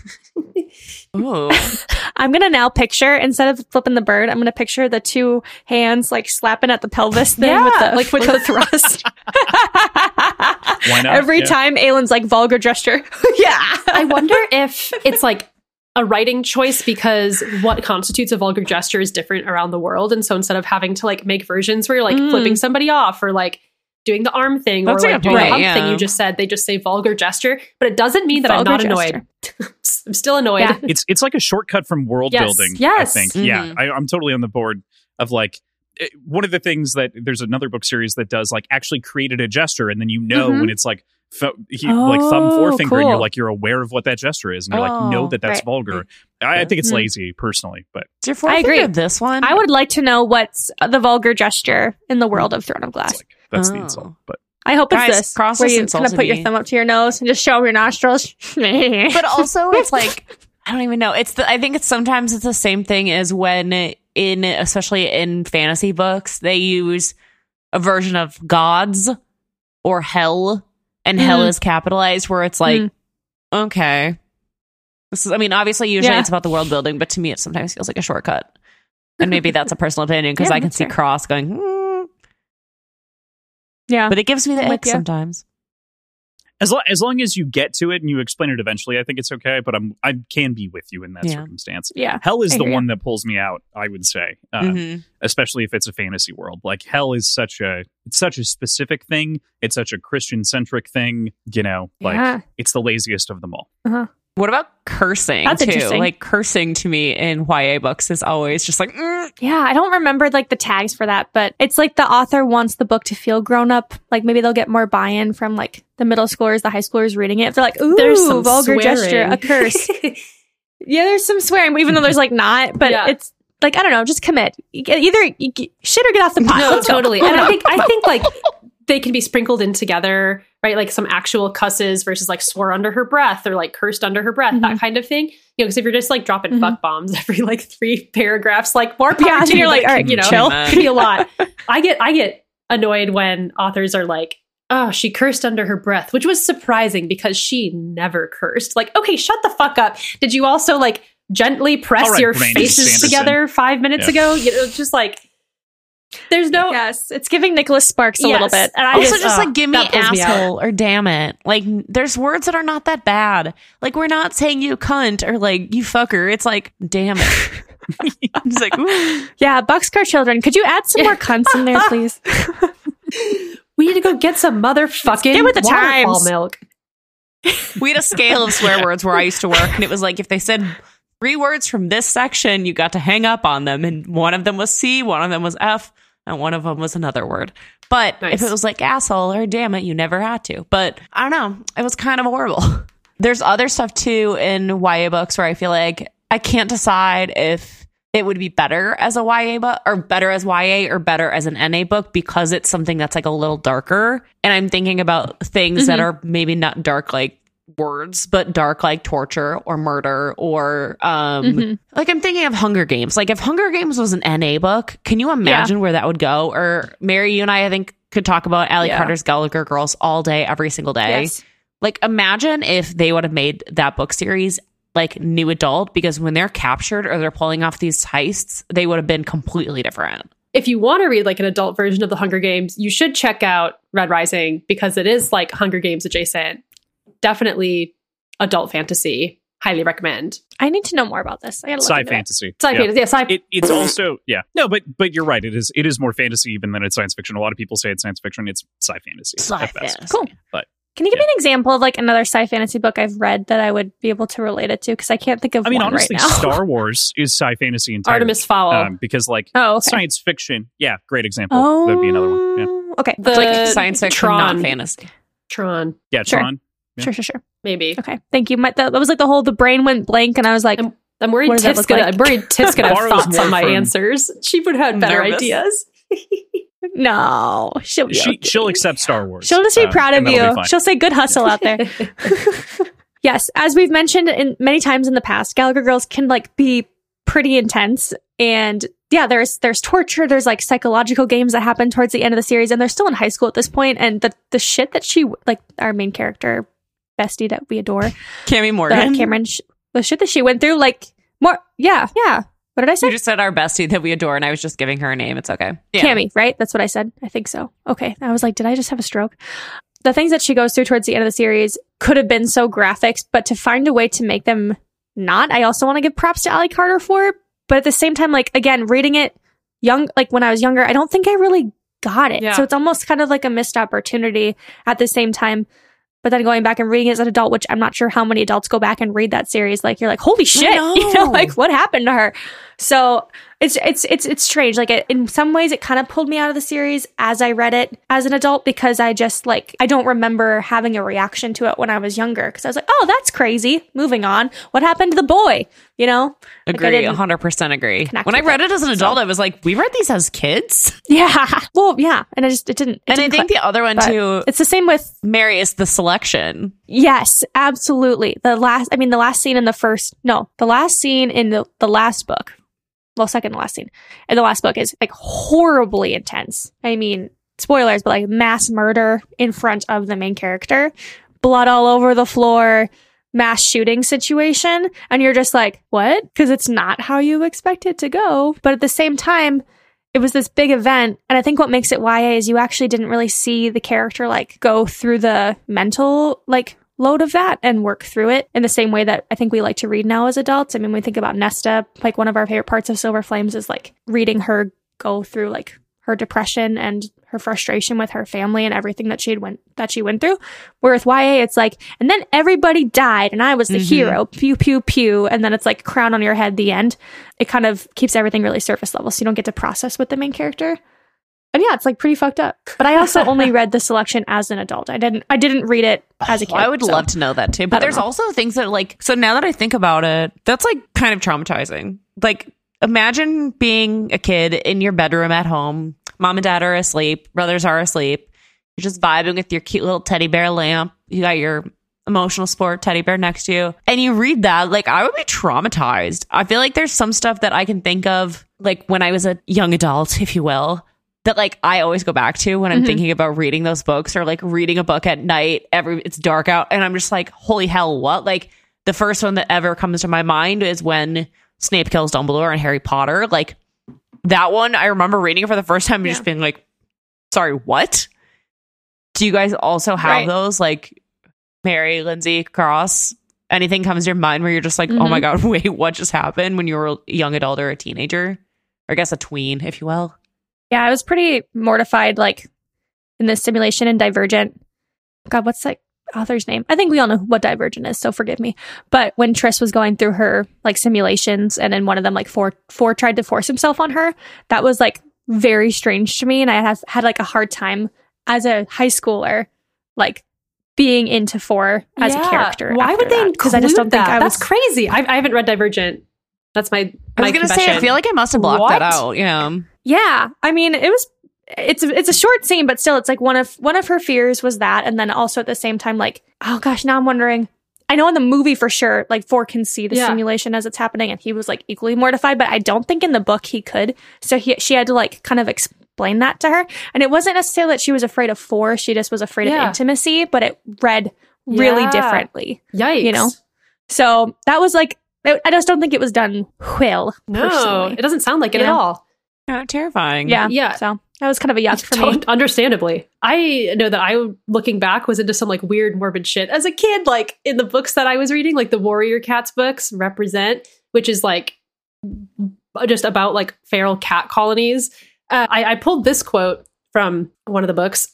Speaker 3: Oh,
Speaker 4: I'm gonna now picture, instead of flipping the bird, I'm gonna picture the two hands like slapping at the pelvis thing
Speaker 2: Yeah,
Speaker 4: with the
Speaker 2: like
Speaker 4: with
Speaker 2: with
Speaker 4: the thrust.
Speaker 5: Why not?
Speaker 4: Every
Speaker 5: Yeah.
Speaker 4: time Aylin's like vulgar gesture. Yeah.
Speaker 2: I wonder if it's like a writing choice because what constitutes a vulgar gesture is different around the world. And so instead of having to like make versions where you're like
Speaker 4: Mm.
Speaker 2: flipping somebody off or like doing the arm thing
Speaker 3: That's
Speaker 2: or
Speaker 3: a
Speaker 2: like
Speaker 3: good
Speaker 2: doing
Speaker 3: point,
Speaker 2: the hump
Speaker 3: yeah.
Speaker 2: thing you just said, they just say vulgar gesture. But it doesn't mean that
Speaker 4: Vulgar
Speaker 2: I'm not annoyed. I'm still annoyed.
Speaker 4: Yeah.
Speaker 5: It's it's like a shortcut from world
Speaker 2: Yes,
Speaker 5: building.
Speaker 2: yes.
Speaker 5: I think.
Speaker 3: Mhm.
Speaker 5: Yeah, I, I'm totally on the board of like it, one of the things that there's another book series that does like actually created a gesture, and then you know
Speaker 2: Mhm.
Speaker 5: when it's like th- he, like thumb
Speaker 4: Oh,
Speaker 5: forefinger, and you're
Speaker 4: cool.
Speaker 5: like you're aware of what that gesture is, and you're like
Speaker 3: Oh,
Speaker 5: know that that's
Speaker 4: right.
Speaker 5: vulgar. I, I think it's
Speaker 4: Mhm.
Speaker 5: lazy personally, but
Speaker 3: Is your
Speaker 4: I agree.
Speaker 3: forefinger this one?
Speaker 4: I would like to know what's the vulgar gesure in the world of Throne of
Speaker 5: it's
Speaker 4: Glass.
Speaker 5: like that's the
Speaker 3: Oh.
Speaker 5: insult. But
Speaker 4: I hope it's
Speaker 3: Guys,
Speaker 4: this,
Speaker 3: Cross
Speaker 4: where
Speaker 3: just
Speaker 4: you kind
Speaker 3: insulted
Speaker 4: of put your
Speaker 3: me.
Speaker 4: thumb up to your nose and just show your nostrils.
Speaker 3: But also, it's like I don't even know. It's the I think it's sometimes it's the same thing as when in especially in fantasy books they use a version of gods or hell, and hell
Speaker 4: Mm.
Speaker 3: is capitalized, where it's like
Speaker 4: Mm.
Speaker 3: okay, this is. I mean, obviously, usually
Speaker 4: Yeah.
Speaker 3: it's about the world building, but to me, it sometimes feels like a shortcut. And maybe that's a personal opinion because
Speaker 4: Yeah,
Speaker 3: I can
Speaker 4: that's
Speaker 3: see
Speaker 4: fair.
Speaker 3: Cross going, hmm,
Speaker 4: Yeah.
Speaker 3: but it gives me the
Speaker 4: I'm with
Speaker 3: ick
Speaker 4: you.
Speaker 3: sometimes.
Speaker 5: as long as long as you get to it and you explain it eventually, I think it's okay. But I'm I can be with you in that
Speaker 3: Yeah.
Speaker 5: circumstance.
Speaker 4: Yeah.
Speaker 5: Hell is
Speaker 4: I
Speaker 5: the
Speaker 4: hear you.
Speaker 5: one that pulls me out. I would say. Uh,
Speaker 3: Mhm.
Speaker 5: especially if it's a fantasy world. Like hell is such a it's such a specific thing. It's such a Christian centric thing. You know, like
Speaker 4: Yeah.
Speaker 5: it's the laziest of them all.
Speaker 3: What about cursing
Speaker 4: That's
Speaker 3: too?
Speaker 4: interesting.
Speaker 3: Like cursing to me in Y A books is always just like, mm.
Speaker 4: Yeah, I don't remember like the tags for that, but it's like the author wants the book to feel grown up. Like maybe they'll get more buy-in from like the middle schoolers, the high schoolers reading it. If they're like, ooh,
Speaker 2: There's some
Speaker 4: vulgar gesture,
Speaker 2: swearing.
Speaker 4: a curse. Yeah, there's some swearing, even though there's like not, but
Speaker 2: Yeah.
Speaker 4: it's like, I don't know, just commit. You get- Either you get, shit or get off the pot.
Speaker 2: No,
Speaker 4: Let's go.
Speaker 2: totally. And I think I think like they can be sprinkled in together, right? Like some actual cusses versus like swore under her breath or like cursed under her breath, that kind of thing. You know, because if you're just like dropping
Speaker 4: Mhm.
Speaker 2: fuck bombs every like three paragraphs, like more power
Speaker 4: Yeah,
Speaker 2: to
Speaker 4: and you're
Speaker 2: you,
Speaker 4: like,
Speaker 2: but,
Speaker 4: all right,
Speaker 2: you know,
Speaker 4: chill.
Speaker 2: it could be a lot. I get I get annoyed when authors are like, oh, she cursed under her breath, which was surprising because she never cursed. Like, okay, shut the fuck up. Did you also like gently press
Speaker 5: All right,
Speaker 2: your
Speaker 5: Brandon
Speaker 2: faces
Speaker 5: Sanderson.
Speaker 2: together five minutes
Speaker 5: Yeah.
Speaker 2: ago? You know, just like there's no
Speaker 4: Yes, it's giving Nicholas Sparks a
Speaker 2: Yes.
Speaker 4: little bit.
Speaker 2: And I
Speaker 3: Also,
Speaker 2: just,
Speaker 3: just,
Speaker 2: uh,
Speaker 3: like give me
Speaker 2: that pulls me out.
Speaker 3: asshole or damn it. Like, n- there's words that are not that bad. Like, we're not saying you cunt or like you fucker. It's like, damn it. It's like, ooh.
Speaker 4: Yeah, Boxcar Children. Could you add some more cunts in there, please?
Speaker 2: We need to go get some motherfucking
Speaker 4: Get with the
Speaker 2: waterfall
Speaker 4: times.
Speaker 2: milk.
Speaker 3: We had a scale of swear words where I used to work, and it was like if they said three words from this section, you got to hang up on them, and one of them was C, one of them was F, and one of them was another word. But
Speaker 2: Nice.
Speaker 3: if it was like asshole or damn it, you never had to. But I don't know, it was kind of horrible. There's other stuff too in Y A books where I feel like I can't decide if it would be better as a Y A book or better as Y A or better as an N A book because it's something that's like a little darker. And I'm thinking about things that are maybe not dark like words, but dark like torture or murder or um
Speaker 4: Mhm.
Speaker 3: like I'm thinking of Hunger Games. Like if Hunger Games was an N A book, can you imagine where that would go? Or Mary, you and I I think could talk about Allie
Speaker 4: Yeah.
Speaker 3: Carter's Gallagher Girls all day, every single day.
Speaker 4: Yes.
Speaker 3: Like imagine if they would have made that book series like new adult, because when they're captured or they're pulling off these heists, they would have been completely different.
Speaker 2: If you want to read like an adult version of the Hunger Games, you should check out Red Rising because it is like Hunger Games adjacent. Definitely adult fantasy. Highly recommend.
Speaker 4: I need to know more about this. I gotta look
Speaker 5: Sci
Speaker 4: into
Speaker 5: fantasy.
Speaker 2: Sci
Speaker 5: yeah.
Speaker 2: fantasy. Yeah, sci-
Speaker 5: It, it's also yeah no, but but you're right. It is it is more fantasy even than it's science fiction. A lot of people say it's science fiction. It's sci fantasy.
Speaker 3: Sci
Speaker 5: at best.
Speaker 3: fantasy.
Speaker 4: Cool.
Speaker 5: But
Speaker 4: Can you give
Speaker 5: yeah.
Speaker 4: me an example of like another sci fantasy book I've read that I would be able to relate it to? Because I can't think of
Speaker 5: I mean,
Speaker 4: one
Speaker 5: honestly,
Speaker 4: right now.
Speaker 5: Star Wars is sci fantasy entirely.
Speaker 2: Artemis Fowl.
Speaker 5: um, because like
Speaker 4: Oh, okay.
Speaker 5: science fiction. Yeah, great example.
Speaker 4: Oh,
Speaker 5: That'd be another one. Yeah,
Speaker 4: Okay.
Speaker 2: The-
Speaker 3: It's like science fiction,
Speaker 2: Tron.
Speaker 3: not fantasy.
Speaker 2: Tron,
Speaker 5: yeah,
Speaker 4: Sure.
Speaker 5: Tron. Yeah.
Speaker 4: Sure, sure, sure.
Speaker 2: maybe.
Speaker 4: Okay. Thank you. My, that, that was like the whole, the brain went blank and I was like,
Speaker 2: I'm, I'm worried
Speaker 4: What does that
Speaker 2: Tiff's
Speaker 4: look
Speaker 2: gonna.
Speaker 4: like?
Speaker 2: I'm worried Tiff's gonna have
Speaker 5: Borrows
Speaker 2: thoughts
Speaker 5: more
Speaker 2: on my
Speaker 5: from-
Speaker 2: answers. She would have had better
Speaker 3: Nervous.
Speaker 2: ideas.
Speaker 4: no. She'll be
Speaker 5: She
Speaker 4: okay.
Speaker 5: she'll accept Star Wars.
Speaker 4: She'll just be
Speaker 5: um,
Speaker 4: proud of
Speaker 5: and that'll be
Speaker 4: you.
Speaker 5: fine.
Speaker 4: She'll say, good hustle out there. Yes. As we've mentioned in many times in the past, Gallagher Girls can like be pretty intense. And yeah, there's there's torture, there's like psychological games that happen towards the end of the series, and they're still in high school at this point. And the the shit that she like our main character, Bestie that we adore,
Speaker 3: Cammy
Speaker 4: the
Speaker 3: Morgan.
Speaker 4: Cameron, sh- the shit that she went through, like more, yeah, yeah. What did I say?
Speaker 3: You just said our bestie that we adore, and I was just giving her a name. It's okay. Yeah.
Speaker 4: Cammy, right? That's what I said. I think so. Okay. I was like, did I just have a stroke? The things that she goes through towards the end of the series could have been so graphic, but to find a way to make them not, I also want to give props to Ally Carter for. But at the same time, like, again, reading it young, like when I was younger, I don't think I really got it.
Speaker 2: Yeah.
Speaker 4: So it's almost kind of like a missed opportunity at the same time. But then going back and reading it as an adult, which I'm not sure how many adults go back and read that series, like you're like, holy shit,
Speaker 3: know.
Speaker 4: you know, like what happened to her? So it's it's it's it's strange. Like it, in some ways, it kind of pulled me out of the series as I read it as an adult because I just like I don't remember having a reaction to it when I was younger because I was like, oh, that's crazy. Moving on. What happened to the boy? You know, Like, I
Speaker 3: Agree.
Speaker 4: didn't-
Speaker 3: one hundred percent agree.
Speaker 4: connect
Speaker 3: When I
Speaker 4: with
Speaker 3: read
Speaker 4: it,
Speaker 3: it as an adult, I was like, we read these as kids?
Speaker 4: yeah. Well, yeah, and I just it didn't. It
Speaker 3: And I
Speaker 4: didn't
Speaker 3: think
Speaker 4: click.
Speaker 3: the other one,
Speaker 4: But
Speaker 3: too,
Speaker 4: it's the same with
Speaker 3: Marius the Selection.
Speaker 4: yes, absolutely. The last, I mean, the last scene in the first, no, the last scene in the, the last book, well, second to last scene in the last book is like horribly intense. I mean, spoilers, but like mass murder in front of the main character, blood all over the floor, mass shooting situation. And you're just like, what? Because it's not how you expect it to go. But at the same time, it was this big event. And I think what makes it Y A is you actually didn't really see the character like go through the mental like load of that and work through it in the same way that I think we like to read now as adults. I mean, we think about Nesta, like one of our favorite parts of Silver Flames is like reading her go through like her depression and her frustration with her family and everything that she had went that she went through. Whereas Y A, it's like, and then everybody died and I was the
Speaker 3: Mhm.
Speaker 4: hero, pew pew pew, and then it's like crown on your head, the end. It kind of keeps everything really surface level, so you don't get to process with the main character. And yeah, it's like pretty fucked up. But I also only read The Selection as an adult. I didn't. I didn't read it as a kid.
Speaker 3: Oh, I would
Speaker 4: so.
Speaker 3: love to know that too.
Speaker 4: I
Speaker 3: But
Speaker 4: don't
Speaker 3: there's
Speaker 4: know.
Speaker 3: also things that like, so now that I think about it, that's like kind of traumatizing. Like, imagine being a kid in your bedroom at home. Mom and dad are asleep. Brothers are asleep. You're just vibing with your cute little teddy bear lamp. You got your emotional sport teddy bear next to you. And you read that, like, I would be traumatized. I feel like there's some stuff that I can think of, like when I was a young adult, if you will, that like I always go back to when I'm
Speaker 4: Mhm.
Speaker 3: thinking about reading those books or like reading a book at night. Every it's dark out, and I'm just like, holy hell, what? Like the first one that ever comes to my mind is when Snape kills Dumbledore in Harry Potter. Like that one, I remember reading it for the first time and
Speaker 4: Yeah.
Speaker 3: just being like, sorry, what? Do you guys also have
Speaker 4: Right.
Speaker 3: those? Like Mary, Lindsay, Cross? Anything comes to your mind where you're just like, oh
Speaker 4: Mhm.
Speaker 3: my God, wait, what just happened when you were a young adult or a teenager? Or I guess a tween, if you will.
Speaker 4: Yeah, I was pretty mortified, like in the simulation and Divergent. God, what's that author's name? I think we all know what Divergent is, so forgive me. But when Triss was going through her like simulations, and then one of them, like four, four tried to force himself on her, that was like very strange to me, and I have had like a hard time as a high schooler, like being into four as
Speaker 2: Yeah.
Speaker 4: a character.
Speaker 2: Why would they include
Speaker 4: Because I just don't
Speaker 2: that?
Speaker 4: think I
Speaker 2: That's
Speaker 4: was.
Speaker 2: crazy. I, I haven't read Divergent. That's my.
Speaker 3: I was
Speaker 2: my
Speaker 3: going to say,
Speaker 2: confession.
Speaker 3: I feel like I must have blocked
Speaker 2: What?
Speaker 3: that out. Yeah.
Speaker 4: Yeah, I mean, it was. It's a, it's a short scene, but still, it's like one of one of her fears was that, and then also at the same time, like, oh gosh, now I'm wondering. I know in the movie for sure, like Four can see the
Speaker 2: Yeah.
Speaker 4: simulation as it's happening, and he was like equally mortified. But I don't think in the book he could. So he she had to like kind of explain that to her, and it wasn't necessarily that she was afraid of Four. She just was afraid
Speaker 2: Yeah.
Speaker 4: of intimacy, but it read really
Speaker 2: Yeah.
Speaker 4: differently.
Speaker 2: Yikes.
Speaker 4: You know? So that was like, I just don't think it was done well.
Speaker 2: No,
Speaker 4: personally.
Speaker 2: it doesn't sound like it
Speaker 4: Yeah.
Speaker 2: at all.
Speaker 3: Yeah, terrifying.
Speaker 4: Yeah.
Speaker 2: Yeah.
Speaker 4: So that was kind of a yuck for me.
Speaker 2: Tot- Understandably. I know that I, looking back, was into some like weird, morbid shit as a kid, like in the books that I was reading, like the Warrior Cats books, Represent, which is like just about like feral cat colonies. Uh, I, I pulled this quote from one of the books.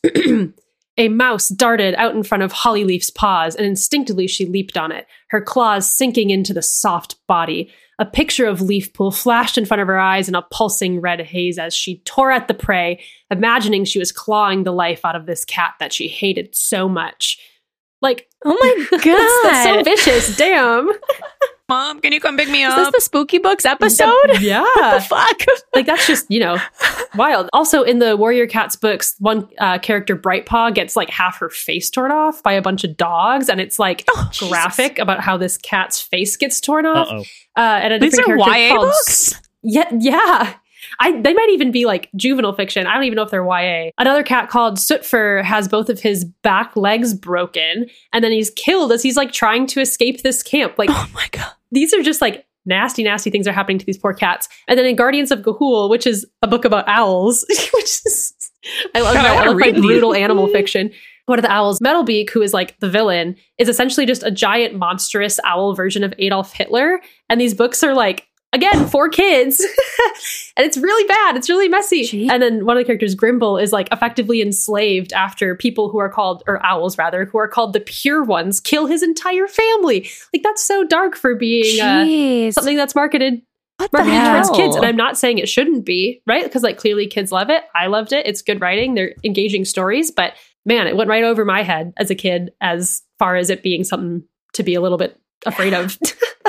Speaker 2: A mouse darted out in front of Hollyleaf's paws, and instinctively she leaped on it, her claws sinking into the soft body. A picture of Leafpool flashed in front of her eyes in a pulsing red haze as she tore at the prey, imagining she was clawing the life out of this cat that she hated so much. Like,
Speaker 4: Oh my God.
Speaker 2: that's, that's so vicious. Damn.
Speaker 3: Mom, can you come pick me
Speaker 4: Is
Speaker 3: up?
Speaker 4: this the Spooky Books episode?
Speaker 2: Yeah.
Speaker 4: What the fuck?
Speaker 2: Like, that's just, you know, wild. Also, in the Warrior Cats books, one uh, character, Brightpaw, gets like half her face torn off by a bunch of dogs. And it's like
Speaker 3: Oh,
Speaker 2: graphic
Speaker 3: Jesus.
Speaker 2: about how this cat's face gets torn off.
Speaker 5: Uh-oh.
Speaker 2: Uh, and a
Speaker 3: These
Speaker 2: different
Speaker 3: are
Speaker 2: character
Speaker 3: Y A
Speaker 2: called
Speaker 3: books?
Speaker 2: S- Yeah, yeah. I they might even be like juvenile fiction. I don't even know if they're Y A. Another cat called Sootfur has both of his back legs broken, and then he's killed as he's like trying to escape this camp. Like,
Speaker 3: Oh my God.
Speaker 2: these are just like nasty, nasty things are happening to these poor cats. And then in Guardians of Ga'Hoole, which is a book about owls, which is I love
Speaker 3: God, I
Speaker 2: that. I
Speaker 3: wanna
Speaker 2: love
Speaker 3: read
Speaker 2: like
Speaker 3: these.
Speaker 2: brutal animal fiction. One of the owls, Metalbeak, who is like the villain, is essentially just a giant monstrous owl version of Adolf Hitler. And these books are like, again, for kids. And it's really bad. It's really messy.
Speaker 4: Gee.
Speaker 2: And then one of the characters, Grimble, is like effectively enslaved after people who are called, or owls rather, who are called the Pure Ones, kill his entire family. Like, that's so dark for being uh,
Speaker 4: Jeez.
Speaker 2: something that's marketed
Speaker 3: What the
Speaker 2: marketed
Speaker 3: hell?
Speaker 2: towards kids. And I'm not saying it shouldn't be, right? Because like clearly kids love it. I loved it. It's good writing. They're engaging stories. But man, it went right over my head as a kid as far as it being something to be a little bit afraid of.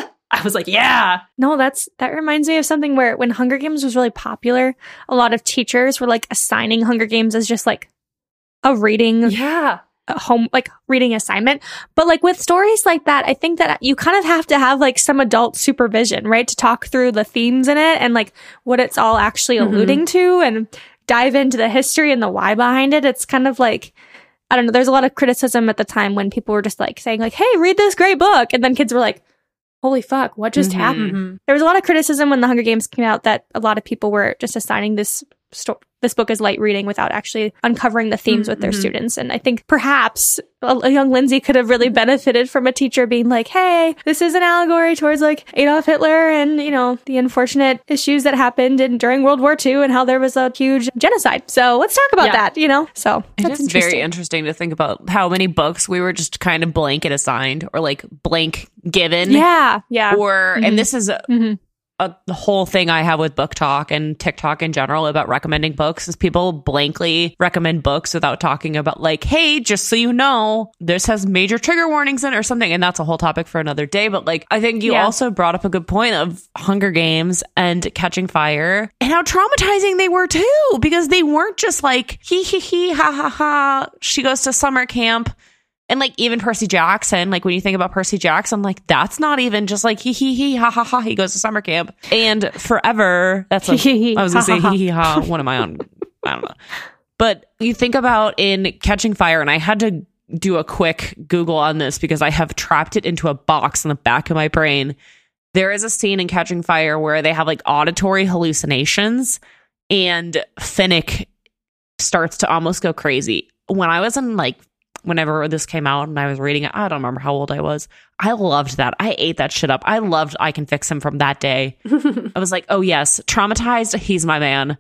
Speaker 2: I was like, yeah.
Speaker 4: No, that's that reminds me of something where when Hunger Games was really popular, a lot of teachers were like assigning Hunger Games as just like a reading
Speaker 2: Yeah.
Speaker 4: a home like reading assignment. But like with stories like that, I think that you kind of have to have like some adult supervision, right? To talk through the themes in it and like what it's all actually
Speaker 2: Mhm.
Speaker 4: alluding to and dive into the history and the why behind it. It's kind of like, I don't know, there's a lot of criticism at the time when people were just like saying like, hey, read this great book. And then kids were like, holy fuck, what just
Speaker 3: Mhm.
Speaker 4: happened?
Speaker 2: Mm-hmm.
Speaker 4: There was a lot of criticism when the Hunger Games came out that a lot of people were just assigning this sto- this book as light reading without actually uncovering the themes with their
Speaker 2: Mhm.
Speaker 4: students. And I think perhaps a, a young Lindsay could have really benefited from a teacher being like, hey, this is an allegory towards like Adolf Hitler and, you know, the unfortunate issues that happened in, during World War Two and how there was a huge genocide. So let's talk about
Speaker 2: Yeah.
Speaker 4: that, you know? So
Speaker 3: It
Speaker 4: that's
Speaker 3: is
Speaker 4: interesting.
Speaker 3: very interesting to think about how many books we were just kind of blanket assigned or like blank given.
Speaker 4: Yeah, yeah.
Speaker 3: Or,
Speaker 4: Mhm.
Speaker 3: and this is a,
Speaker 4: Mhm.
Speaker 3: a the whole thing I have with Book Talk and TikTok in general about recommending books is people blankly recommend books without talking about like, hey, just so you know, this has major trigger warnings in it or something. And that's a whole topic for another day. But like, I think you
Speaker 4: Yeah.
Speaker 3: also brought up a good point of Hunger Games and Catching Fire and how traumatizing they were too, because they weren't just like, hee hee hee, ha ha ha, she goes to summer camp. And like even Percy Jackson, like when you think about Percy Jackson, like that's not even just like hee hee hee ha ha ha, he goes to summer camp. And forever, that's a, I was gonna say hee hee ha. What am I on? I don't know. But you think about in Catching Fire, and I had to do a quick Google on this because I have trapped it into a box in the back of my brain. There is a scene in Catching Fire where they have like auditory hallucinations, and Finnick starts to almost go crazy. When I was in like whenever this came out and I was reading it, I don't remember how old I was. I loved that. I ate that shit up. I loved I Can Fix Him from that day. I was like, oh yes, traumatized, he's my man.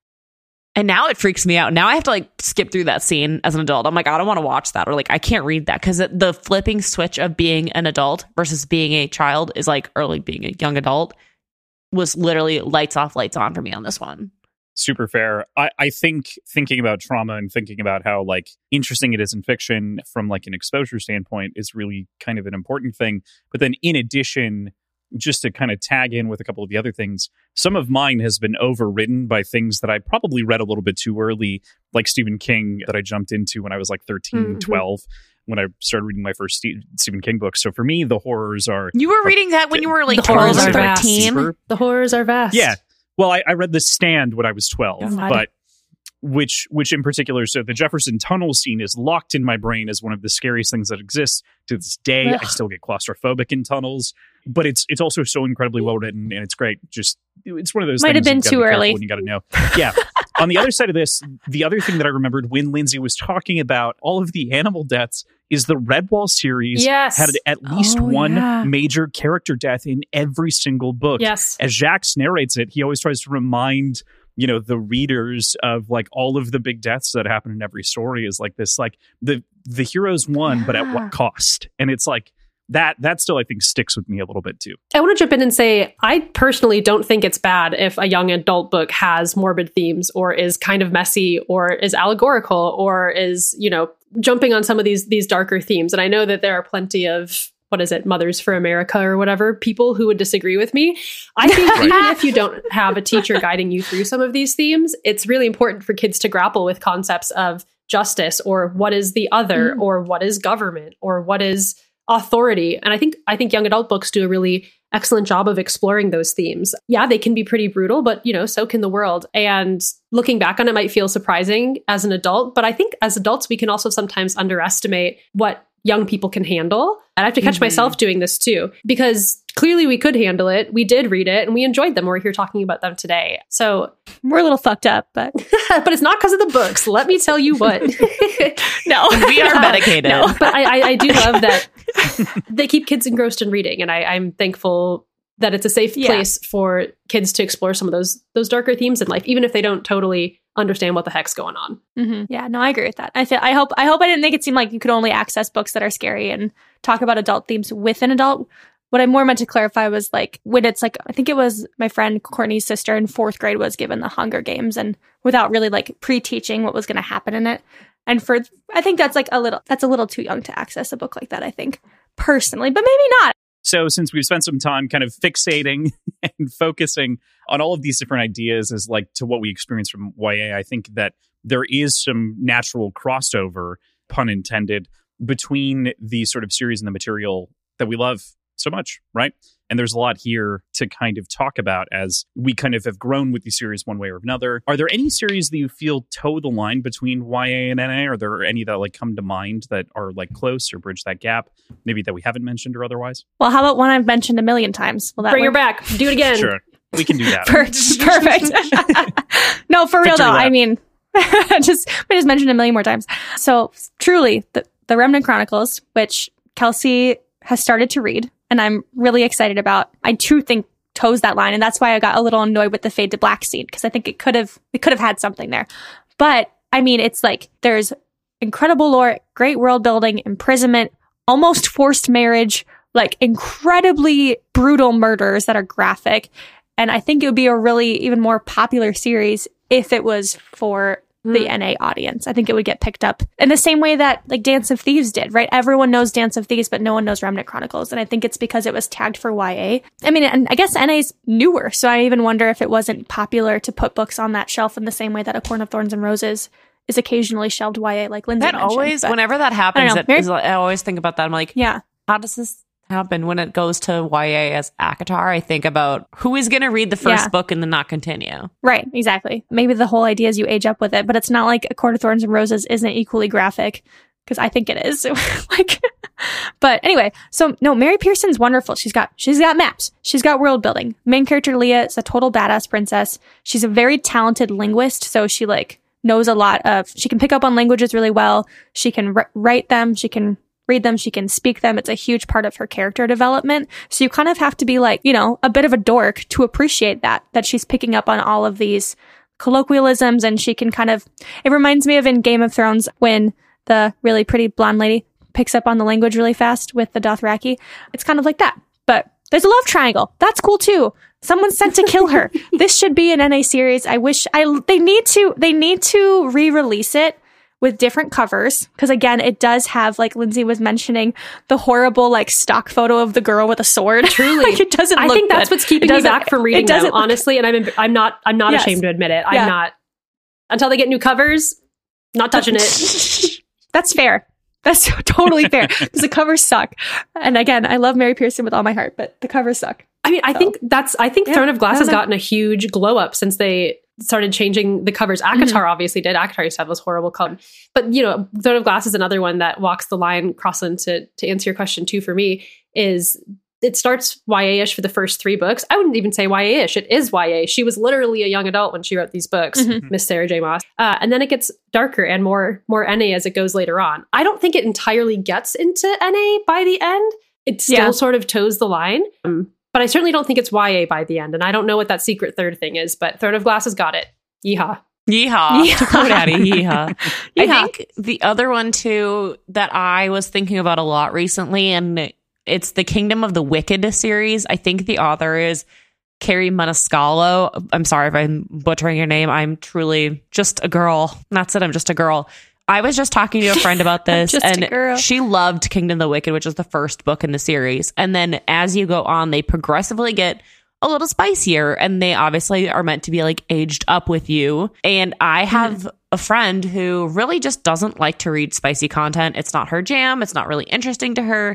Speaker 3: And now it freaks me out. Now I have to like skip through that scene as an adult. I'm like, I don't want to watch that, or like I can't read that, because the flipping switch of being an adult versus being a child is like early being a young adult was literally lights off, lights on for me on this one.
Speaker 5: Super fair. I, I think thinking about trauma and thinking about how like interesting it is in fiction from like an exposure standpoint is really kind of an important thing. But then in addition, just to kind of tag in with a couple of the other things, some of mine has been overridden by things that I probably read a little bit too early, like Stephen King that I jumped into when I was like thirteen,
Speaker 2: Mm-hmm.
Speaker 5: twelve, when I started reading my first Ste- Stephen King book. So for me, the horrors are...
Speaker 3: You were reading that when you were like
Speaker 2: The horrors
Speaker 3: twelve or
Speaker 2: are vast.
Speaker 3: thirteen.
Speaker 5: super-
Speaker 2: The horrors are vast.
Speaker 5: Yeah. Well, I, I read The Stand when I was twelve,
Speaker 4: God.
Speaker 5: but which which in particular, so the Jefferson Tunnel scene is locked in my brain as one of the scariest things that exists to this day. Ugh. I still get claustrophobic in tunnels, but it's it's also so incredibly well written, and it's great. Just it's one of those
Speaker 4: might
Speaker 5: things
Speaker 4: have been too early
Speaker 5: when you got to know. Yeah. On the other side of this, the other thing that I remembered when Lindsay was talking about all of the animal deaths is the Redwall series
Speaker 2: yes.
Speaker 5: had at least
Speaker 4: oh,
Speaker 5: one
Speaker 4: yeah.
Speaker 5: major character death in every single book.
Speaker 2: Yes.
Speaker 5: As Jacques narrates it, he always tries to remind, you know, the readers of like all of the big deaths that happen in every story is like this, like the the heroes won, yeah. but at what cost? And it's like that that still, I think, sticks with me a little bit too.
Speaker 2: I want to jump in and say, I personally don't think it's bad if a young adult book has morbid themes or is kind of messy or is allegorical or is, you know, jumping on some of these these darker themes. And I know that there are plenty of, what is it, Mothers for America or whatever, people who would disagree with me. I think right. even if you don't have a teacher guiding you through some of these themes, it's really important for kids to grapple with concepts of justice or what is the other mm. or what is government or what is authority. And I think I think young adult books do a really excellent job of exploring those themes. Yeah, they can be pretty brutal, but you know, so can the world. And looking back on it might feel surprising as an adult, but I think as adults we can also sometimes underestimate what young people can handle. And I have to catch mm-hmm. myself doing this too, because clearly we could handle it. We did read it and we enjoyed them. We're here talking about them today. So
Speaker 4: we're a little fucked up, but
Speaker 2: but it's not because of the books. Let me tell you what.
Speaker 3: No, we are medicated.
Speaker 2: No, but I, I, I do love that they keep kids engrossed in reading. And I, I'm thankful that it's a safe
Speaker 4: yeah.
Speaker 2: place for kids to explore some of those those darker themes in life, even if they don't totally understand what the heck's going on.
Speaker 4: Mm-hmm. Yeah, no, I agree with that. I feel, I hope I hope I didn't make it seem like you could only access books that are scary and talk about adult themes with an adult. What I more meant to clarify was like when it's like, I think it was my friend Courtney's sister in fourth grade was given the Hunger Games and without really like pre-teaching what was going to happen in it. And for, I think that's like a little, that's a little too young to access a book like that, I think, personally, but maybe not.
Speaker 5: So since we've spent some time kind of fixating and focusing on all of these different ideas as like to what we experience from Y A, I think that there is some natural crossover, pun intended, between the sort of series and the material that we love so much, right? And there's a lot here to kind of talk about as we kind of have grown with the series one way or another. Are there any series that you feel toe the line between Y A and N A? Are there any that like come to mind that are like close or bridge that gap? Maybe that we haven't mentioned or otherwise?
Speaker 4: Well, how about one I've mentioned a million times? Will that
Speaker 2: Bring
Speaker 4: work?
Speaker 2: her back. Do it again.
Speaker 5: Sure. We can do that.
Speaker 4: Perfect. No, for real
Speaker 5: Victory
Speaker 4: though.
Speaker 5: lap.
Speaker 4: I mean, just we just mentioned a million more times. So truly, the, the Remnant Chronicles, which Kelsey has started to read, and I'm really excited about. I too think toes that line, and that's why I got a little annoyed with the Fade to Black scene, because I think it could have it could have had something there. But I mean, it's like there's incredible lore, great world building, imprisonment, almost forced marriage, like incredibly brutal murders that are graphic. And I think it would be a really even more popular series if it was for the N A audience. I think it would get picked up in the same way that like Dance of Thieves did, right? Everyone knows Dance of Thieves, but no one knows Remnant Chronicles. And I think it's because it was tagged for Y A. I mean, and I guess N A's newer. So I even wonder if it wasn't popular to put books on that shelf in the same way that A Corn of Thorns and Roses is occasionally shelved Y A, like Lindsay
Speaker 3: That
Speaker 4: mentioned.
Speaker 3: always,
Speaker 4: But
Speaker 3: whenever that happens,
Speaker 4: know.
Speaker 3: it is, I always think about that. I'm like,
Speaker 4: yeah.
Speaker 3: how does this happen when it goes to Y A as ACOTAR? I think about who is going to read the first
Speaker 4: Yeah.
Speaker 3: book and then not continue.
Speaker 4: Right, exactly. Maybe the whole idea is you age up with it, but it's not like A Court of Thorns and Roses isn't equally graphic, because I think it is. Like, but anyway, so no, Mary Pearson's wonderful. She's got she's got maps. She's got world building. Main character Leah is a total badass princess. She's a very talented linguist, so she like knows a lot of. She can pick up on languages really well. She can r- write them. She can read them, she can speak them. It's a huge part of her character development. So you kind of have to be like, you know, a bit of a dork to appreciate that, that she's picking up on all of these colloquialisms, and she can kind of, it reminds me of in Game of Thrones when the really pretty blonde lady picks up on the language really fast with the Dothraki. It's kind of like that. But there's a love triangle. That's cool too. Someone's sent to kill her. This should be an N A series. I wish I, they need to, they need to re-release it with different covers, because again, it does have, like Lindsay was mentioning, the horrible like stock photo of the girl with a sword.
Speaker 2: Truly,
Speaker 4: like, it doesn't.
Speaker 2: I
Speaker 4: look
Speaker 2: think that's
Speaker 4: good.
Speaker 2: what's keeping me back from reading
Speaker 4: it
Speaker 2: them,
Speaker 4: doesn't look-
Speaker 2: honestly. And I'm I'm not I'm not
Speaker 4: Yes.
Speaker 2: ashamed to admit it.
Speaker 4: Yeah.
Speaker 2: I'm not until they get new covers. Not touching it.
Speaker 4: That's fair. That's totally fair, because the covers suck. And again, I love Mary Pearson with all my heart, but the covers suck.
Speaker 2: I mean, I
Speaker 4: So.
Speaker 2: think that's I think
Speaker 4: Yeah,
Speaker 2: Throne of Glass
Speaker 4: I
Speaker 2: has
Speaker 4: don't know.
Speaker 2: gotten a huge glow up since they started changing the covers. ACOTAR mm-hmm. obviously did. ACOTAR used to have those horrible covers. But, you know, Throne of Glass is another one that walks the line, Crosslyn, to, to answer your question too for me, is it starts Y A-ish for the first three books. I wouldn't even say Y A-ish. It is Y A. She was literally a young adult when she wrote these books, mm-hmm. Miss Sarah J. Maas. Uh, and then it gets darker and more more N A as it goes later on. I don't think it entirely gets into N A by the end. It still yeah. sort of toes the line. Um, but I certainly don't think it's Y A by the end. And I don't know what that secret third thing is, but Throne of Glass has got it. Yeehaw.
Speaker 3: Yeehaw. Yeehaw. To quote Daddy, yeehaw. yeehaw. I think the other one, too, that I was thinking about a lot recently, and it's the Kingdom of the Wicked series. I think the author is Carrie Maniscalco. I'm sorry if I'm butchering your name. I'm truly just a girl. That's it. I'm just a girl. I was just talking to a friend about this, and she loved Kingdom of the Wicked, which is the first book in the series. And then as you go on, they progressively get a little spicier, and they obviously are meant to be like aged up with you. And I have mm-hmm. a friend who really just doesn't like to read spicy content. It's not her jam. It's not really interesting to her.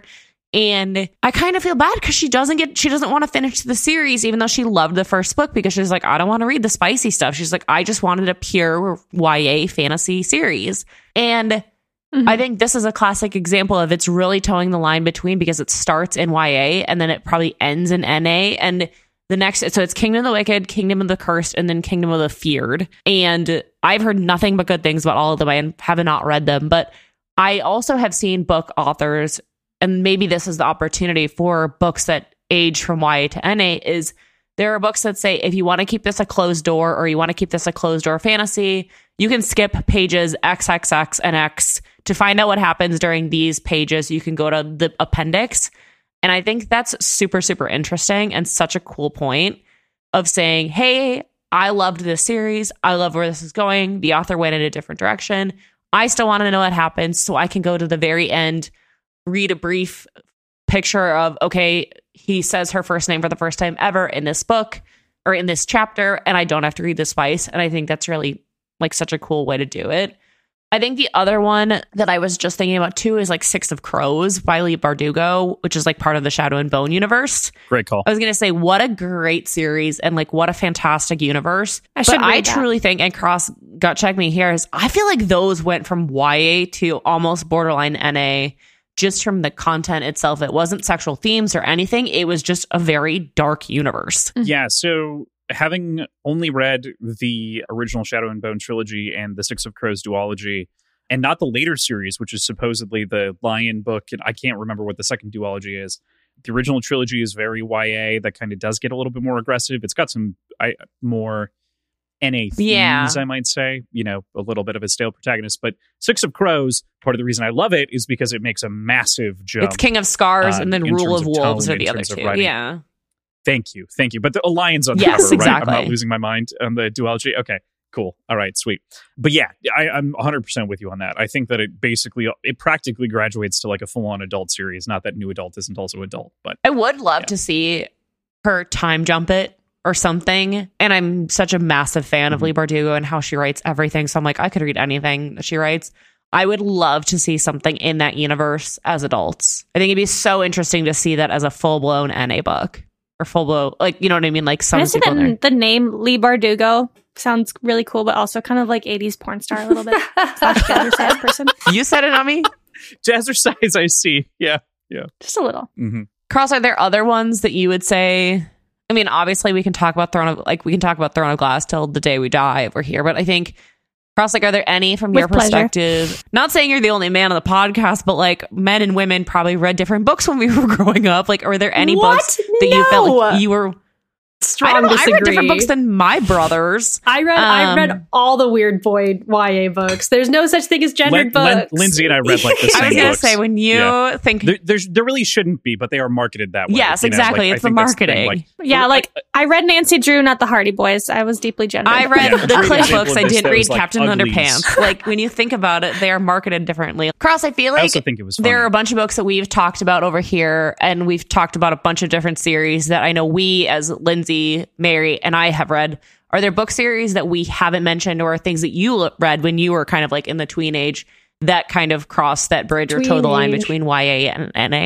Speaker 3: And I kind of feel bad because she doesn't get, she doesn't want to finish the series, even though she loved the first book, because she's like, I don't want to read the spicy stuff. She's like, I just wanted a pure Y A fantasy series. And mm-hmm. I think this is a classic example of it's really towing the line between, because it starts in Y A and then it probably ends in N A. And the next, so it's Kingdom of the Wicked, Kingdom of the Cursed, and then Kingdom of the Feared. And I've heard nothing but good things about all of them. I have not read them, but I also have seen book authors, and maybe this is the opportunity for books that age from Y A to N A, is there are books that say, if you want to keep this a closed door, or you want to keep this a closed door fantasy, you can skip pages X X X and X to find out what happens during these pages. You can go to the appendix. And I think that's super, super interesting, and such a cool point of saying, hey, I loved this series. I love where this is going. The author went in a different direction. I still want to know what happens, so I can go to the very end, read a brief picture of, okay, he says her first name for the first time ever in this book or in this chapter, and I don't have to read this twice. And I think that's really like such a cool way to do it. I think the other one that I was just thinking about too is like Six of Crows by Leigh Bardugo, which is like part of the Shadow and Bone universe.
Speaker 5: Great call.
Speaker 3: I was going to say, what a great series, and like what a fantastic universe. I but I that. truly think, and Cross gut check me here, is I feel like those went from Y A to almost borderline N A just from the content itself. It wasn't sexual themes or anything. It was just a very dark universe.
Speaker 5: Yeah. So having only read the original Shadow and Bone trilogy and the Six of Crows duology, and not the later series, which is supposedly the Lion book, and I can't remember what the second duology is. The original trilogy is very Y A. That kind of does get a little bit more aggressive. It's got some I, more N A themes, yeah. I might say. You know, a little bit of a stale protagonist. But Six of Crows, part of the reason I love it is because it makes a massive jump.
Speaker 3: It's King of Scars uh, and then Rule of, of Wolves are the other two. Yeah.
Speaker 5: Thank you. Thank you. But the Alliance on the
Speaker 3: yes,
Speaker 5: cover,
Speaker 3: exactly.
Speaker 5: right? I'm not losing my mind on the duology. Okay, cool. All right, sweet. But yeah, I, I'm one hundred percent with you on that. I think that it basically, it practically graduates to like a full-on adult series. Not that New Adult isn't also adult, but
Speaker 3: I would love
Speaker 5: yeah.
Speaker 3: to see her time jump it or something. And I'm such a massive fan mm-hmm. of Leigh Bardugo and how she writes everything. So I'm like, I could read anything that she writes. I would love to see something in that universe as adults. I think it'd be so interesting to see that as a full-blown N A book. Or full blow, like, you know what I mean? Like some
Speaker 4: I
Speaker 3: people
Speaker 4: that the name Leigh Bardugo sounds really cool, but also kind of like eighties porn star a little bit. Slash jazzercise person.
Speaker 3: You said it on me?
Speaker 5: Jazzercise, I see. Yeah, yeah.
Speaker 4: Just a little.
Speaker 5: Mm-hmm.
Speaker 3: Cross, are there other ones that you would say? I mean, obviously we can talk about Throne of, like, we can talk about Throne of Glass till the day we die if we're here, but I think, Cross, like, are there any from
Speaker 4: With
Speaker 3: your
Speaker 4: pleasure.
Speaker 3: perspective? Not saying you're the only man on the podcast, but like men and women probably read different books when we were growing up. Like, are there any
Speaker 2: what?
Speaker 3: books that
Speaker 2: no.
Speaker 3: you felt like you were...
Speaker 2: Strong
Speaker 3: I don't know.
Speaker 2: disagree.
Speaker 3: I read different books than my brothers.
Speaker 2: I read.
Speaker 3: Um,
Speaker 2: I read all the weird boy Y A books. There's no such thing as gendered
Speaker 5: Lin- Lin-
Speaker 2: books.
Speaker 5: Lindsay and I read like the same
Speaker 3: I was gonna
Speaker 5: books.
Speaker 3: say when you
Speaker 5: Yeah.
Speaker 3: think
Speaker 5: there, there's there really shouldn't be, but they are marketed that way.
Speaker 3: Yes,
Speaker 5: you know?
Speaker 3: exactly.
Speaker 5: Like,
Speaker 3: It's
Speaker 5: I
Speaker 3: the
Speaker 5: think that's thing.
Speaker 3: marketing.
Speaker 5: Like,
Speaker 4: Yeah, like I read Nancy Drew, not the Hardy Boys. I was deeply gendered.
Speaker 3: I read
Speaker 5: Yeah,
Speaker 3: the
Speaker 5: Drew
Speaker 3: Cliff
Speaker 5: example
Speaker 3: books.
Speaker 5: of
Speaker 3: I
Speaker 5: this
Speaker 3: didn't
Speaker 5: that
Speaker 3: read
Speaker 5: was, like,
Speaker 3: Captain
Speaker 5: uglies.
Speaker 3: Underpants. Like when you think about it, they are marketed differently. Cross, I feel
Speaker 5: I
Speaker 3: like
Speaker 5: also think it was funny.
Speaker 3: there are a bunch of books that we've talked about over here, and we've talked about a bunch of different series that I know we, as Lindsay, Mary, and I have read. Are there book series that we haven't mentioned, or things that you read when you were kind of like in the tween age that kind of cross that bridge or toe the line between Y A and N A?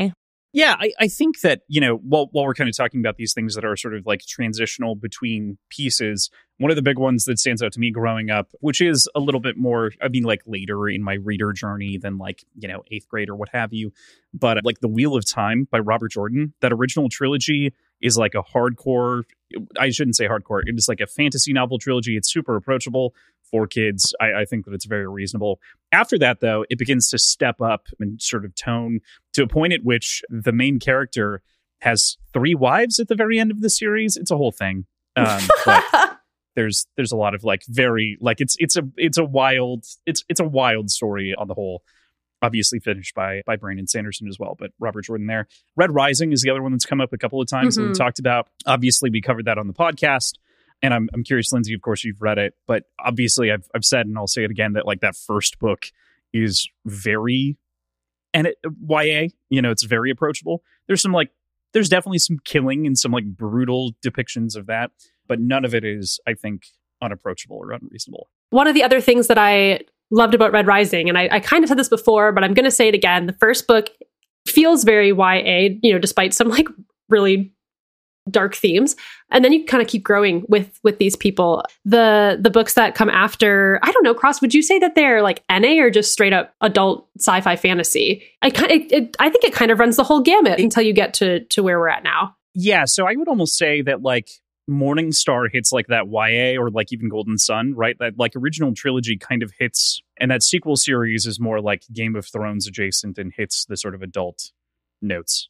Speaker 5: Yeah, I, I think that, you know, while, while we're kind of talking about these things that are sort of like transitional between pieces, one of the big ones that stands out to me growing up, which is a little bit more, I mean, like later in my reader journey than like, you know, eighth grade or what have you, but like The Wheel of Time by Robert Jordan, that original trilogy is like a hardcore, I shouldn't say hardcore, it is like a fantasy novel trilogy. It's super approachable for kids. I, I think that it's very reasonable. After that, though, it begins to step up in sort of tone to a point at which the main character has three wives at the very end of the series. It's a whole thing. Um, but there's there's a lot of like very like it's it's a it's a wild it's it's a wild story on the whole. Obviously finished by by Brandon Sanderson as well, but Robert Jordan there. Red Rising is the other one that's come up a couple of times mm-hmm. that we talked about. Obviously, we covered that on the podcast. And I'm I'm curious, Lindsay, of course, you've read it. But obviously, I've I've said, and I'll say it again, that like that first book is very and it, Y A. You know, it's very approachable. There's some like there's definitely some killing and some like brutal depictions of that. But none of it is, I think, unapproachable or unreasonable.
Speaker 2: One of the other things that I loved about Red Rising, and I, I kind of said this before, but I'm going to say it again. The first book feels very Y A, you know, despite some like really dark themes. And then you kind of keep growing with with these people. The the books that come after, I don't know, Cross, would you say that they're like N A or just straight up adult sci-fi fantasy? I kind it, it, I think it kind of runs the whole gamut until you get to to where we're at now.
Speaker 5: Yeah, so I would almost say that like Morning Star hits like that Y A or like even Golden Sun, right? That like original trilogy kind of hits, and that sequel series is more like Game of Thrones adjacent and hits the sort of adult notes,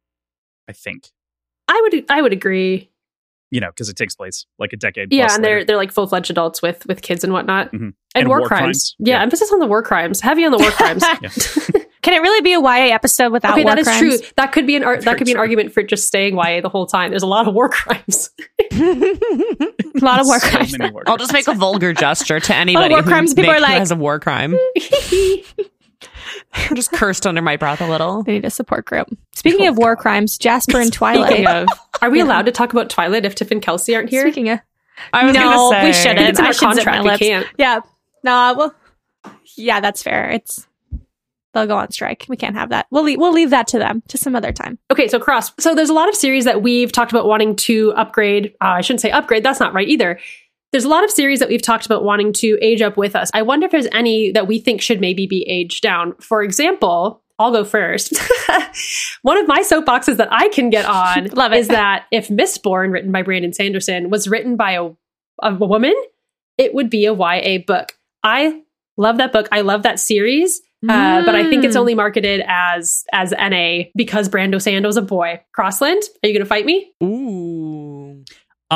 Speaker 5: I think.
Speaker 2: I would I would agree.
Speaker 5: You know, because it takes place like a decade.
Speaker 2: Yeah,
Speaker 5: plus
Speaker 2: and
Speaker 5: later.
Speaker 2: they're they're like full fledged adults with with kids and whatnot,
Speaker 5: mm-hmm.
Speaker 2: and,
Speaker 5: and
Speaker 2: war,
Speaker 5: war
Speaker 2: crimes.
Speaker 5: crimes.
Speaker 2: Yeah,
Speaker 5: yeah,
Speaker 2: emphasis on the war crimes. Heavy on the war crimes.
Speaker 4: Can it really be a Y A episode without
Speaker 2: okay,
Speaker 4: war
Speaker 2: that is
Speaker 4: crimes?
Speaker 2: true. That could be an ar- that could be an
Speaker 5: true.
Speaker 2: argument for just staying Y A the whole time. There's a lot of war crimes.
Speaker 4: A lot of war
Speaker 5: So
Speaker 4: crimes.
Speaker 5: many war
Speaker 3: I'll just make a vulgar gesture to anybody
Speaker 4: war
Speaker 3: who,
Speaker 4: crimes, people
Speaker 3: make-
Speaker 4: are like-
Speaker 3: who has a war crime. Just cursed under my breath a little.
Speaker 4: They need a support group. Speaking
Speaker 5: Oh,
Speaker 4: of war
Speaker 5: God.
Speaker 4: crimes, Jasper and Twilight.
Speaker 2: Speaking of, are we
Speaker 4: Yeah.
Speaker 2: allowed to talk about Twilight if Tiff and Kelsey aren't here?
Speaker 4: Speaking of,
Speaker 3: I was
Speaker 4: no,
Speaker 3: gonna say
Speaker 4: we shouldn't.
Speaker 2: It's in
Speaker 4: I
Speaker 2: our
Speaker 4: should zip my
Speaker 2: contract. We
Speaker 4: lips.
Speaker 2: can't.
Speaker 4: Yeah, no, well, yeah, that's fair. It's they'll go on strike. We can't have that. We'll leave, we'll leave that to them to some other time.
Speaker 2: Okay, so Cross. So there's a lot of series that we've talked about wanting to upgrade. Uh, I shouldn't say upgrade. That's not right either. There's a lot of series that we've talked about wanting to age up with us. I wonder if there's any that we think should maybe be aged down. For example, I'll go first. One of my soapboxes that I can get on
Speaker 4: Love it.
Speaker 2: is that if Mistborn, written by Brandon Sanderson, was written by a, a woman, it would be a Y A book. I love that book. I love that series. Uh, but I think it's
Speaker 4: Mm.
Speaker 2: only marketed as as N A because Brando Sando's a boy. Crossland, are you going to fight me?
Speaker 3: Ooh.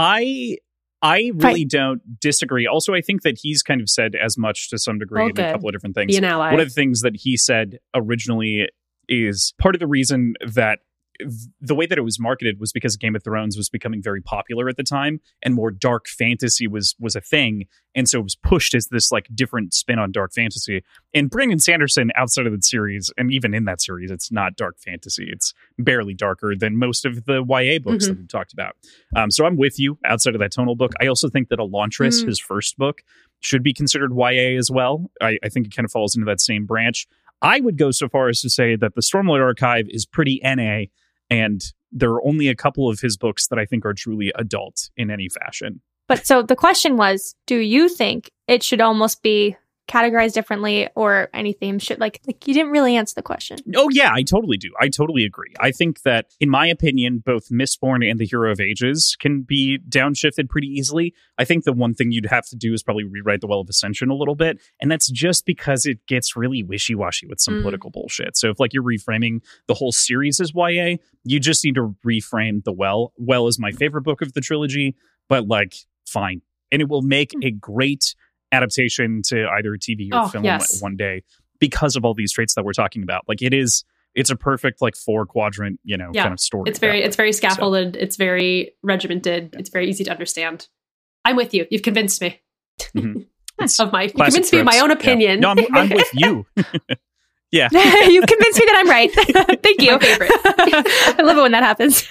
Speaker 5: I I
Speaker 4: Right.
Speaker 5: really don't disagree. Also, I think that he's kind of said as much to some degree
Speaker 2: Oh,
Speaker 5: in
Speaker 2: good.
Speaker 5: a couple of different things.
Speaker 2: Be an ally.
Speaker 5: One of the things that he said originally is part of the reason that the way that it was marketed was because Game of Thrones was becoming very popular at the time and more dark fantasy was was a thing. And so it was pushed as this like different spin on dark fantasy. And Brandon Sanderson, outside of the series, and even in that series, it's not dark fantasy. It's barely darker than most of the Y A books
Speaker 2: Mhm.
Speaker 5: that we've talked about. Um, so I'm with you outside of that tonal book. I also think that Elantris,
Speaker 2: Mm.
Speaker 5: his first book, should be considered Y A as well. I, I think it kind of falls into that same branch. I would go so far as to say that the Stormlight Archive is pretty N A, and there are only a couple of his books that I think are truly adult in any fashion.
Speaker 4: But so the question was, do you think it should almost be categorized differently, or any theme should like like you didn't really answer the question.
Speaker 5: Oh, yeah, I totally do. I totally agree. I think that, in my opinion, both Mistborn and The Hero of Ages can be downshifted pretty easily. I think the one thing you'd have to do is probably rewrite The Well of Ascension a little bit. And that's just because it gets really wishy-washy with some
Speaker 2: Mm.
Speaker 5: political bullshit. So if like you're reframing the whole series as Y A, you just need to reframe The Well. Well is my favorite book of the trilogy, but like, fine. And it will make a great adaptation to either T V or
Speaker 2: Oh,
Speaker 5: film
Speaker 2: yes.
Speaker 5: one day because of all these traits that we're talking about. Like it is, it's a perfect like four quadrant, you know,
Speaker 2: Yeah.
Speaker 5: kind of story.
Speaker 2: It's very,
Speaker 5: that
Speaker 2: it's very
Speaker 5: way.
Speaker 2: scaffolded. It's very regimented. It's very easy to understand. I'm with you. You've convinced me
Speaker 5: Mhm. It's
Speaker 2: of my. You
Speaker 5: classic
Speaker 2: convinced me of my
Speaker 5: tropes.
Speaker 2: own
Speaker 5: Yeah.
Speaker 2: opinion.
Speaker 5: No, I'm, I'm with you. Yeah.
Speaker 4: You convinced me that I'm right. Thank you.
Speaker 2: My favorite.
Speaker 4: I love it when that happens.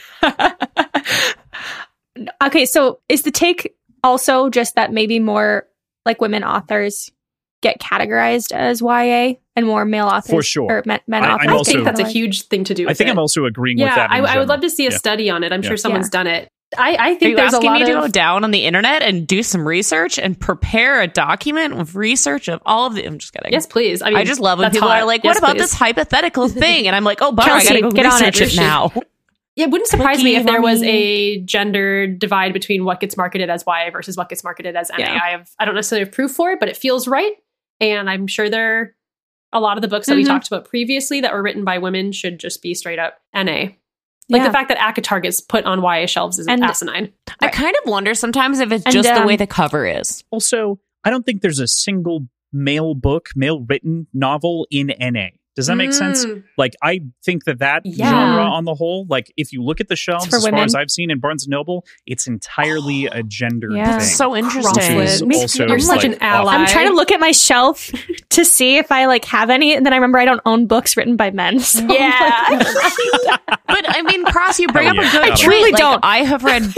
Speaker 4: Okay, so is the take also just that maybe more like women authors get categorized as Y A and more male authors.
Speaker 5: For sure.
Speaker 4: Or men, men
Speaker 5: I-
Speaker 4: authors.
Speaker 5: I'm
Speaker 2: I
Speaker 5: also-
Speaker 2: think that's a huge thing to do with
Speaker 5: I think
Speaker 2: it.
Speaker 5: I'm also agreeing
Speaker 2: yeah,
Speaker 5: with that. in
Speaker 2: I, I would
Speaker 5: general.
Speaker 2: love to see a
Speaker 5: Yeah.
Speaker 2: study on it. I'm
Speaker 5: Yeah.
Speaker 2: sure someone's
Speaker 4: Yeah.
Speaker 2: done it. I, I
Speaker 3: Are
Speaker 2: think
Speaker 3: you
Speaker 2: there's a
Speaker 3: asking
Speaker 2: lot
Speaker 3: me to go
Speaker 2: of...
Speaker 3: down on the internet and do some research and prepare a document with research of all of the? I'm just kidding.
Speaker 2: Yes, please. I mean,
Speaker 3: I just love when
Speaker 2: that's
Speaker 3: people
Speaker 2: hot.
Speaker 3: are like,
Speaker 2: Yes,
Speaker 3: "What about
Speaker 2: please.
Speaker 3: this hypothetical thing?" And I'm like, "Oh, bummer, I
Speaker 4: Kelsey,
Speaker 3: gotta go
Speaker 4: get on
Speaker 3: research
Speaker 4: it.
Speaker 3: it now."
Speaker 2: It wouldn't surprise me
Speaker 3: Cookie
Speaker 2: if there was
Speaker 3: money.
Speaker 2: a gender divide between what gets marketed as Y A versus what gets marketed as N A.
Speaker 4: Yeah.
Speaker 2: I have I don't necessarily have proof for it, but it feels right. And I'm sure there are a lot of the books that we
Speaker 4: Mhm.
Speaker 2: talked about previously that were written by women should just be straight up N A. Like
Speaker 4: Yeah.
Speaker 2: the fact that ACOTAR gets put on Y A shelves is
Speaker 4: And-
Speaker 2: asinine.
Speaker 3: I kind of wonder sometimes if it's
Speaker 4: And,
Speaker 3: just the way
Speaker 4: um,
Speaker 3: the cover is.
Speaker 5: Also, I don't think there's a single male book, male written novel in N A. Does that make sense?
Speaker 2: Mm.
Speaker 5: Like, I think that that
Speaker 2: Yeah.
Speaker 5: genre on the whole, like, if you look at the shelves,
Speaker 4: for
Speaker 5: as far
Speaker 4: women.
Speaker 5: as I've seen in Barnes and Noble, it's entirely a gender
Speaker 4: Yeah.
Speaker 5: thing.
Speaker 3: That's so interesting.
Speaker 5: Which is
Speaker 2: Crossword.
Speaker 5: also,
Speaker 2: You're such
Speaker 5: like,
Speaker 2: an ally.
Speaker 5: awful.
Speaker 4: I'm trying to look at my shelf to see if I like have any, and then I remember I don't own books written by men. So I'm
Speaker 2: Yeah.
Speaker 3: But I mean, Cross, you bring
Speaker 5: Hell
Speaker 3: up
Speaker 5: yeah.
Speaker 3: a good
Speaker 5: I
Speaker 3: point.
Speaker 4: truly
Speaker 3: Like,
Speaker 4: don't.
Speaker 3: I have read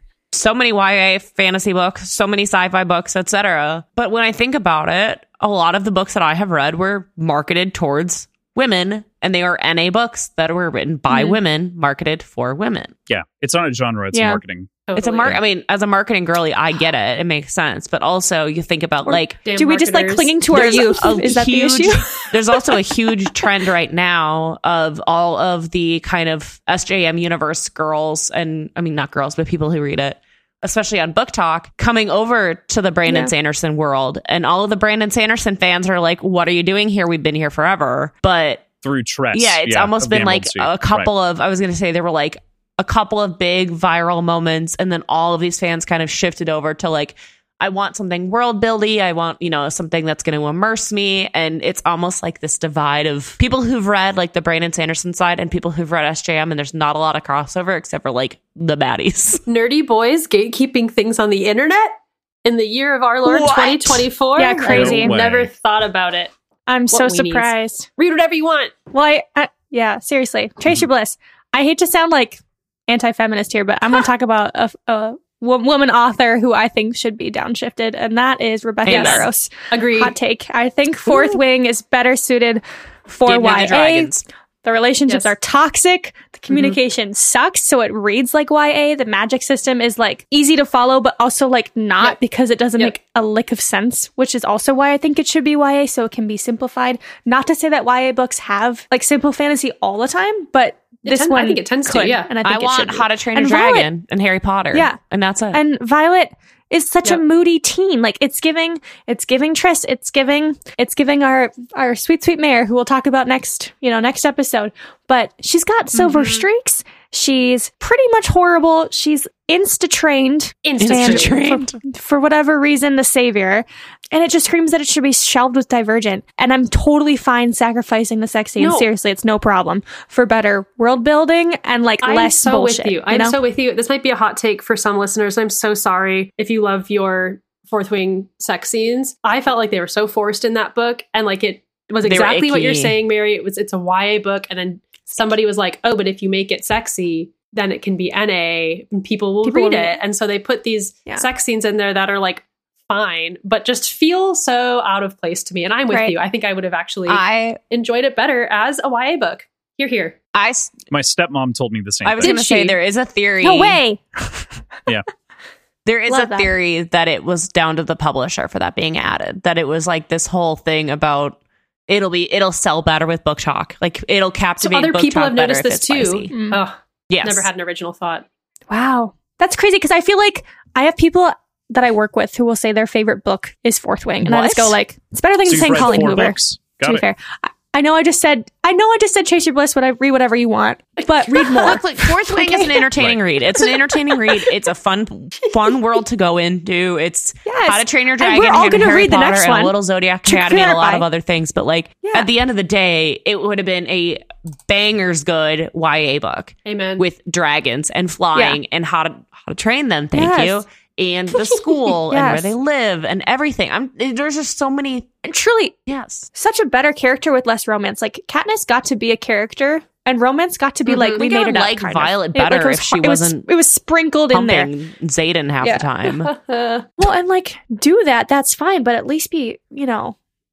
Speaker 3: so many Y A fantasy books, so many sci-fi books, et cetera. But when I think about it, a lot of the books that I have read were marketed towards women, and they are N A books that were written by
Speaker 4: Mhm.
Speaker 3: women, marketed for women.
Speaker 5: Yeah, it's not a genre, it's
Speaker 4: Yeah.
Speaker 5: marketing.
Speaker 3: It's a
Speaker 2: Totally.
Speaker 3: mark. I mean, as a marketing girly, I get it; it makes sense. But also, you think about
Speaker 2: Or
Speaker 3: like
Speaker 2: damn
Speaker 4: do we just like
Speaker 2: marketers.
Speaker 4: clinging to our
Speaker 3: There's
Speaker 4: youth?
Speaker 3: a
Speaker 4: Is that
Speaker 3: huge-
Speaker 4: the issue?
Speaker 3: there's also a huge trend right now of all of the kind of S J M universe girls, and I mean not girls, but people who read it, especially on Book Talk, coming over to the Brandon
Speaker 4: Yeah.
Speaker 3: Sanderson world, and all of the Brandon Sanderson fans are like, "What are you doing here? We've been here forever." But
Speaker 5: Through Tress.
Speaker 3: yeah, it's almost
Speaker 5: of the
Speaker 3: been like
Speaker 5: Emerald
Speaker 3: a
Speaker 5: Sea.
Speaker 3: couple of. I was going to say there were like a couple of big viral moments, and then all of these fans kind of shifted over to like, I want something world buildy. I want, you know, something that's going to immerse me. And it's almost like this divide of people who've read like the Brandon Sanderson side and people who've read S J M, and there's not a lot of crossover except for like the baddies.
Speaker 2: Nerdy boys gatekeeping things on the internet in the year of our Lord
Speaker 3: What?
Speaker 2: twenty twenty-four.
Speaker 4: Yeah, crazy.
Speaker 2: I
Speaker 5: No way.
Speaker 2: never thought about it.
Speaker 4: I'm so
Speaker 2: What weenies.
Speaker 4: surprised.
Speaker 2: Read whatever you want.
Speaker 4: Well, I, I yeah, seriously, Trace your bliss. I hate to sound like anti-feminist here, but I'm going to talk about a, a wo- woman author who I think should be downshifted, and that is Rebecca
Speaker 3: Yes.
Speaker 4: Yarros.
Speaker 2: Agreed.
Speaker 4: Hot take. I think Fourth Wing is better suited for
Speaker 3: Give me
Speaker 4: Y A.
Speaker 3: the dragons.
Speaker 4: The relationships
Speaker 2: Yes.
Speaker 4: are toxic. The communication sucks, so it reads like Y A. The magic system is like easy to follow, but also like not
Speaker 2: Yep.
Speaker 4: because it doesn't
Speaker 2: Yep.
Speaker 4: make a lick of sense, which is also why I think it should be Y A, so it can be simplified. Not to say that Y A books have like simple fantasy all the time, but
Speaker 2: It
Speaker 4: this
Speaker 2: tend-
Speaker 4: one
Speaker 2: I think it tends to,
Speaker 4: could,
Speaker 2: yeah.
Speaker 4: And I
Speaker 3: I,
Speaker 4: think it
Speaker 3: want
Speaker 4: should be.
Speaker 3: How to Train
Speaker 4: And
Speaker 3: a
Speaker 4: Violet-
Speaker 3: Dragon and Harry Potter.
Speaker 4: Yeah.
Speaker 3: And that's it.
Speaker 4: And Violet is such
Speaker 2: Yep.
Speaker 4: a moody teen. Like it's giving, it's giving Triss, it's giving, it's giving our our sweet sweet mayor, who we'll talk about next, you know, next episode. But she's got silver
Speaker 2: Mhm.
Speaker 4: streaks. She's pretty much horrible. She's insta trained.
Speaker 3: Insta-trained.
Speaker 4: For, for whatever reason, the savior. And it just screams that it should be shelved with Divergent. And I'm totally fine sacrificing the sex scene.
Speaker 2: No.
Speaker 4: Seriously, it's no problem for better world building and like
Speaker 2: I'm
Speaker 4: less
Speaker 2: so
Speaker 4: bullshit.
Speaker 2: with you. I'm
Speaker 4: know?
Speaker 2: so with you. This might be a hot take for some listeners. I'm so sorry if you love your Fourth Wing sex scenes. I felt like they were so forced in that book, and like it was
Speaker 3: They were
Speaker 2: exactly what you're
Speaker 3: icky.
Speaker 2: saying, Mary. It was it's a Y A book, and then somebody was like, "Oh, but if you make it sexy, then it can be N A, and people will
Speaker 4: People
Speaker 2: read
Speaker 4: will
Speaker 2: it."
Speaker 4: read it.
Speaker 2: And so they put these
Speaker 4: Yeah.
Speaker 2: sex scenes in there that are like fine, but just feel so out of place to me. And I'm with
Speaker 4: Right.
Speaker 2: you. I think I would have actually
Speaker 3: I,
Speaker 2: enjoyed it better as a Y A book. Here, here.
Speaker 3: I, s-
Speaker 5: My stepmom told me the same
Speaker 3: I was
Speaker 5: thing.
Speaker 3: going to
Speaker 2: Did
Speaker 3: say
Speaker 2: she?
Speaker 3: there is a theory.
Speaker 4: No way.
Speaker 3: There is
Speaker 4: Love
Speaker 3: a
Speaker 4: that.
Speaker 3: theory that it was down to the publisher for that being added. That it was like this whole thing about it'll be it'll sell better with Book Talk. Like it'll
Speaker 2: So
Speaker 3: captivate
Speaker 2: other
Speaker 3: Book
Speaker 2: people
Speaker 3: Talk
Speaker 2: have
Speaker 3: better
Speaker 2: noticed
Speaker 3: if
Speaker 2: this
Speaker 3: it's
Speaker 2: too.
Speaker 3: spicy.
Speaker 4: Mm.
Speaker 2: Oh,
Speaker 3: Yes.
Speaker 2: never had an original thought.
Speaker 4: Wow. That's crazy because I feel like I have people that I work with who will say their favorite book is Fourth Wing. And I just
Speaker 3: What?
Speaker 4: go like, it's better than
Speaker 5: So you've
Speaker 4: saying
Speaker 5: read
Speaker 4: Colleen
Speaker 5: four
Speaker 4: Hoover.
Speaker 5: books. Got
Speaker 4: To be
Speaker 5: it.
Speaker 4: fair. I, I know I just said, I know I just said chase your bliss, but I read whatever you want, but read more.
Speaker 3: Look, like, Fourth Wing is an entertaining
Speaker 5: Right.
Speaker 3: read. It's an entertaining read. It's a fun, fun world to go into. It's
Speaker 4: Yes.
Speaker 3: How to Train Your
Speaker 4: And
Speaker 3: Dragon,
Speaker 4: we're all
Speaker 3: and
Speaker 4: gonna
Speaker 3: Harry
Speaker 4: read the
Speaker 3: Potter,
Speaker 4: next
Speaker 3: and
Speaker 4: one,
Speaker 3: a little Zodiac
Speaker 4: to
Speaker 3: Academy, and a lot
Speaker 4: clarify.
Speaker 3: of other things. But like
Speaker 4: Yeah.
Speaker 3: at the end of the day, it would have been a bangers good Y A book
Speaker 2: Amen.
Speaker 3: with dragons and flying and how to how to train them. Thank
Speaker 4: Yes.
Speaker 3: you. And the school and where
Speaker 4: Yes.
Speaker 3: they live and everything. I'm there's just so many.
Speaker 4: And truly,
Speaker 3: Yes.
Speaker 4: such a better character with less romance. Like Katniss got to be a character, and romance got to be
Speaker 2: Mhm.
Speaker 4: like
Speaker 2: I
Speaker 4: we
Speaker 3: think I
Speaker 4: made
Speaker 3: would
Speaker 4: it up.
Speaker 3: like
Speaker 4: kind
Speaker 3: Violet
Speaker 4: of. It- like,
Speaker 3: better
Speaker 4: it was
Speaker 3: if she
Speaker 4: fu- it was-
Speaker 3: wasn't
Speaker 4: It was sprinkled in there.
Speaker 3: Pumping Zayden half
Speaker 4: Yeah.
Speaker 3: the time.
Speaker 2: Uh,
Speaker 4: Well, and like do that. That's fine, but at least be you know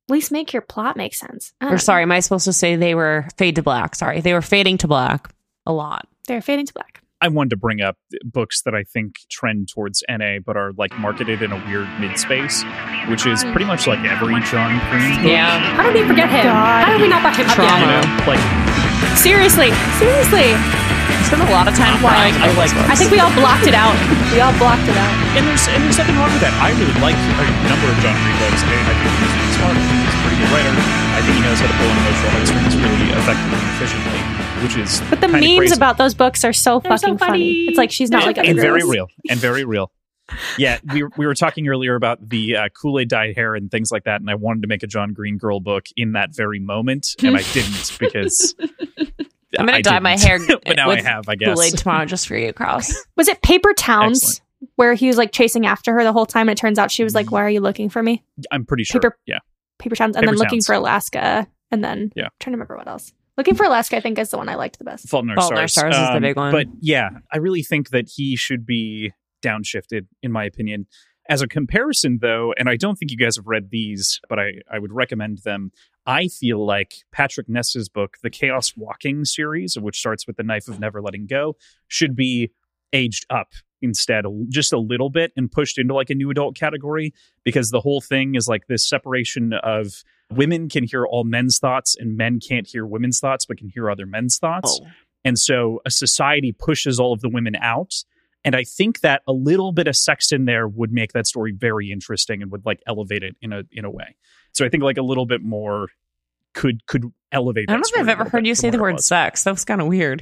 Speaker 4: At least make your plot make sense. I don't
Speaker 3: Or
Speaker 4: know.
Speaker 3: sorry, am I supposed to say they were fade to black? Sorry, they were fading to black a lot.
Speaker 4: They're fading to black.
Speaker 5: I wanted to bring up books that I think trend towards N A, but are like marketed in a weird mid space, which is pretty much like every John Green book.
Speaker 3: Yeah.
Speaker 2: How did we forget him?
Speaker 4: God.
Speaker 2: How did we not buy him up
Speaker 3: Trauma.
Speaker 5: You
Speaker 2: yet?
Speaker 5: know, like
Speaker 2: Seriously, seriously.
Speaker 3: I spent a lot of time crying.
Speaker 5: I like.
Speaker 2: I think we all blocked it out.
Speaker 4: We all blocked it out.
Speaker 5: And there's and there's nothing wrong with that. I really like a number of John Green books. I, I think he's really smart. He's a pretty good writer. I think he knows how to pull an emotional heartstrings really effectively and efficiently, which is
Speaker 4: But the
Speaker 5: kinda
Speaker 4: memes
Speaker 5: crazy.
Speaker 4: about those books are so
Speaker 2: They're so
Speaker 4: fucking funny.
Speaker 2: funny.
Speaker 4: It's like she's not
Speaker 5: and,
Speaker 4: like other
Speaker 5: and very
Speaker 4: girls.
Speaker 5: real and very real. Yeah, we we were talking earlier about the uh, Kool-Aid dyed hair and things like that, and I wanted to make a John Green girl book in that very moment, and I didn't because
Speaker 3: I'm gonna
Speaker 5: I
Speaker 3: dye my
Speaker 5: didn't.
Speaker 3: hair,
Speaker 5: but now
Speaker 3: with
Speaker 5: I have. I guess.
Speaker 3: Kool-Aid tomorrow just for you, Kraus.
Speaker 4: Was it Paper Towns
Speaker 5: Excellent.
Speaker 4: where he was like chasing after her the whole time and it turns out she was like, why are you looking for me?
Speaker 5: I'm pretty sure.
Speaker 4: Paper-
Speaker 5: yeah,
Speaker 4: Paper Towns and
Speaker 5: Paper
Speaker 4: then looking
Speaker 5: Towns.
Speaker 4: for Alaska and then
Speaker 5: Yeah.
Speaker 4: trying to remember what else. Looking for Alaska I think is the one I liked the best.
Speaker 5: Fault in Our
Speaker 3: Fault in Our
Speaker 5: Stars.
Speaker 3: Stars is the big one.
Speaker 5: But yeah, I really think that he should be downshifted, in my opinion. As a comparison, though, and I don't think you guys have read these, but I, I would recommend them. I feel like Patrick Ness's book, the Chaos Walking series, which starts with The Knife of Never Letting Go, should be aged up instead, just a little bit, and pushed into like a new adult category, because the whole thing is like this separation of women can hear all men's thoughts and men can't hear women's thoughts, but can hear other men's thoughts.
Speaker 3: Oh.
Speaker 5: And so a society pushes all of the women out. And I think that a little bit of sex in there would make that story very interesting and would like elevate it in a in a way. So I think like a little bit more could could elevate.
Speaker 3: I don't know
Speaker 5: that
Speaker 3: if I've
Speaker 5: story a
Speaker 3: ever
Speaker 5: little
Speaker 3: heard
Speaker 5: bit
Speaker 3: you
Speaker 5: from
Speaker 3: say the
Speaker 5: what it
Speaker 3: word
Speaker 5: was.
Speaker 3: sex. That was kind of weird.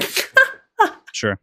Speaker 5: Sure.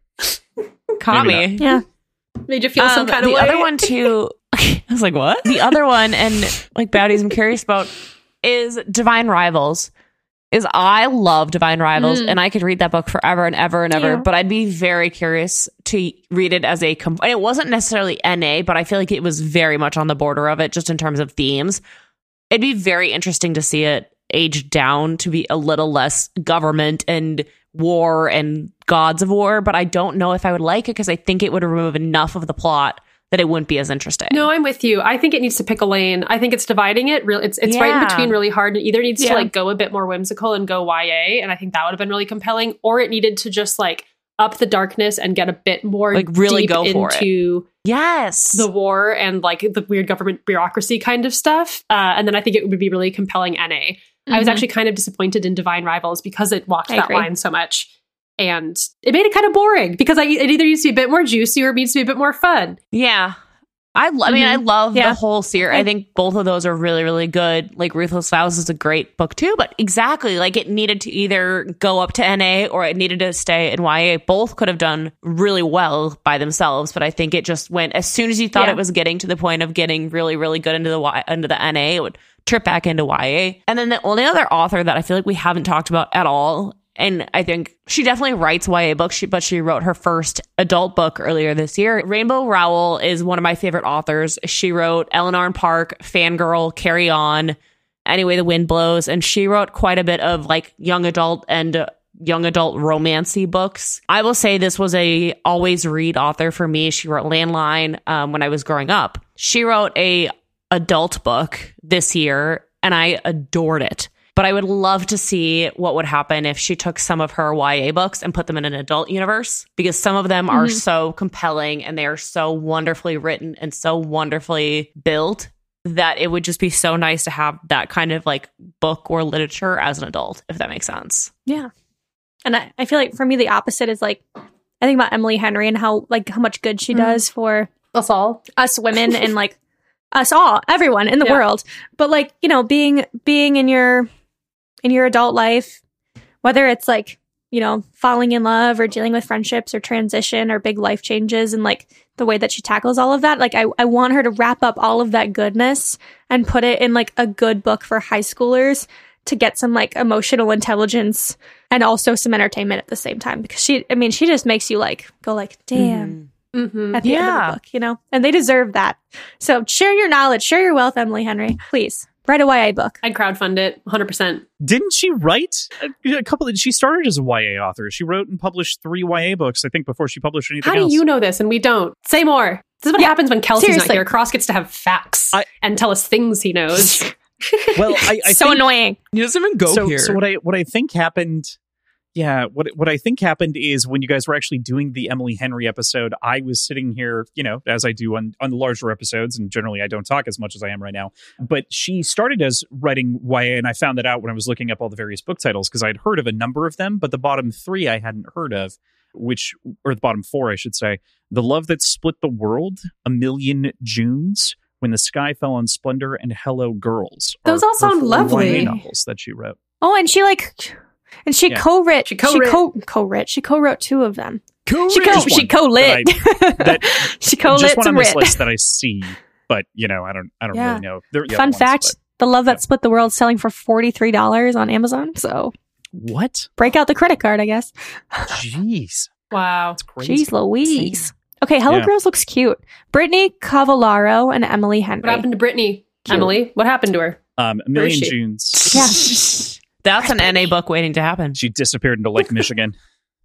Speaker 3: Caught
Speaker 5: Maybe
Speaker 3: me.
Speaker 4: Yeah.
Speaker 2: Made you feel
Speaker 3: Um,
Speaker 2: some kind of
Speaker 3: the
Speaker 2: way.
Speaker 3: other one too. I was like, what? The other one, and like Bowdies, I'm curious about is Divine Rivals. Is I love Divine Rivals,
Speaker 2: Mm.
Speaker 3: and I could read that book forever and ever and ever.
Speaker 4: Yeah.
Speaker 3: But I'd be very curious to read it as a. Com- and it wasn't necessarily N A, but I feel like it was very much on the border of it, just in terms of themes. It'd be very interesting to see it aged down to be a little less government and war and gods of war. But I don't know if I would like it because I think it would remove enough of the plot that it wouldn't be as interesting.
Speaker 2: No, I'm with you. I think it needs to pick a lane. I think it's dividing it. Real, it's it's right in
Speaker 3: Yeah.
Speaker 2: between really hard. It either needs
Speaker 4: Yeah.
Speaker 2: to like go a bit more whimsical and go Y A, and I think that would have been really compelling, or it needed to just like up the darkness and get a bit more
Speaker 3: Like, really
Speaker 2: deep
Speaker 3: go for it.
Speaker 2: into
Speaker 3: Yes.
Speaker 2: the war and like the weird government bureaucracy kind of stuff. Uh, and then I think it would be really compelling N A. I was
Speaker 4: Mhm.
Speaker 2: actually kind of disappointed in Divine Rivals because it walked
Speaker 4: I
Speaker 2: that
Speaker 4: agree.
Speaker 2: line so much. And it made it kind of boring because I, it either needs to be a bit more juicy or it needs to be a bit more fun.
Speaker 3: Yeah. I, lo- I mean, I love
Speaker 4: Yeah.
Speaker 3: the whole series. I think both of those are really, really good. Like, Ruthless Vows is a great book, too. But exactly, like, it needed to either go up to N A or it needed to stay in Y A. Both could have done really well by themselves. But I think it just went, as soon as you thought
Speaker 4: Yeah.
Speaker 3: it was getting to the point of getting really, really good into the y, into the N A, it would trip back into Y A. And then the only other author that I feel like we haven't talked about at all, and I think she definitely writes Y A books, she, but she wrote her first adult book earlier this year. Rainbow Rowell is one of my favorite authors. She wrote Eleanor and Park, Fangirl, Carry On, Anyway the Wind Blows, and she wrote quite a bit of like young adult and uh, young adult romancy books. I will say this was a always read author for me. She wrote Landline um, when I was growing up. She wrote a adult book this year, and I adored it. But I would love to see what would happen if she took some of her Y A books and put them in an adult universe, because some of them are so compelling and they are so wonderfully written and so wonderfully built that it would just be so nice to have that kind of like book or literature as an adult, if that makes sense.
Speaker 4: Yeah. And I, I feel like for me the opposite is like I think about Emily Henry and how like how much good she
Speaker 2: Mhm.
Speaker 4: does for
Speaker 2: Us all.
Speaker 4: us women and like us all, everyone in the
Speaker 2: Yeah.
Speaker 4: world. But like, you know, being being in your in your adult life, whether it's like, you know, falling in love or dealing with friendships or transition or big life changes and like the way that she tackles all of that, like I, I want her to wrap up all of that goodness and put it in like a good book for high schoolers to get some like emotional intelligence and also some entertainment at the same time, because she, I mean, she just makes you like go like, damn,
Speaker 2: Mm-hmm.
Speaker 4: at the end of
Speaker 3: Yeah.
Speaker 4: the book, you know, and they deserve that. So share your knowledge, share your wealth, Emily Henry, please write a Y A book.
Speaker 2: I'd crowdfund it one hundred percent.
Speaker 5: Didn't she write a, a couple of, she started as a Y A author. She wrote and published three Y A books, I think, before she published anything
Speaker 2: How do
Speaker 5: else.
Speaker 2: you know this and we don't? Say more. This is what
Speaker 4: Yeah,
Speaker 2: happens when Kelsey's
Speaker 4: seriously.
Speaker 2: not here. Cross gets to have facts
Speaker 5: I-
Speaker 2: and tell us things he knows.
Speaker 5: Well, I, I
Speaker 4: so
Speaker 5: think,
Speaker 4: annoying.
Speaker 3: He doesn't even go
Speaker 5: so,
Speaker 3: here.
Speaker 5: so what I what I think happened, yeah, what what I think happened is when you guys were actually doing the Emily Henry episode, I was sitting here, you know, as I do on on the larger episodes, and generally I don't talk as much as I am right now. But she started as writing Y A, and I found that out when I was looking up all the various book titles because I'd heard of a number of them, but the bottom three I hadn't heard of, which or the bottom four I should say: The Love That Split the World, A Million Junes, When the Sky Fell on Splendor, and Hello Girls.
Speaker 2: Those
Speaker 5: are
Speaker 2: all sound
Speaker 5: her four
Speaker 2: lovely.
Speaker 5: Y A novels that she wrote.
Speaker 4: Oh, and she like, and she
Speaker 5: Yeah.
Speaker 4: co-writ.
Speaker 2: She
Speaker 4: She
Speaker 2: co-writ.
Speaker 4: co co-writ. She co-wrote two of them.
Speaker 3: Cool.
Speaker 4: She co
Speaker 5: Just
Speaker 4: she
Speaker 5: one
Speaker 4: co-lit.
Speaker 5: that That
Speaker 4: she co-lit
Speaker 5: just one
Speaker 4: some
Speaker 5: on this
Speaker 4: writ.
Speaker 5: list that I see, but you know, I don't, I don't
Speaker 4: Yeah.
Speaker 5: really know. They're the
Speaker 4: Fun
Speaker 5: other
Speaker 4: fact:
Speaker 5: ones,
Speaker 4: The Love That
Speaker 5: yeah.
Speaker 4: Split the World selling for forty-three dollars on Amazon. So
Speaker 5: but what?
Speaker 4: break out the credit card, I guess.
Speaker 5: Jeez,
Speaker 2: Wow.
Speaker 5: that's crazy.
Speaker 4: Jeez Louise. Okay, Hello
Speaker 5: Yeah.
Speaker 4: Girls looks cute. Brittany Cavallaro and Emily Henry.
Speaker 2: What happened to Brittany?
Speaker 4: Cute.
Speaker 2: Emily, what happened to her?
Speaker 5: Um, a
Speaker 2: Where is
Speaker 5: Million
Speaker 2: she?
Speaker 5: Junes.
Speaker 4: Yeah.
Speaker 3: That's an N A book waiting to happen.
Speaker 5: She disappeared into Lake Michigan.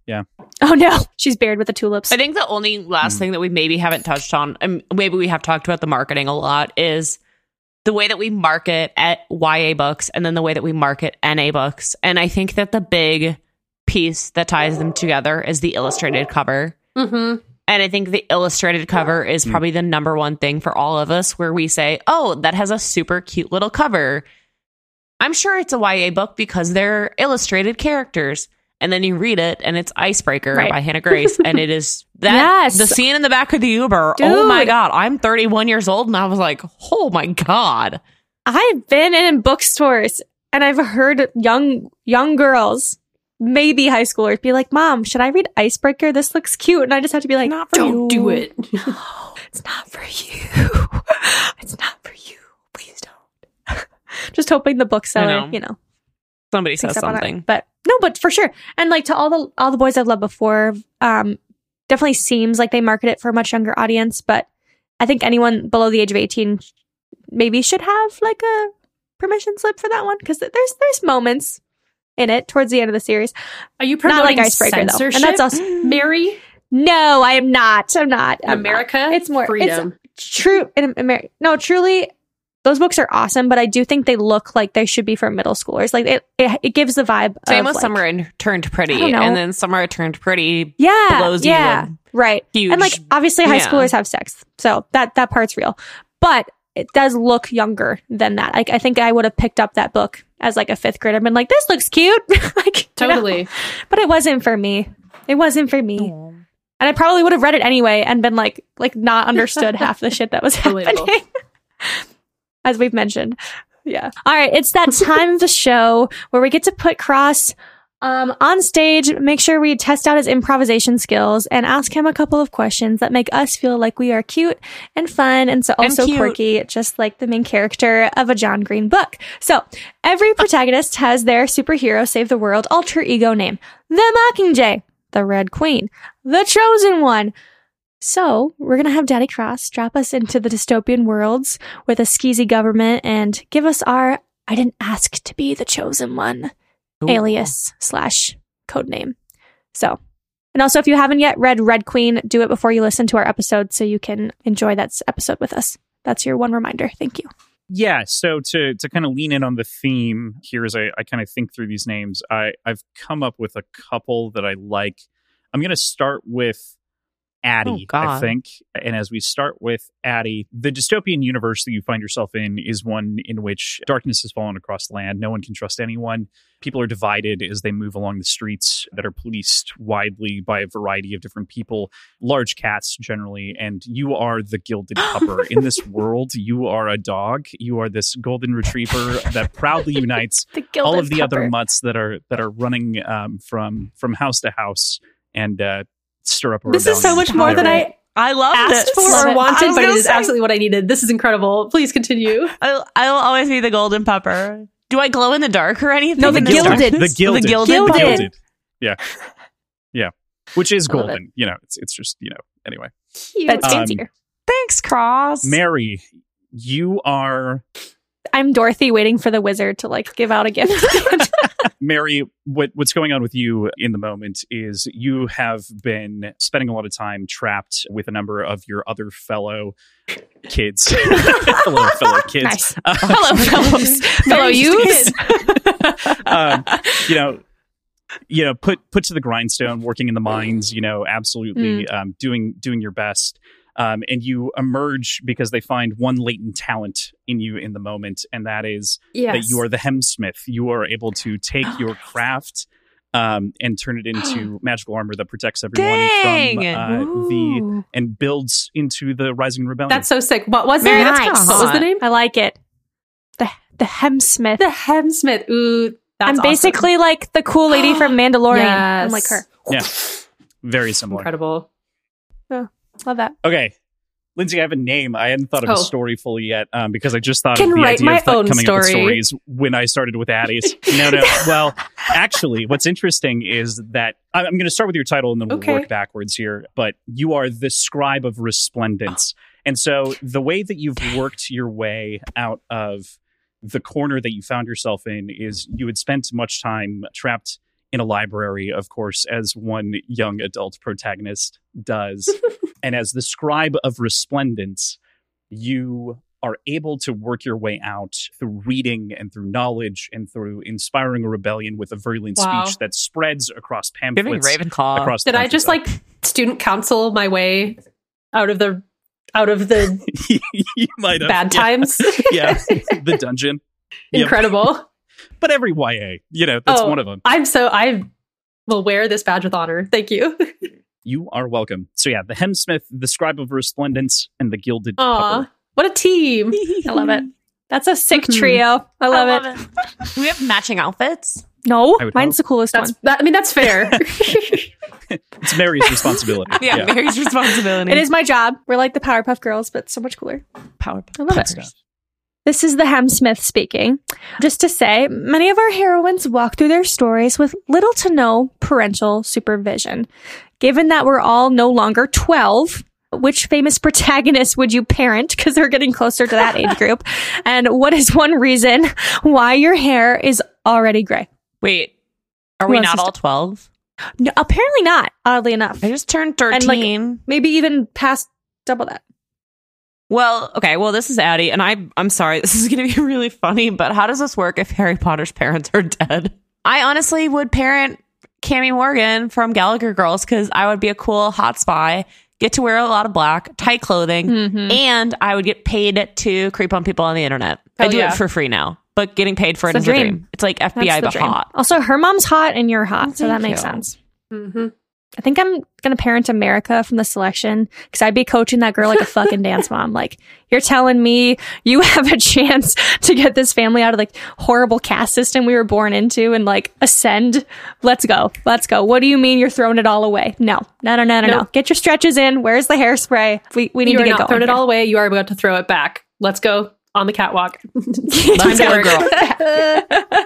Speaker 4: Oh no, she's buried with the tulips.
Speaker 3: I think the only last
Speaker 5: Mm.
Speaker 3: thing that we maybe haven't touched on, and maybe we have talked about the marketing a lot, is the way that we market at Y A books and then the way that we market N A books. And I think that the big piece that ties them together is the illustrated cover.
Speaker 2: Mm-hmm.
Speaker 3: And I think the illustrated cover is
Speaker 5: Mm.
Speaker 3: probably the number one thing for all of us where we say, oh, that has a super cute little cover. I'm sure it's a Y A book because they're illustrated characters. And then you read it and it's Icebreaker
Speaker 4: Right.
Speaker 3: by Hannah Grace. And it is that
Speaker 4: Yes.
Speaker 3: the scene in the back of the Uber. Oh my
Speaker 4: Dude.
Speaker 3: God. I'm thirty-one years old and I was like, oh my God.
Speaker 4: I've been in bookstores and I've heard young young girls, maybe high schoolers, be like, "Mom, should I read Icebreaker? This looks cute." And I just have to be like,
Speaker 3: Not for
Speaker 2: Don't
Speaker 3: you.
Speaker 2: do it.
Speaker 4: No, it's not for you. It's not for you. Please don't. Just hoping the bookseller,
Speaker 3: know.
Speaker 4: you know,
Speaker 3: Somebody
Speaker 4: picks
Speaker 3: says
Speaker 4: up on it.
Speaker 3: something.
Speaker 4: But no, but for sure. And like to all the all the boys I've loved before, um, definitely seems like they market it for a much younger audience. But I think anyone below the age of eighteen maybe should have like a permission slip for that one because there's there's moments in it towards the end of the series.
Speaker 2: Are you
Speaker 4: Not
Speaker 2: promoting
Speaker 4: like Icebreaker though,
Speaker 2: censorship,
Speaker 4: and that's us.
Speaker 2: Mary?
Speaker 4: No, I am not. I'm not.
Speaker 2: In
Speaker 4: I'm not.
Speaker 2: America?
Speaker 4: It's more
Speaker 2: freedom.
Speaker 4: It's true in America. No, truly. Those books are awesome, but I do think they look like they should be for middle schoolers. Like it, it, it gives the vibe.
Speaker 3: Same
Speaker 4: of,
Speaker 3: with
Speaker 4: like,
Speaker 3: Summer and Turned Pretty.
Speaker 4: I don't know.
Speaker 3: And then Summer Turned Pretty
Speaker 4: Yeah,
Speaker 3: blows you
Speaker 4: yeah,
Speaker 3: with
Speaker 4: right.
Speaker 3: huge.
Speaker 4: And like obviously, high
Speaker 3: yeah.
Speaker 4: schoolers have sex, so that that part's real. But it does look younger than that. Like I think I would have picked up that book as like a fifth grader and been like, "This looks cute." Like you know?
Speaker 2: Totally.
Speaker 4: But it wasn't for me. It wasn't for me. And I probably would have read it anyway and been like, like not understood half the shit that was
Speaker 2: Relatable.
Speaker 4: happening. As we've mentioned. Yeah. All right. It's that time of the show where we get to put Cross um, on stage, make sure we test out his improvisation skills and ask him a couple of questions that make us feel like we are cute and fun and so
Speaker 3: And
Speaker 4: also
Speaker 3: cute.
Speaker 4: quirky, just like the main character of a John Green book. So every protagonist has their superhero save the world alter ego name. The Mockingjay, the Red Queen, the Chosen One. So we're going to have Daddy Cross drop us into the dystopian worlds with a skeezy government and give us our I didn't ask to be the chosen one
Speaker 3: Ooh.
Speaker 4: alias slash code name. So, and also if you haven't yet read Red Queen, do it before you listen to our episode so you can enjoy that s- episode with us. That's your one reminder. Thank you.
Speaker 5: Yeah, so to to kind of lean in on the theme here as I, I kind of think through these names, I, I've come up with a couple that I like. I'm going to start with Addie,
Speaker 3: Oh, God.
Speaker 5: I think. And as we start with Addie, the dystopian universe that you find yourself in is one in which darkness has fallen across the land. No one can trust anyone. People are divided as they move along the streets that are policed widely by a variety of different people, large cats generally. And you are the gilded pupper. In this world, you are a dog. You are this golden retriever that proudly unites
Speaker 4: The
Speaker 5: all of the
Speaker 4: Gilded
Speaker 5: other
Speaker 4: Pupper.
Speaker 5: mutts that are that are running um, from from house to house and uh, stir up a
Speaker 2: This is so
Speaker 5: rebellion.
Speaker 2: much more than I
Speaker 3: I love
Speaker 2: asked
Speaker 3: this.
Speaker 2: for
Speaker 4: Love
Speaker 2: or
Speaker 4: it.
Speaker 2: wanted,
Speaker 3: I was
Speaker 2: but it
Speaker 3: gonna
Speaker 2: is
Speaker 3: say-
Speaker 2: absolutely what I needed. This is incredible. Please continue.
Speaker 3: I, I will always be the golden pupper. Do I glow in the dark or anything?
Speaker 4: No, the
Speaker 3: in this
Speaker 4: gilded.
Speaker 3: darkness?
Speaker 5: The gilded.
Speaker 3: The gilded.
Speaker 4: Gilded.
Speaker 3: pupper.
Speaker 5: Gilded. Yeah. Yeah. Which is
Speaker 4: I love
Speaker 5: golden. You know, it's it's just, you know, anyway.
Speaker 4: That's
Speaker 5: Um,
Speaker 4: fancier.
Speaker 3: Thanks, Cross.
Speaker 5: Mary, you are
Speaker 4: I'm Dorothy waiting for the wizard to like give out a gift.
Speaker 5: Mary, what, what's going on with you in the moment is you have been spending a lot of time trapped with a number of your other fellow kids. fellow, fellow kids.
Speaker 4: Nice.
Speaker 5: Uh,
Speaker 4: Hello, fellows. Fellow youths.
Speaker 5: um, you know, you know, put put to the grindstone, working in the mines, you know, absolutely
Speaker 4: Mm.
Speaker 5: um, doing doing your best. Um, and you emerge because they find one latent talent in you in the moment, and that is
Speaker 2: Yes.
Speaker 5: that you are the hemsmith. You are able to take your craft um, and turn it into magical armor that protects everyone
Speaker 3: Dang.
Speaker 5: from uh, the
Speaker 4: Ooh.
Speaker 5: and builds into the Rising Rebellion.
Speaker 2: That's so sick. What was
Speaker 4: Very
Speaker 2: it?
Speaker 4: nice.
Speaker 2: What was the name?
Speaker 4: I like it. The the Hemsmith.
Speaker 2: The Hemsmith. Ooh, that's
Speaker 4: I'm
Speaker 2: awesome.
Speaker 4: basically like the cool lady from Mandalorian.
Speaker 2: Yes.
Speaker 4: I'm like her.
Speaker 5: yeah, very similar.
Speaker 2: Incredible.
Speaker 4: Love that.
Speaker 5: Okay. Lindsay, I have a name. I hadn't thought of
Speaker 2: Oh.
Speaker 5: a story fully yet um, because I just thought
Speaker 2: Can
Speaker 5: of the
Speaker 2: write
Speaker 5: idea
Speaker 2: my
Speaker 5: of th-
Speaker 2: own
Speaker 5: coming up with
Speaker 2: story.
Speaker 5: stories when I started with Addie's. No, no. Well, actually, what's interesting is that I- I'm going to start with your title and then we'll
Speaker 2: Okay.
Speaker 5: work backwards here. But you are the scribe of resplendence. And so the way that you've worked your way out of the corner that you found yourself in is you had spent much time trapped in a library, of course, as one young adult protagonist does. And as the scribe of resplendence, you are able to work your way out through reading and through knowledge and through inspiring a rebellion with a virulent
Speaker 2: Wow.
Speaker 5: speech that spreads across
Speaker 3: Giving
Speaker 5: pamphlets
Speaker 3: Ravenclaw.
Speaker 5: across the
Speaker 2: Did I just
Speaker 5: countryside.
Speaker 2: like student counsel my way out of the out of the
Speaker 5: you might have
Speaker 2: bad
Speaker 5: yeah.
Speaker 2: times?
Speaker 5: Yeah, the dungeon. Yep.
Speaker 2: Incredible.
Speaker 5: But every Y A, you know, that's
Speaker 2: Oh,
Speaker 5: one of them.
Speaker 2: I'm so I will wear this badge with honor. Thank you.
Speaker 5: You are welcome. So yeah, the Hemsmith, the scribe of resplendence, and the gilded
Speaker 2: Aw,
Speaker 5: cover.
Speaker 2: what a team.
Speaker 4: I love it. That's a sick
Speaker 2: Mhm.
Speaker 4: trio. I love,
Speaker 3: I
Speaker 4: it.
Speaker 3: love it. Do we have matching outfits?
Speaker 4: No,
Speaker 5: I would
Speaker 4: mine's
Speaker 5: hope.
Speaker 4: the coolest
Speaker 2: That's
Speaker 4: one.
Speaker 2: that, I mean that's fair.
Speaker 5: It's Mary's responsibility.
Speaker 3: Yeah, Mary's responsibility.
Speaker 4: It is my job. We're like the Powerpuff Girls, but so much cooler.
Speaker 3: power.
Speaker 4: I love it.
Speaker 5: Stuff.
Speaker 4: This is the Hemsmith speaking. Just to say, many of our heroines walk through their stories with little to no parental supervision. Given that we're all no longer twelve, which famous protagonist would you parent? Because they're getting closer to that age group. And what is one reason why your hair is already gray?
Speaker 3: Wait, are
Speaker 4: Who
Speaker 3: we
Speaker 4: else
Speaker 3: not
Speaker 4: is-
Speaker 3: all twelve?
Speaker 4: No, apparently not, oddly enough.
Speaker 3: I just turned
Speaker 4: And, like,
Speaker 3: thirteen.
Speaker 4: Maybe even past double that.
Speaker 3: Well, okay. Well, this is Addie, and I. I'm sorry. This is going to be really funny, but how does this work if Harry Potter's parents are dead? I honestly would parent Cammie Morgan from Gallagher Girls because I would be a cool hot spy, get to wear a lot of black, tight clothing,
Speaker 4: Mm-hmm.
Speaker 3: and I would get paid to creep on people on the internet. I
Speaker 2: Hell
Speaker 3: do
Speaker 2: yeah.
Speaker 3: it for free now, but getting paid for it
Speaker 4: It's
Speaker 3: is
Speaker 4: a
Speaker 3: a
Speaker 4: dream.
Speaker 3: dream. It's like F B I
Speaker 4: That's the
Speaker 3: but
Speaker 4: dream.
Speaker 3: hot.
Speaker 4: Also, her mom's hot and you're hot,
Speaker 3: Oh,
Speaker 4: so that
Speaker 3: thank
Speaker 4: makes
Speaker 3: you.
Speaker 4: sense.
Speaker 2: hmm
Speaker 4: I think I'm gonna parent America from the selection because I'd be coaching that girl like a fucking dance mom. Like, you're telling me you have a chance to get this family out of like horrible caste system we were born into and like ascend. Let's go. Let's go. What do you mean you're throwing it all away? No, no, no, no, no, no.
Speaker 2: Nope.
Speaker 4: Get your stretches in. Where's the hairspray? We we need
Speaker 2: You
Speaker 4: to
Speaker 2: are
Speaker 4: get
Speaker 2: not
Speaker 4: going.
Speaker 2: throwing it
Speaker 4: here.
Speaker 2: all away. You are about to throw it back. Let's go on the catwalk.
Speaker 3: Let's go, girl.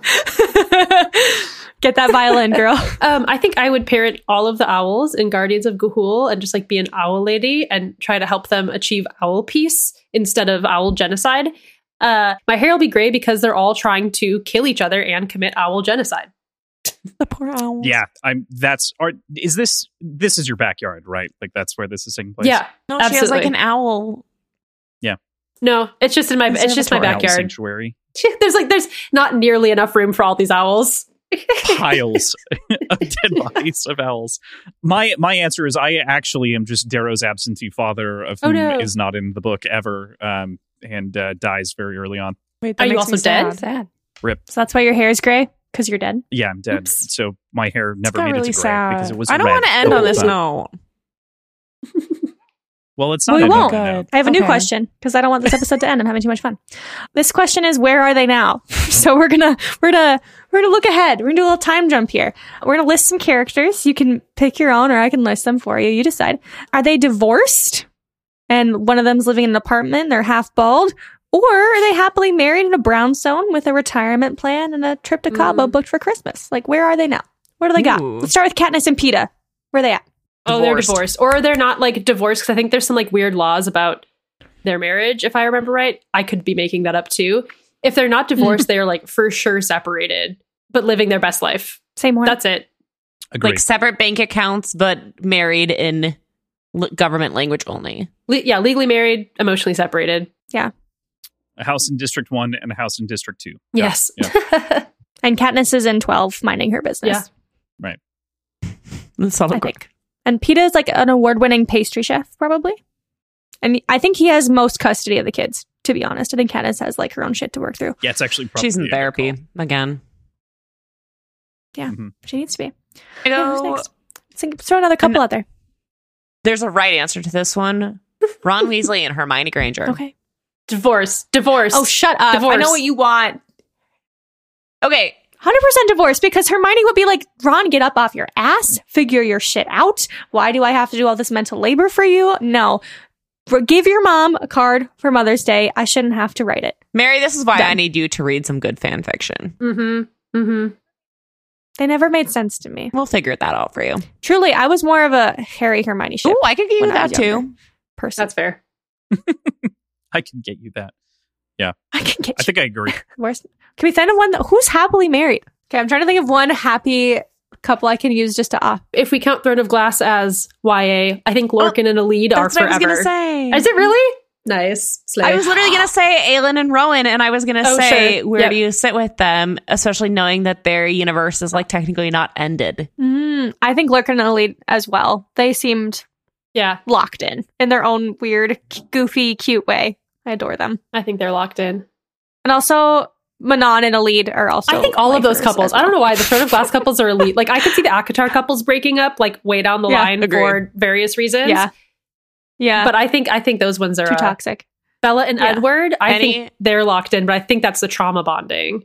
Speaker 4: Get that violin, girl.
Speaker 2: Um, I think I would parent all of the owls in Guardians of Ga'Hoole and just like be an owl lady and try to help them achieve owl peace instead of owl genocide. Uh, my hair will be gray because they're all trying to kill each other and commit owl genocide.
Speaker 3: The poor owl.
Speaker 5: Yeah, I'm. That's. Are, is this? This is your backyard, right? Like that's where this is taking place.
Speaker 2: Yeah,
Speaker 3: No, she has like
Speaker 2: absolutely.
Speaker 3: an owl.
Speaker 2: no, it's just in my. It's just my
Speaker 5: Owl
Speaker 2: backyard.
Speaker 5: sanctuary.
Speaker 2: There's like there's not nearly enough room for all these owls.
Speaker 5: Piles of dead bodies of owls. My my answer is I actually am just Darrow's absentee father, of
Speaker 2: Oh,
Speaker 5: whom
Speaker 2: no.
Speaker 5: is not in the book ever, um, and uh, dies very early on.
Speaker 3: Wait,
Speaker 2: Are you
Speaker 3: makes
Speaker 2: also
Speaker 3: me
Speaker 2: dead?
Speaker 3: sad.
Speaker 4: Sad.
Speaker 5: Rip.
Speaker 4: So that's why your hair is gray because you're dead.
Speaker 5: Yeah, I'm dead.
Speaker 2: Oops.
Speaker 5: So my hair
Speaker 3: It's
Speaker 5: never
Speaker 3: got
Speaker 5: made
Speaker 3: really
Speaker 5: it to gray
Speaker 3: sad.
Speaker 5: because it was.
Speaker 3: I don't
Speaker 5: red
Speaker 3: want to end
Speaker 5: the
Speaker 3: on
Speaker 5: whole
Speaker 3: this
Speaker 5: time.
Speaker 3: note.
Speaker 5: Well, it's not.
Speaker 4: We
Speaker 5: ending
Speaker 4: won't.
Speaker 5: on that note.
Speaker 4: I have a new
Speaker 3: Okay.
Speaker 4: question because I don't want this episode to end. I'm having too much fun. This question is, where are they now? So we're gonna we're gonna we're gonna look ahead. We're gonna do a little time jump here. We're gonna list some characters. You can pick your own, or I can list them for you. You decide. Are they divorced? And one of them's living in an apartment. They're half bald, or are they happily married in a brownstone with a retirement plan and a trip to Cabo
Speaker 2: Mm.
Speaker 4: booked for Christmas? Like, where are they now? What do they got?
Speaker 3: Ooh.
Speaker 4: Let's start with Katniss and Peeta. Where are they at?
Speaker 2: Oh, they're
Speaker 5: Divorced.
Speaker 2: divorced, or they're not like divorced because I think there's some like weird laws about their marriage, if I remember right. I could be making that up too. If they're not divorced, they are like for sure separated, but living their best life.
Speaker 4: Same one.
Speaker 2: That's it.
Speaker 5: Agreed.
Speaker 3: Like separate bank accounts, but married in l- government language only.
Speaker 2: Le- yeah, legally married, emotionally separated.
Speaker 5: A house in District One and a house in District Two.
Speaker 2: Yes.
Speaker 5: Yeah.
Speaker 4: And Katniss is in twelve, minding her business.
Speaker 2: Yeah.
Speaker 5: Right.
Speaker 3: That's all
Speaker 4: I think. And Peeta is like an award-winning pastry chef, probably. And I think he has most custody of the kids, to be honest. I think Katniss has like her own shit to work through.
Speaker 5: Yeah, it's actually probably
Speaker 3: She's in
Speaker 5: a good
Speaker 3: therapy
Speaker 5: call.
Speaker 3: again.
Speaker 4: Yeah,
Speaker 5: Mhm.
Speaker 4: she needs to be.
Speaker 3: I
Speaker 4: Yeah, who's
Speaker 3: go,
Speaker 4: next? Let's think- throw another couple
Speaker 3: And-
Speaker 4: out there.
Speaker 3: there's a right answer to this one. Ron Weasley and Hermione Granger.
Speaker 4: Okay.
Speaker 2: Divorce. Divorce.
Speaker 4: Oh, shut up. I
Speaker 2: Divorce.
Speaker 4: know what you want.
Speaker 3: Okay,
Speaker 4: one hundred percent divorce, because Hermione would be like, Ron, get up off your ass. Figure your shit out. Why do I have to do all this mental labor for you? No. For- Give your mom a card for Mother's Day. I shouldn't have to write it.
Speaker 3: Mary, this is why
Speaker 4: Done.
Speaker 3: I need you to read some good fan fiction.
Speaker 2: Mm-hmm. Mm-hmm.
Speaker 4: They never made sense to me.
Speaker 3: We'll figure that out for you.
Speaker 4: Truly, I was more of a Harry Hermione ship
Speaker 3: Oh, I could give you
Speaker 4: when I
Speaker 3: that
Speaker 4: was
Speaker 3: too.
Speaker 4: younger person.
Speaker 2: That's fair.
Speaker 5: I can get you that.
Speaker 4: I can get
Speaker 5: I think I agree.
Speaker 4: Worse. Can we find one that, who's happily married? Okay, I'm trying to think of one happy couple I can use just to off.
Speaker 2: If we count Throne of Glass as Y A, I think Lorcan and Alid are
Speaker 3: That's what I was
Speaker 2: forever.
Speaker 3: gonna say.
Speaker 2: Is it really? Nice. Slay.
Speaker 3: I was literally gonna say Aelin and Rowan, and I was gonna
Speaker 2: Oh,
Speaker 3: say
Speaker 2: sure.
Speaker 3: where
Speaker 2: Yep.
Speaker 3: do you sit with them, especially knowing that their universe is like technically not ended.
Speaker 4: Mm, I think Lurkin and Elite as well. They seemed
Speaker 2: Yeah,
Speaker 4: locked in in their own weird, goofy, cute way. I adore them.
Speaker 2: I think they're locked in.
Speaker 4: And also, Manon and Elite are also.
Speaker 2: I think all of those
Speaker 4: lifers
Speaker 2: couples.
Speaker 4: as
Speaker 2: I don't
Speaker 4: well.
Speaker 2: know why the Throne of Glass couples are elite. Like I could see the Akatar couples breaking up, like way down the
Speaker 4: Yeah,
Speaker 2: line
Speaker 3: agreed.
Speaker 2: for various reasons.
Speaker 4: Yeah. Yeah.
Speaker 2: But I think I think those ones are
Speaker 4: too
Speaker 2: uh,
Speaker 4: toxic.
Speaker 2: Bella and
Speaker 4: Yeah.
Speaker 2: Edward. I
Speaker 3: Any-
Speaker 2: think they're locked in, but I think that's the trauma bonding.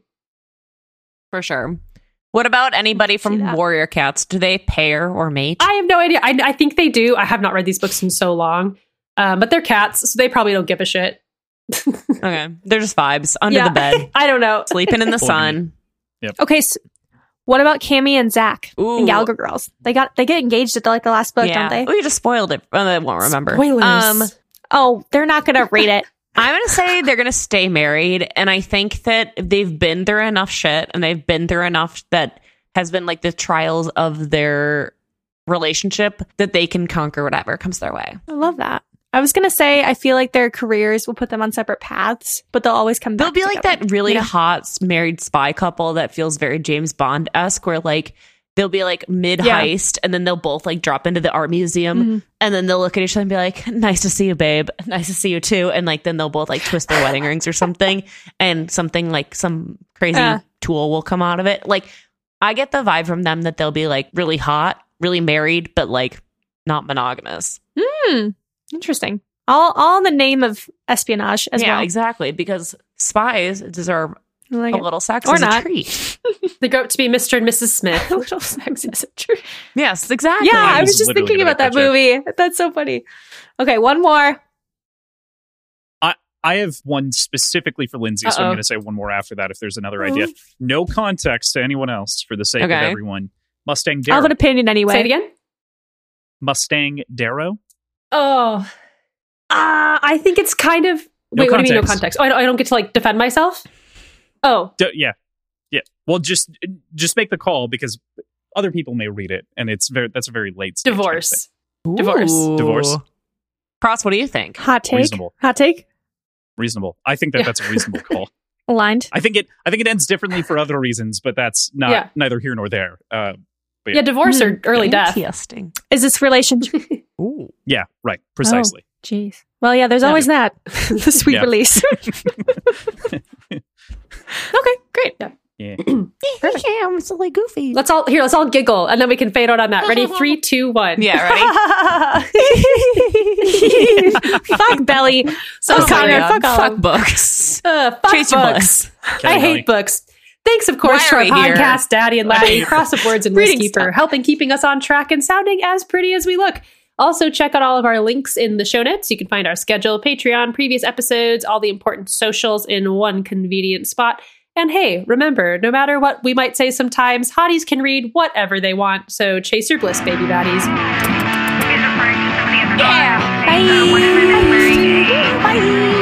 Speaker 3: For sure. What about anybody
Speaker 4: See
Speaker 3: from
Speaker 4: that.
Speaker 3: Warrior Cats? Do they pair or mate?
Speaker 2: I have no idea. I, I think they do. I have not read these books in so long, um, but they're cats, so they probably don't give a shit.
Speaker 3: Okay. They're just vibes under
Speaker 2: Yeah.
Speaker 3: the bed,
Speaker 2: I don't know.
Speaker 3: sleeping in the
Speaker 5: Fully.
Speaker 3: sun.
Speaker 4: Okay, so what about Cammy and Zach
Speaker 3: Ooh.
Speaker 4: and Gallagher Girls? They got they get engaged at the, like the last book,
Speaker 3: Yeah.
Speaker 4: don't they?
Speaker 3: We just spoiled it. Oh, they won't remember.
Speaker 2: Spoilers.
Speaker 3: Um,
Speaker 4: Oh, they're not gonna read it.
Speaker 3: I'm going to say they're going to stay married. And I think that they've been through enough shit and they've been through enough that has been like the trials of their relationship that they can conquer whatever comes their way.
Speaker 4: I love that. I was gonna say I feel like their careers will put them on separate paths, but they'll always come back.
Speaker 3: They'll be like
Speaker 4: together,
Speaker 3: that really
Speaker 4: you know?
Speaker 3: hot married spy couple that feels very James Bond esque, where like they'll be like mid heist and then they'll both like drop into the art museum
Speaker 4: Mhm.
Speaker 3: and then they'll look at each other and be like, nice to see you, babe. Nice to see you too. And like then they'll both like twist their wedding rings or something and something like some crazy
Speaker 4: Yeah.
Speaker 3: tool will come out of it. Like I get the vibe from them that they'll be like really hot, really married, but like not monogamous.
Speaker 4: Hmm. Interesting. All all in the name of espionage as
Speaker 3: yeah,
Speaker 4: well.
Speaker 3: exactly. Because spies deserve
Speaker 4: I like
Speaker 3: a
Speaker 4: it.
Speaker 3: little sex
Speaker 4: Or
Speaker 3: as
Speaker 4: not.
Speaker 3: a treat.
Speaker 2: They grow up to be Mister and Missus Smith.
Speaker 4: A little sex is it true?
Speaker 3: Yes, exactly.
Speaker 4: Yeah, I
Speaker 5: was
Speaker 4: was just
Speaker 5: literally
Speaker 4: thinking
Speaker 5: gonna
Speaker 4: about that
Speaker 5: make that
Speaker 4: movie. That's so funny. Okay, one more.
Speaker 5: I have one specifically for Lindsay, so I'm
Speaker 2: Uh-oh.
Speaker 5: going to say one more after that if there's another idea. No context to anyone else for the sake
Speaker 3: Okay.
Speaker 5: of everyone. Mustang
Speaker 4: I'll
Speaker 5: Darrow.
Speaker 4: have an opinion anyway.
Speaker 2: Say it again.
Speaker 5: Mustang Darrow.
Speaker 2: Oh, uh, I think it's kind of.
Speaker 5: No
Speaker 2: wait, what do you mean no
Speaker 5: context.
Speaker 2: context? Oh, I don't, I don't get to like defend myself. Oh,
Speaker 5: D- yeah, yeah. Well, just just make the call because other people may read it, and it's very that's a very late stage kind of
Speaker 2: divorce. Divorce.
Speaker 3: Ooh.
Speaker 5: Divorce.
Speaker 3: Cross, what do you think?
Speaker 4: Hot take.
Speaker 5: Reasonable.
Speaker 4: Hot take.
Speaker 5: thing. Reasonable. I think that
Speaker 2: Yeah.
Speaker 5: that's a reasonable call.
Speaker 4: Aligned.
Speaker 5: I think it. I think it ends differently for other reasons, but that's not
Speaker 2: Yeah.
Speaker 5: neither here nor there. Uh,
Speaker 2: Yeah, divorce or early death.
Speaker 3: Interesting.
Speaker 4: Is this relationship?
Speaker 3: Ooh.
Speaker 5: yeah, right. Precisely.
Speaker 4: Jeez. Well, yeah. There's
Speaker 2: Yeah.
Speaker 4: always that. The sweet
Speaker 5: Yeah.
Speaker 4: release.
Speaker 2: Okay, great. Yeah.
Speaker 5: Yeah.
Speaker 3: Yeah, I'm silly goofy.
Speaker 2: Let's all here. Let's all giggle, and then we can fade out on that. Ready? Three, two, one.
Speaker 3: Yeah, ready?
Speaker 4: Fuck Belly.
Speaker 2: So
Speaker 4: Fuck
Speaker 2: sorry.
Speaker 4: Connor. Fuck all.
Speaker 3: Fuck books.
Speaker 2: Uh, fuck
Speaker 3: Chase your
Speaker 2: books.
Speaker 3: books.
Speaker 2: I
Speaker 5: Kelly,
Speaker 2: hate books. Thanks, of course,
Speaker 3: Why
Speaker 2: to
Speaker 3: are
Speaker 2: our
Speaker 3: we here?
Speaker 2: podcast, Daddy and Laddie, Cross of Words and
Speaker 4: Reading
Speaker 2: Whiskey for
Speaker 4: stuff.
Speaker 2: helping keeping us on track and sounding as pretty as we look. Also, check out all of our links in the show notes. You can find our schedule, Patreon, previous episodes, all the important socials in one convenient spot. And hey, remember, no matter what we might say sometimes, hotties can read whatever they want. So chase your bliss, baby baddies.
Speaker 4: Bye. Bye. Bye.